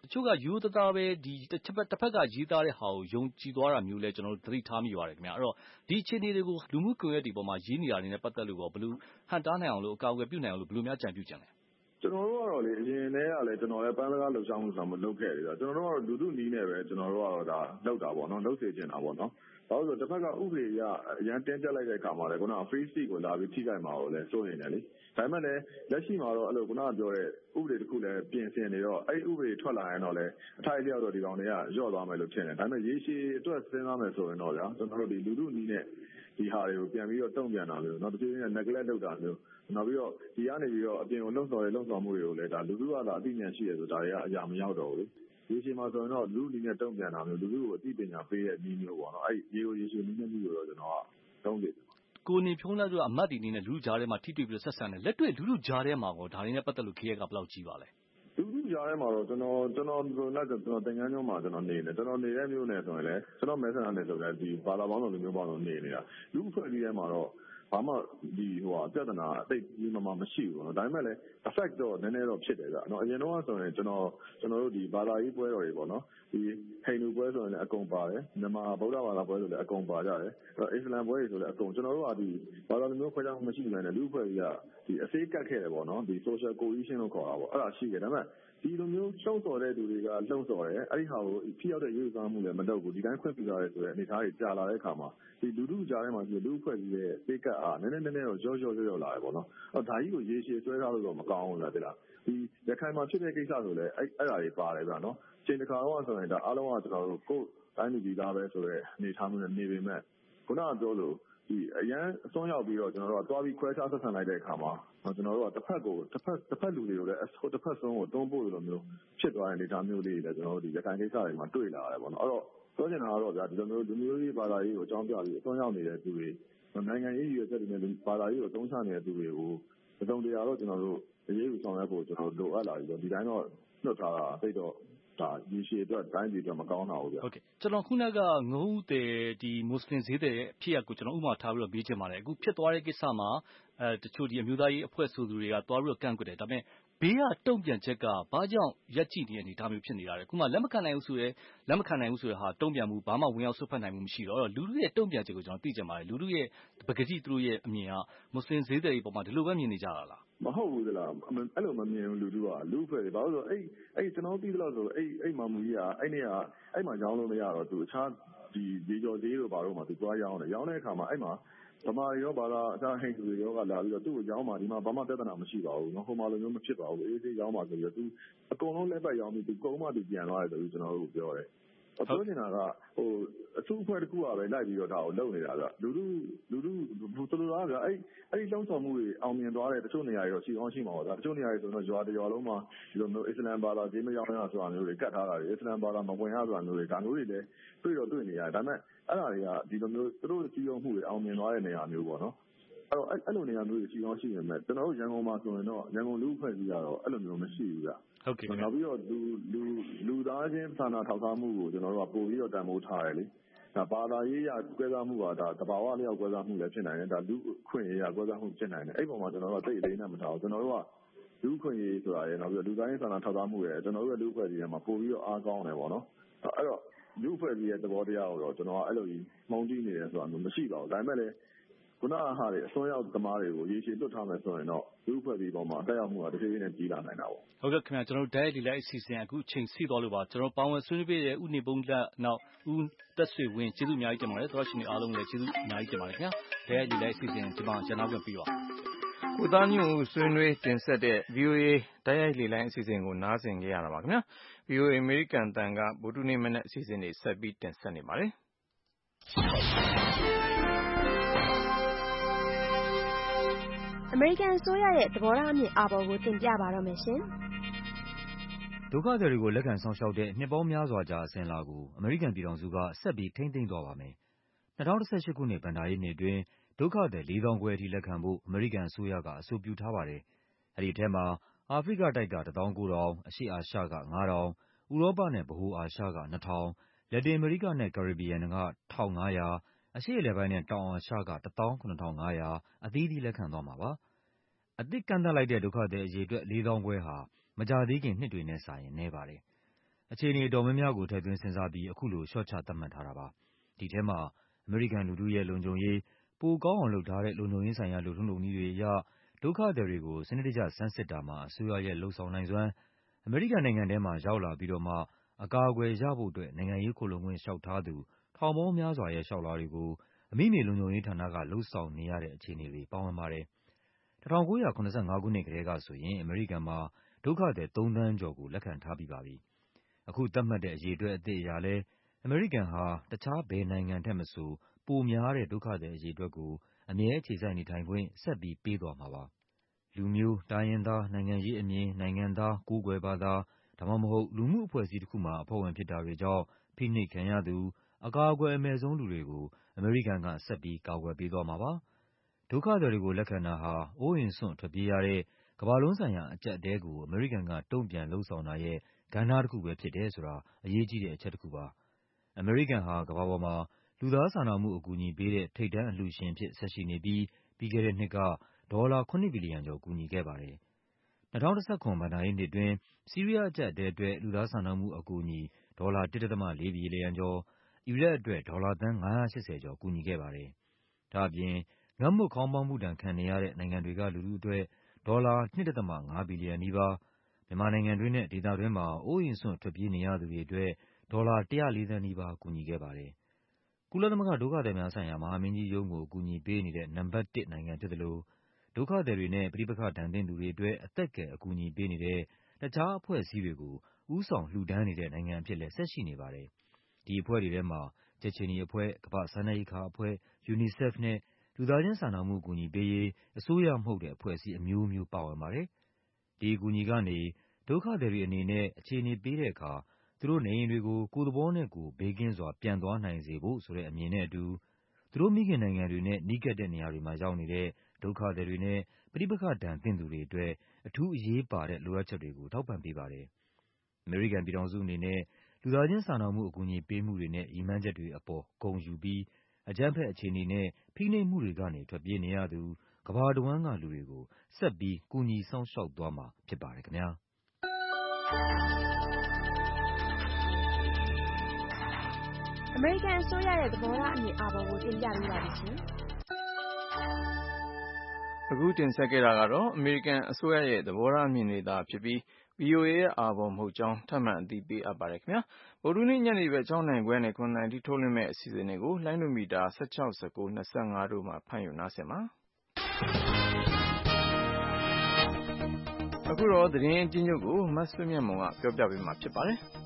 တချို့ကရိုးရိုးသားသားပဲတစ်ဖက်ကရေးသားတဲ့ဟာကိုယုံကြည်သွားတာမျိုးလဲကျွန်တော်တို့သတိထားမိပါတယ်ခင်ဗျာအဲ့တော့ဒီအခြေအနေတွေကိုလူမှုကွန်ရက်တွေပေါ်မှာရေးနေတာတွေနဲ့ပတ်သက်လို့ဘယ်လိုဟန်တားနိုင်အောင်လို့အကာအကွယ်ပြုနိုင်အောင်လို့ဘယ်လိုများကြံပြုချင်လဲကျွန်တော်တို့ကတော့လေအရင်တည်းကလည်းကျွန်တော်လည်းပန်းစကားလှုပ်ရှားမှုဆောင်မလုပ်ခဲ့တယ်ကျွန်တော်တို့ကတော့လူထုနီးနဲ့ပဲကျွန်တော်တို့ကတော့ဒါလုပ်တာပေါ့နော်လုပ်စေချင်တာပေါ့နော်ဘာလို့ဆိုတော့တစ်ဖက်ကဥပဒေအရန်တင်းကျပ်လိုက်တဲ့အခါမှာလည်းခုနက free speech ကိုလာပြီးထိခိုက်မှာကိုလည်းစိုးနေတယ်လေဒါပေမဲ့လည်းလက်ရှိမှာတော့အဲ့လိုခုနကပြောတဲ့ဥပဒေတစ်ခုလည်းပြင်ဆင်နေတော့အဲ့ဥပဒေထွက်လာရင်တော့လည်းအထိုက်အလျောက်တော့ဒီကောင်တွေကရော့သွားမယ်လို့ထင်တယ်ဒါပေမဲ့ရေရှည်အတွက်စဉ်းစားမယ်ဆိုရင်တော့ဗျာကျွန်တော်တို့ဒီလူထုနီးနဲ့ဒီဟာတွေကိုပြန်ပြီးတော့တုံ့ပြန်တာမျိုးเนาะတချို့တွေက neglect လုပ်တာမျိုးနောက်ပြီးတော့ဒီကနေပြီးတော့အပြင်ကိုလှုံ့ဆော်မှုတွေကိုလည်းဒါလူထုကသာအသိဉာဏ်ရှိရဆိုဒါတွေကအရာမရောက်တော့ဘူးလေဒီချိန်မှာဆိုရင်တော့လူထုနီးနဲ့တုံ့ပြန်တာမျိုးလူထုကိုအသိပညာပေးတဲ့နည်းမျိုးပေါ့နော်အဲ့ဒီရေရှည်နည်းမျိုးကိုတော့ကျွန်တော်ကတုံးတယ်ကိုနေဖြုံးလာဆိုတာအမတ်ဒီနေနဲ့လူထုကြားထဲမှာထိတွေ့ပြီးဆက်ဆံတယ်လက်တွေ့လူထုကြားထဲမှာကောဒါတွေနဲ့ပတ်သက်လို့ခေရကဘယ်လောက်ကြီးပါလဲလူထုကြားထဲမှာတော့ကျွန်တော်သင်္ကန်းကျွန်းမှာကျွန်တော်နေတယ်ကျွန်တော်နေတဲ့မျိုးနဲ့ဆိုရင်လည်းကျွန်တော်မဲဆန္ဒနယ်ဆိုလည်းဒီဘာသာပေါင်းစုံလူမျိုးပေါင်းစုံနေနေတာလူအဖွဲ့အစည်းထဲမှာတော့ဘာမှဒီပြဿနာအသိကြီးမှမရှိဘူးပေါ့နော်ဒါပေမဲ့လည်း effect တော့နည်းနည်းတော့ဖြစ်တယ်ဗျနော်အရင်တော့ဆိုရင်ကျွန်တော်တို့ဒီဘာသာရေးပွဲတော်တွေပေါ့နော်ဒီဟိန္ဒူပွဲဆိုရင်လည်းအကုန်ပါတယ်မြန်မာဗုဒ္ဓဘာသာပွဲဆိုလည်းအကုန်ပါကြတယ်အစ္စလာမ်ပွဲတွေဆိုလည်းအကုန်ကျွန်တော်တို့ကဒီဘာသာမျိုးခွဲခြားမှုမရှိနိုင်တဲ့လူအဖွဲ့အစည်းကဒီအစေးကတ်ခဲ့တယ်ပေါ့နော်ဒီ social cohesion လို့ခေါ်တာပေါ့အဲ့ဒါရှိတယ်ဒါပေမဲ့ဒီလိုမျိုးလှုံ့ဆော်တဲ့သူတွေကလှုံ့ဆော်တယ်အဲ့ဒီဟာကိုဖိရောက်တဲ့ရေးစားမှုလည်းမလုပ်ဘူးဒီတိုင်းခွင့်ပြုထားတယ်ဆိုတဲ့အနေအထားတွေကြာလာတဲ့အခါမှာဒီလူထုကြားထဲမှာဒီလူအဖွဲ့ကြီးရဲ့စိတ်ကအားနည်းနည်းတော့ရော့လာတယ်ပေါ့နော်အဲ့ဒါကြီးကိုရေရှည်ဆွဲထားလို့တော့မကောင်းဘူးလားတိလားဒီရခိုင်မှာဖြစ်တဲ့ကိစ္စဆိုလည်းအဲ့ဒါတွေပါတယ်ဗျာနော်ချိန်တစ်ခါတော့ဆိုရင်ဒါအားလုံးကကျွန်တော်တို့ကိုယ်တိုင်းလူကြီးသားပဲဆိုတဲ့အနေအထားမျိုးနဲ့နေပေမဲ့ခုနကပြောလို့ဒီအရန်အစွန်းရောက်ပြီးတော့ကျွန်တော်တို့ကသွားပြီးခွဲခြားဆက်ဆံလိုက်တဲ့အခါမှာကျွန်တော်တို့ကတစ်ဖက်လူတွေကိုလည်းတစ်ဖက်ဆုံးကိုတွန်းပို့လိုမျိုးဖြစ်သွားတဲ့အနေအထားမျိုးလေးတွေလည်းကျွန်တော်တို့ဒီရခိုင်ကိစ္စတွေမှာတွေ့လာရတယ်ပေါ့နော်အဲ့တော့ပြောချင်တာကတော့ဗျာဒီလိုမျိုးလူမျိုးရေးဘာသာရေးကိုအကြောင်းပြပြီးအစွန်းရောက်နေတဲ့သူတွေနိုင်ငံရေးရည်ရွယ်ချက်တွေနဲ့ဘာသာရေးကိုအသုံးချနေတဲ့သူတွေကိုအစုံတရာတော့ကျွန်တော်တို့အရေးယူဆောင်ရွက်ဖို့ကျွန်တော်တို့လိုအပ်လာပြီးတော့ဒီတိုင်းတော့လွတ်ထားတာသိတော့ဒါရေရှည်အတွက်တိုင်းပြည်အတွက်မကောင်းတာဘူးဗျဟုတ်ကဲ့ကျွန်တော်ခုနကငုံဦးတဲ့ဒီမွတ်စလင်ဈေးတဲ့ဖြစ်ရပ်ကိုကျွန်တော်ဥပမာထားပြီးတော့မေးချင်ပါတယ်အခုဖြစ်သွားတဲ့ကိစ္စမှာတချို့ဒီအမျိုးသားရေးအဖွဲ့ဆိုသူတွေကသွားပြီးတော့ကန့်ကွက်တယ်ဒါပေမဲ့ဘေးကတုံ့ပြန်ချက်ကဘာကြောင့်ရက်ကြည့်နေတဲ့အနေဒါမျိုးဖြစ်နေတာလဲခုမှလက်မခံနိုင်ဘူးဆိုတဲ့ဟာတုံ့ပြန်မှုဘာမှဝင်ရောက်ဆွတ်ဖက်နိုင်မှုမရှိတော့လူထုရဲ့တုံ့ပြန်ချက်ကိုကျွန်တော်သိချင်ပါတယ်လူထုရဲ့ပကတိသူတို့ရဲ့အမြင်ကမွတ်စလင်ဈေးတဲ့တွေပေါ်မှာဒီလိုပဲမြင်နေကြတာလားမဟုတ်ဘူးလားအဲ့လိုမမြင်ဘူးလူထုကလူအဖွဲ့တွေဘာလို့ဆိုအဲ့ကျွန်တော်သိသလောက်ဆိုအဲ့မာမူကြီးကအဲ့နေ့ကအဲ့မှာရောင်းလို့မရတော့သူအခြားဒီရေကျော်ဈေးတို့ဘာလို့မှသူသွားရောင်းတယ်ရောင်းတဲ့အခါမှာအဲ့မှာဗမာရောဘာသာအခြားဟိန္ဒူတွေရောကလာပြီးတော့သူ့ကိုရောင်းမှာဒီမှာဘာမှပြဿနာမရှိပါဘူးနော်ဟိုမှာလိုမျိုးမဖြစ်ပါဘူးအေးသေးရောင်းပါဆိုပြီးတော့သူအကုန်လုံးလက်ပတ်ရောင်းပြီးသူကုန်မှသူပြန်သွားတယ်ဆိုပြီးကျွန်တော်တို့ပြောတယ်ပြောနေတာကအထူးအဖွဲ့တစ်ခုကပဲလိုက်ပြီးတော့ဒါကိုလုပ်နေတာဗျလူထုဆိုလိုတာဗျအဲ့ဒီလှုံ့ဆော်မှုတွေအောင်မြင်သွားတဲ့တချို့နေရာတွေတော့ရှိအောင်ရှိမှာပါဗျတချို့နေရာတွေဆိုတော့ရွာတရွာလုံးမှာဒီလိုမျိုးအစ္စလမ်ဘာသာဈေးမရောက်ရဆိုတာမျိုးတွေကတ်ထားတာတွေအစ္စလမ်ဘာသာမဝင်ရဆိုတာမျိုးတွေဒါမျိုးတွေလည်းတွေ့နေရတယ်ဒါပေမဲ့အဲ့ဒါတွေကဒီလိုမျိုးသူတို့စီးရုံးမှုတွေအောင်မြင်သွားတဲ့နေရာမျိုးပေါ့နော်အဲ့လိုနေရာမျိုးတွေရှိအောင်ရှိနေမယ်ကျွန်တော်တို့ရန်ကုန်မှာဆိုရင်တော့ရန်ကုန်လူအဖွဲ့ကြီးကတော့အဲ့လိုမျိုးမရှိဘူးဗျဟုတ်ကဲ့နောက်ပြီးတော့လူသားချင်းစာနာထောက်ထားမှုကိုကျွန်တော်တို့ကပို့ပြီးတော့တန်ဖိုးထားတယ်လေဒါဘာသာရေးရကွဲစားမှုကဒါတဘာဝလျောက်ကွဲစားမှုလည်းဖြစ်နိုင်တယ်ဒါလူခွင့်ရေးရကွဲစားမှုဖြစ်နိုင်တယ်အဲ့ပုံမှာကျွန်တော်တို့ကသိလေးနဲ့မထားဘူးကျွန်တော်တို့ကလူခွင့်ရေးဆိုတာရယ်နောက်ပြီးတော့လူသားချင်းစာနာထောက်ထားမှုရယ်ကျွန်တော်တို့ရဲ့လူအဖွဲ့ကြီးထဲမှာပို့ပြီးတော့အားကောင်းတယ်ပေါ့နော်အဲ့တော့လူအဖွဲ့ကြီးရဲ့သဘောတရားကိုတော့ကျွန်တော်ကအဲ့လိုကြီးမှုန်းတီးနေတယ်ဆိုတာမျိုးမရှိပါဘူးဒါပေမဲ့လည်းခုနကဟာတွေအစွန်းရောက်သမားတွေကိုရေရှည်လွတ်ထားမယ်ဆိုရင်တော့လူအဖွဲ့ကြီးပေါ်မှာတက်ရောက်မှုကတစ်ချိန်နဲ့ကြီးလာနိုင်တာပေါ့ဟုတ်ကဲ့ခင်ဗျာကျွန်တော်တို့ဓာတ်ရိုက်လိုက်အစီအစဉ်အခုချိန်စီသွားလို့ပါကျွန်တော်ပေါင်းဝဆွေးနွေးပေးတဲ့ဥနေပုံလက်နောက်ဦးသက်ဆွေဝင်းကျေးဇူးအများကြီးတင်ပါတယ်သောရှင်တွေအားလုံးလည်းကျေးဇူးအများကြီးတင်ပါတယ်ခင်ဗျာဓာတ်ရိုက်လိုက်အစီအစဉ်ဒီမှာရန်နာခွင့်ပြီးပါကိုသားညွန့်ဦးဆွေးနွေးတင်ဆက်တဲ့ VOA တိုက်ရိုက်လေလိုင်းအစီအစဉ်ကိုနားဆင်ကြရတာပါခင်ဗျာ VOA အမေရိကန်တန်ကဗုဒ္ဓနေ့မနက်အစီအစဉ်တွေဆက်ပြီးတင်ဆက်နေပါတယ်အမေရိကန်အစိုးရရဲ့သဘောထားအမြင်အာဘော်ကိုတင်ပြပါတော့မယ်ရှင်ဒုက္ခသည်တွေကိုလက်ခံဆောင်ရှောက်တဲ့နှစ်ပေါင်းများစွာကြာအစဉ်အလာကိုအမေရိကန်ပြည်ထောင်စုကဆက်ပြီးထိန်းသိမ်းသွားပါမယ်2018ခုနှစ်ဘဏ္ဍာရေးနှစ်အတွင်းဒုက္ခသည်4,000 ခွဲအထိလက်ခံဖို့အမေရိကန်အစိုးရကအဆိုပြုထားပါတယ်။အဲဒီထဲမှာအာဖရိကတိုက်က 19,000, အရှေ့အာရှက 5,000, ဥရောပနဲ့ဗဟိုအာရှက 2,000, လက်တင်အမေရိကနဲ့ကာရစ်ဘီယံက 1,500, အရှေ့အလယ်ပိုင်းနဲ့တောင်အာရှက 17,500 အသီးသီးလက်ခံသွားမှာပါ။အသစ်ကန့်သတ်လိုက်တဲ့ဒုက္ခသည်အရေအတွက်4,000 ခွဲဟာမကြာသေးခင်နှစ်တွေနဲ့စာရင်နည်းပါတယ်အခြေအနေအတော်များများကိုထည့်သွင်းစဉ်းစားပြီးအခုလိုလျှော့ချသတ်မှတ်ထားတာပါ။ဒီထဲမှာအမေရိကန်လူထုရဲ့လုံခြုံရေးပိုကောင်းအောင်လုပ်ထားတဲ့လုံခြုံရေးဆိုင်ရာလုပ်ထုံးလုပ်နည်းတွေအရဒုက္ခသည်တွေကိုစနစ်တကျဆန်းစစ်တာမှာအစိုးရရဲ့လုပ်ဆောင်နိုင်စွမ်းအမေရိကန်နိုင်ငံထဲမှာရောက်လာပြီးတော့မှအကာအကွယ်ရဖို့အတွက်နိုင်ငံရေးခိုလှုံခွင့်လျှောက်ထားသူထောင်ပေါင်းများစွာရဲ့လျှောက်လွှာတွေကိုအမိမြေလုံခြုံရေးဌာနကလုပ်ဆောင်နေရတဲ့အခြေအနေတွေပါဝင်ပါတယ်။1985ခုနှစ်ကတည်းကဆိုရင်အမေရိကန်မှာဒုက္ခသည်3 သန်းကျော်ကိုလက်ခံထားပြီးပါပြီ။အခုသတ်မှတ်တဲ့အရေအတွက်အသစ်အရလဲအမေရိကန်ဟာတခြားဘယ်နိုင်ငံထက်မဆိုပိုများတဲ့ဒုက္ခသည်အရေအတွက်ကိုအမြဲအခြေစိုက်နေထိုင်ခွင့်ဆက်ပြီးပေးသွားမှာပါ။လူမျိုး၊တိုင်းရင်းသား၊နိုင်ငံရေးအမြင်၊နိုင်ငံသား၊ကိုးကွယ်ဘာသာဒါမှမဟုတ်လူမှုအဖွဲ့အစည်းတစ်ခုမှာအဖွဲ့ဝင်ဖြစ်တာတွေကြောင့်ဖိနှိပ်ခံရသူအကာအကွယ်အမဲ့ဆုံးလူတွေကိုအမေရိကန်ကဆက်ပြီးကာကွယ်ပေးသွားမှာပါ။ဒုက္ခသည်တွေကိုလက်ခံတာဟာအိုးအိမ်စွန့်ထွက်ပြေးရတဲ့ကမ္ဘာလုံးဆိုင်ရာအကျပ်အတည်းကိုအမေရိကန်ကတုံ့ပြန်လုပ်ဆောင်တာရဲ့ကဏ္ဍတစ်ခုပဲဖြစ်တယ်ဆိုတာအရေးကြီးတဲ့အချက်တစ်ခုပါ။အမေရိကန်ဟာကမ္ဘာပေါ်မှာလူသားစာနာမှုအကူအညီပေးတဲ့ထိပ်တန်းအလှူရှင်အဖြစ်ဆက်ရှိနေပြီးပြီးခဲ့တဲ့နှစ်ကဒေါ်လာ7 ဘီလီယံကျော်ကူညီခဲ့ပါတယ်။2019 ဘဏ္ဍာရေးနှစ်အတွင်းဆီးရီးယားအကျပ်အတည်းအတွက်လူသားစာနာမှုအကူအညီဒေါ်လာ 1.4 ဘီလီယံကျော်၊အီရတ်အတွက်ဒေါ်လာသန်း580ကျော်ကူညီခဲ့ပါတယ်။ဒါ့အပြင်ငတ်မွတ်ခေါင်းပါးမှုဒဏ်ခံနေရတဲ့နိုင်ငံတွေကလူထုအတွက်ဒေါ်လာ 2.5 ဘီလီယံနီးပါး၊မြန်မာနိုင်ငံတွင်းနဲ့ဒေသတွင်းမှာအိုးအိမ်စွန့်ထွက်ပြေးနေရသူတွေအတွက်ဒေါ်လာ104 သန်းနီးပါးကူညီခဲ့ပါတယ်။ကုလသမဂ္ဂဒုက္ခသည်များဆိုင်ရာမဟာမင်းကြီးရုံးကိုအကူအညီပေးနေတဲ့နံပါတ်1နိုင်ငံဖြစ်သလိုဒုက္ခသည်တွေနဲ့ပဋိပက္ခဒဏ်သင့်သူတွေအတွက်အသက်ကယ်အကူအညီပေးနေတဲ့တခြားအဖွဲ့အစည်းတွေကိုဦးဆောင်လှူဒါန်းနေတဲ့နိုင်ငံအဖြစ်လည်းဆက်ရှိနေပါတယ်။ဒီအဖွဲ့တွေထဲမှာကြက်ခြေနီအဖွဲ့၊ကမ္ဘာ့စားနပ်ရိက္ခာအဖွဲ့၊ယူနီဆက်ဖ်နဲ့လူသားချင်းစာနာမှုအကူအညီပေးရေးအစိုးရမဟုတ်တဲ့အဖွဲ့အစည်းအမျိုးမျိုးပါဝင်ပါတယ်။ဒီအကူအညီကနေဒုက္ခသည်တွေအနေနဲ့အခြေအနေပေးတဲ့အခါသူတို့နေအိမ်တွေကိုကိုယ့်သဘောနဲ့ကိုယ်ဘေးကင်းစွာပြန်သွားနိုင်စေဖို့ဆိုတဲ့အမြင်နဲ့အတူသူတို့မိခင်နိုင်ငံတွေနဲ့နီးကပ်တဲ့နေရာတွေမှာရောက်နေတဲ့ဒုက္ခသည်တွေနဲ့ပဋိပက္ခဒဏ်သင့်သူတွေအတွက်အထူးအရေးပါတဲ့လိုအပ်ချက်တွေကိုထောက်ပံ့ပေးပါတယ်။အမေရိကန်ပြည်ထောင်စုအနေနဲ့လူသားချင်းစာနာမှုအကူအညီပေးမှုတွေနဲ့ရည်မှန်းချက်တွေအပေါ်ဂုဏ်ယူပြီးအကြမ်းဖက်အခြေအနေနဲ့ဖိနှိပ်မှုတွေကနေထွက်ပြေးနေရသူကမ္ဘာတဝန်းကလူတွေကိုဆက်ပြီးကူညီစောင့်ရှောက်သွားမှာဖြစ်ပါတယ်ခင်ဗျာ။အမေရိကန်အစိုးရရဲ့သဘောထားအမြင်အာဘော်ကိုတင်ပြပေးပါမယ်ရှင်။အခုတင်ဆက်ခဲ့တာကတော့အမေရိကန်အစိုးရရဲ့သဘောထားအမြင်တွေသာဖြစ်ပြီး VOA ရဲ့အာဘော်မဟုတ်ကြောင်းထပ်မံအသိပေးအပ်ပါတယ်ခင်ဗျာ။ဗုဒ္ဓဟူးနေ့ညနေဘက်6 နာရီခွဲနဲ့9 နာရီထုတ်လွှင့်မယ့်အစီအစဉ်တွေကိုလိုင်းဒိုမီတာ16 19 25တို့မှာဖမ်းယူနားဆင်ပါ။အခုတော့သတင်းအကျဉ်းချုပ်ကိုမဆွေမြတ်မုံကပြောပြပေးမှာဖြစ်ပါတယ်။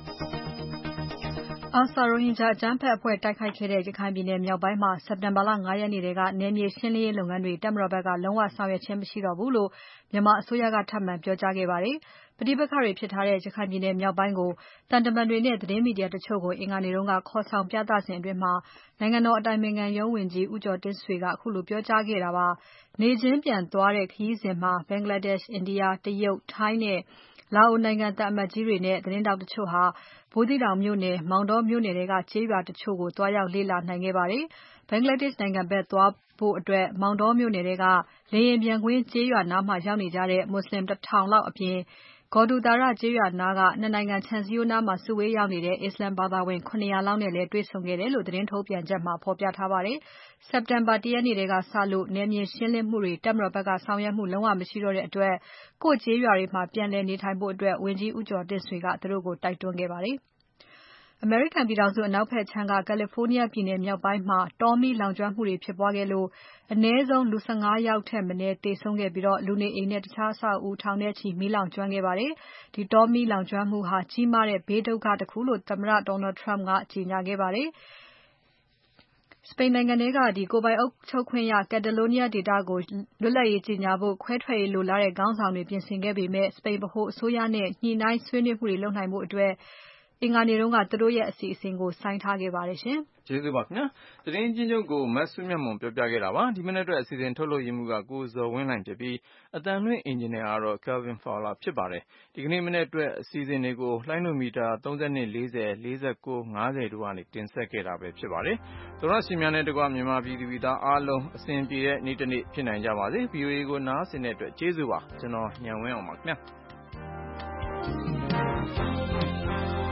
ARSA ရိုဟင်ဂျာအကြမ်းဖက်အဖွဲ့တိုက်ခိုက်ခဲ့တဲ့ရခိုင်ပြည်နယ်မြောက်ပိုင်းမှာစက်တင်ဘာလ 5 ရက်နေ့ကနယ်မြေရှင်းလင်းရေးလုပ်ငန်းတွေတပ်မတော်ဘက်ကလုံးဝဆောင်ရွက်ခြင်းမရှိတော့ဘူးလို့မြန်မာအစိုးရကထပ်မံပြောကြားခဲ့ပါတယ်။ပဋိပက္ခတွေဖြစ်ထားတဲ့ရခိုင်ပြည်နယ်မြောက်ပိုင်းကိုတန်တမန်တွေနဲ့သတင်းမီဒီယာတချို့ကိုအင်္ဂါနေ့ကခေါ်ဆောင်ပြသစဉ်အတွင်းနိုင်ငံတော်အတိုင်ပင်ခံရုံးဝန်ကြီးဦးကျော်တင့်ဆွေကအခုလိုပြောကြားခဲ့တာပါ။နေချင်းပြန်သွားတဲ့ခရီးစဉ်မှာဘင်္ဂလားဒေ့ရှ်၊အိန္ဒိယ၊တရုတ်၊ထိုင်းနဲ့လာအိုနိုင်ငံသံအမတ်ကြီးတွေနဲ့သတင်းထောက်တချို့ဟာဘူးသီးတောင်မြို့နယ်၊မောင်တောမြို့နယ်ထဲကကျေးရွာတချို့ကိုသွားရောက်လေ့လာနိုင်ခဲ့ပါတယ်။ဘင်္ဂလားဒေ့ရှ်နိုင်ငံဘက်သွားဖို့အတွက်မောင်တောမြို့နယ်ထဲကလေယာဉ်ပျံကွင်းကျေးရွာနားမှာရောက်နေကြတဲ့မွတ်ဆလင် 1000 လောက်အပြင်ဂေါ်ဒူသာရကျေးရွာနားကနှစ်နိုင်ငံခြံစည်းရိုးနားမှာစုဝေးရောက်နေတဲ့အစ္စလာမ်ဘာသာဝင် 700 လောက်နဲ့လည်းတွေ့ဆုံခဲ့တယ်လို့သတင်းထုတ်ပြန်ချက်မှာဖော်ပြထားပါတယ်။စက်တင်ဘာ 1 ရက်နေ့ကစလို့နယ်မြေရှင်းလင်းမှုတွေတပ်မတော်ဘက်ကဆောင်ရွက်မှုလုံးဝမရှိတော့တဲ့အတွက်ကိုယ့်ကျေးရွာတွေမှာပြန်လည်နေထိုင်ဖို့ဝန်ကြီးဦးကျော်တင့်ဆွေကသူတို့ကိုတိုက်တွန်းခဲ့ပါတယ်။ အမေရိကန်ပြည်ထောင်စုအနောက်ဘက်ခြမ်းက California ပြည်နယ်မြောက်ပိုင်းမှာတောမီးလောင်ကျွမ်းမှုတွေဖြစ်ပွားခဲ့လို့အနည်းဆုံးလူ 15 ယောက်ထက်မနည်းသေဆုံးခဲ့ပြီးလူနေအိမ်နဲ့တခြားအဆောက်အဦးထောင်နဲ့ချီမီးလောင်ကျွမ်းခဲ့ပါတယ်။ဒီတောမီးလောင်ကျွမ်းမှုဟာကြီးမားတဲ့ဘေးဒုက္ခတခုလို့သမ္မတ Donald Trump ကကြေညာခဲ့ပါတယ်။စပိန်နိုင်ငံထဲကကိုယ်ပိုင်အုပ်ချုပ်ခွင့်ရ Catalonia ဒေသကိုလွတ်လပ်ရေးကြေညာဖို့ခွဲထွက်ရေးလိုလားတဲ့ခေါင်းဆောင်တွေပြင်ဆင်ခဲ့ပေမဲ့စပိန်ဗဟိုအစိုးရနဲ့ညှိနှိုင်းဆွေးနွေးမှုတွေလုပ်နိုင်ဖို့အင်္ဂါနေ့ကသူတို့ရဲ့အစီအစဉ်ကိုဆိုင်းထားခဲ့ပါတယ်ရှင်။ကျေးဇူးပါခင်ဗျာ။သတင်းအကျဉ်းချုပ်ကိုမဆွေမြတ်မုံပြောပြခဲ့တာပါ။ဒီမနက်အတွက်အစီအစဉ်ထုတ်လုပ်ရင်းမှုကကိုဇော်ဝင်းလှိုင်ဖြစ်ပြီးအတန်လွှင့်အင်ဂျင်နီယာကတော့ Kelvin Fowler ဖြစ်ပါတယ်။ဒီကနေ့မနက်အတွက်အစီအစဉ်တွေကိုလိုင်းဒိုမီတာ32 40 49 50တို့ကနေတင်ဆက်ခဲ့တာပဲဖြစ်ပါတယ်။သောရရှင်များနဲ့တကွမြန်မာပြည်သူပြည်သားအားလုံးအစဉ်ပြေတဲ့နေ့တစ်နေ့ဖြစ်နိုင်ကြပါစေ။ VOA ကိုနားဆင်တဲ့အတွက်ကျေးဇူးပါ။ကျွန်တော်ညံဝင်းအောင်ပါခင်ဗျာ။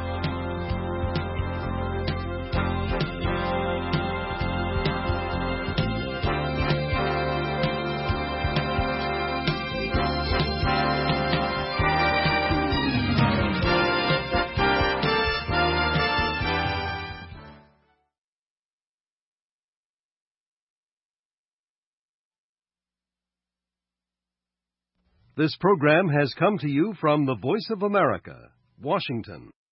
This program has come to you from the Voice of America, Washington.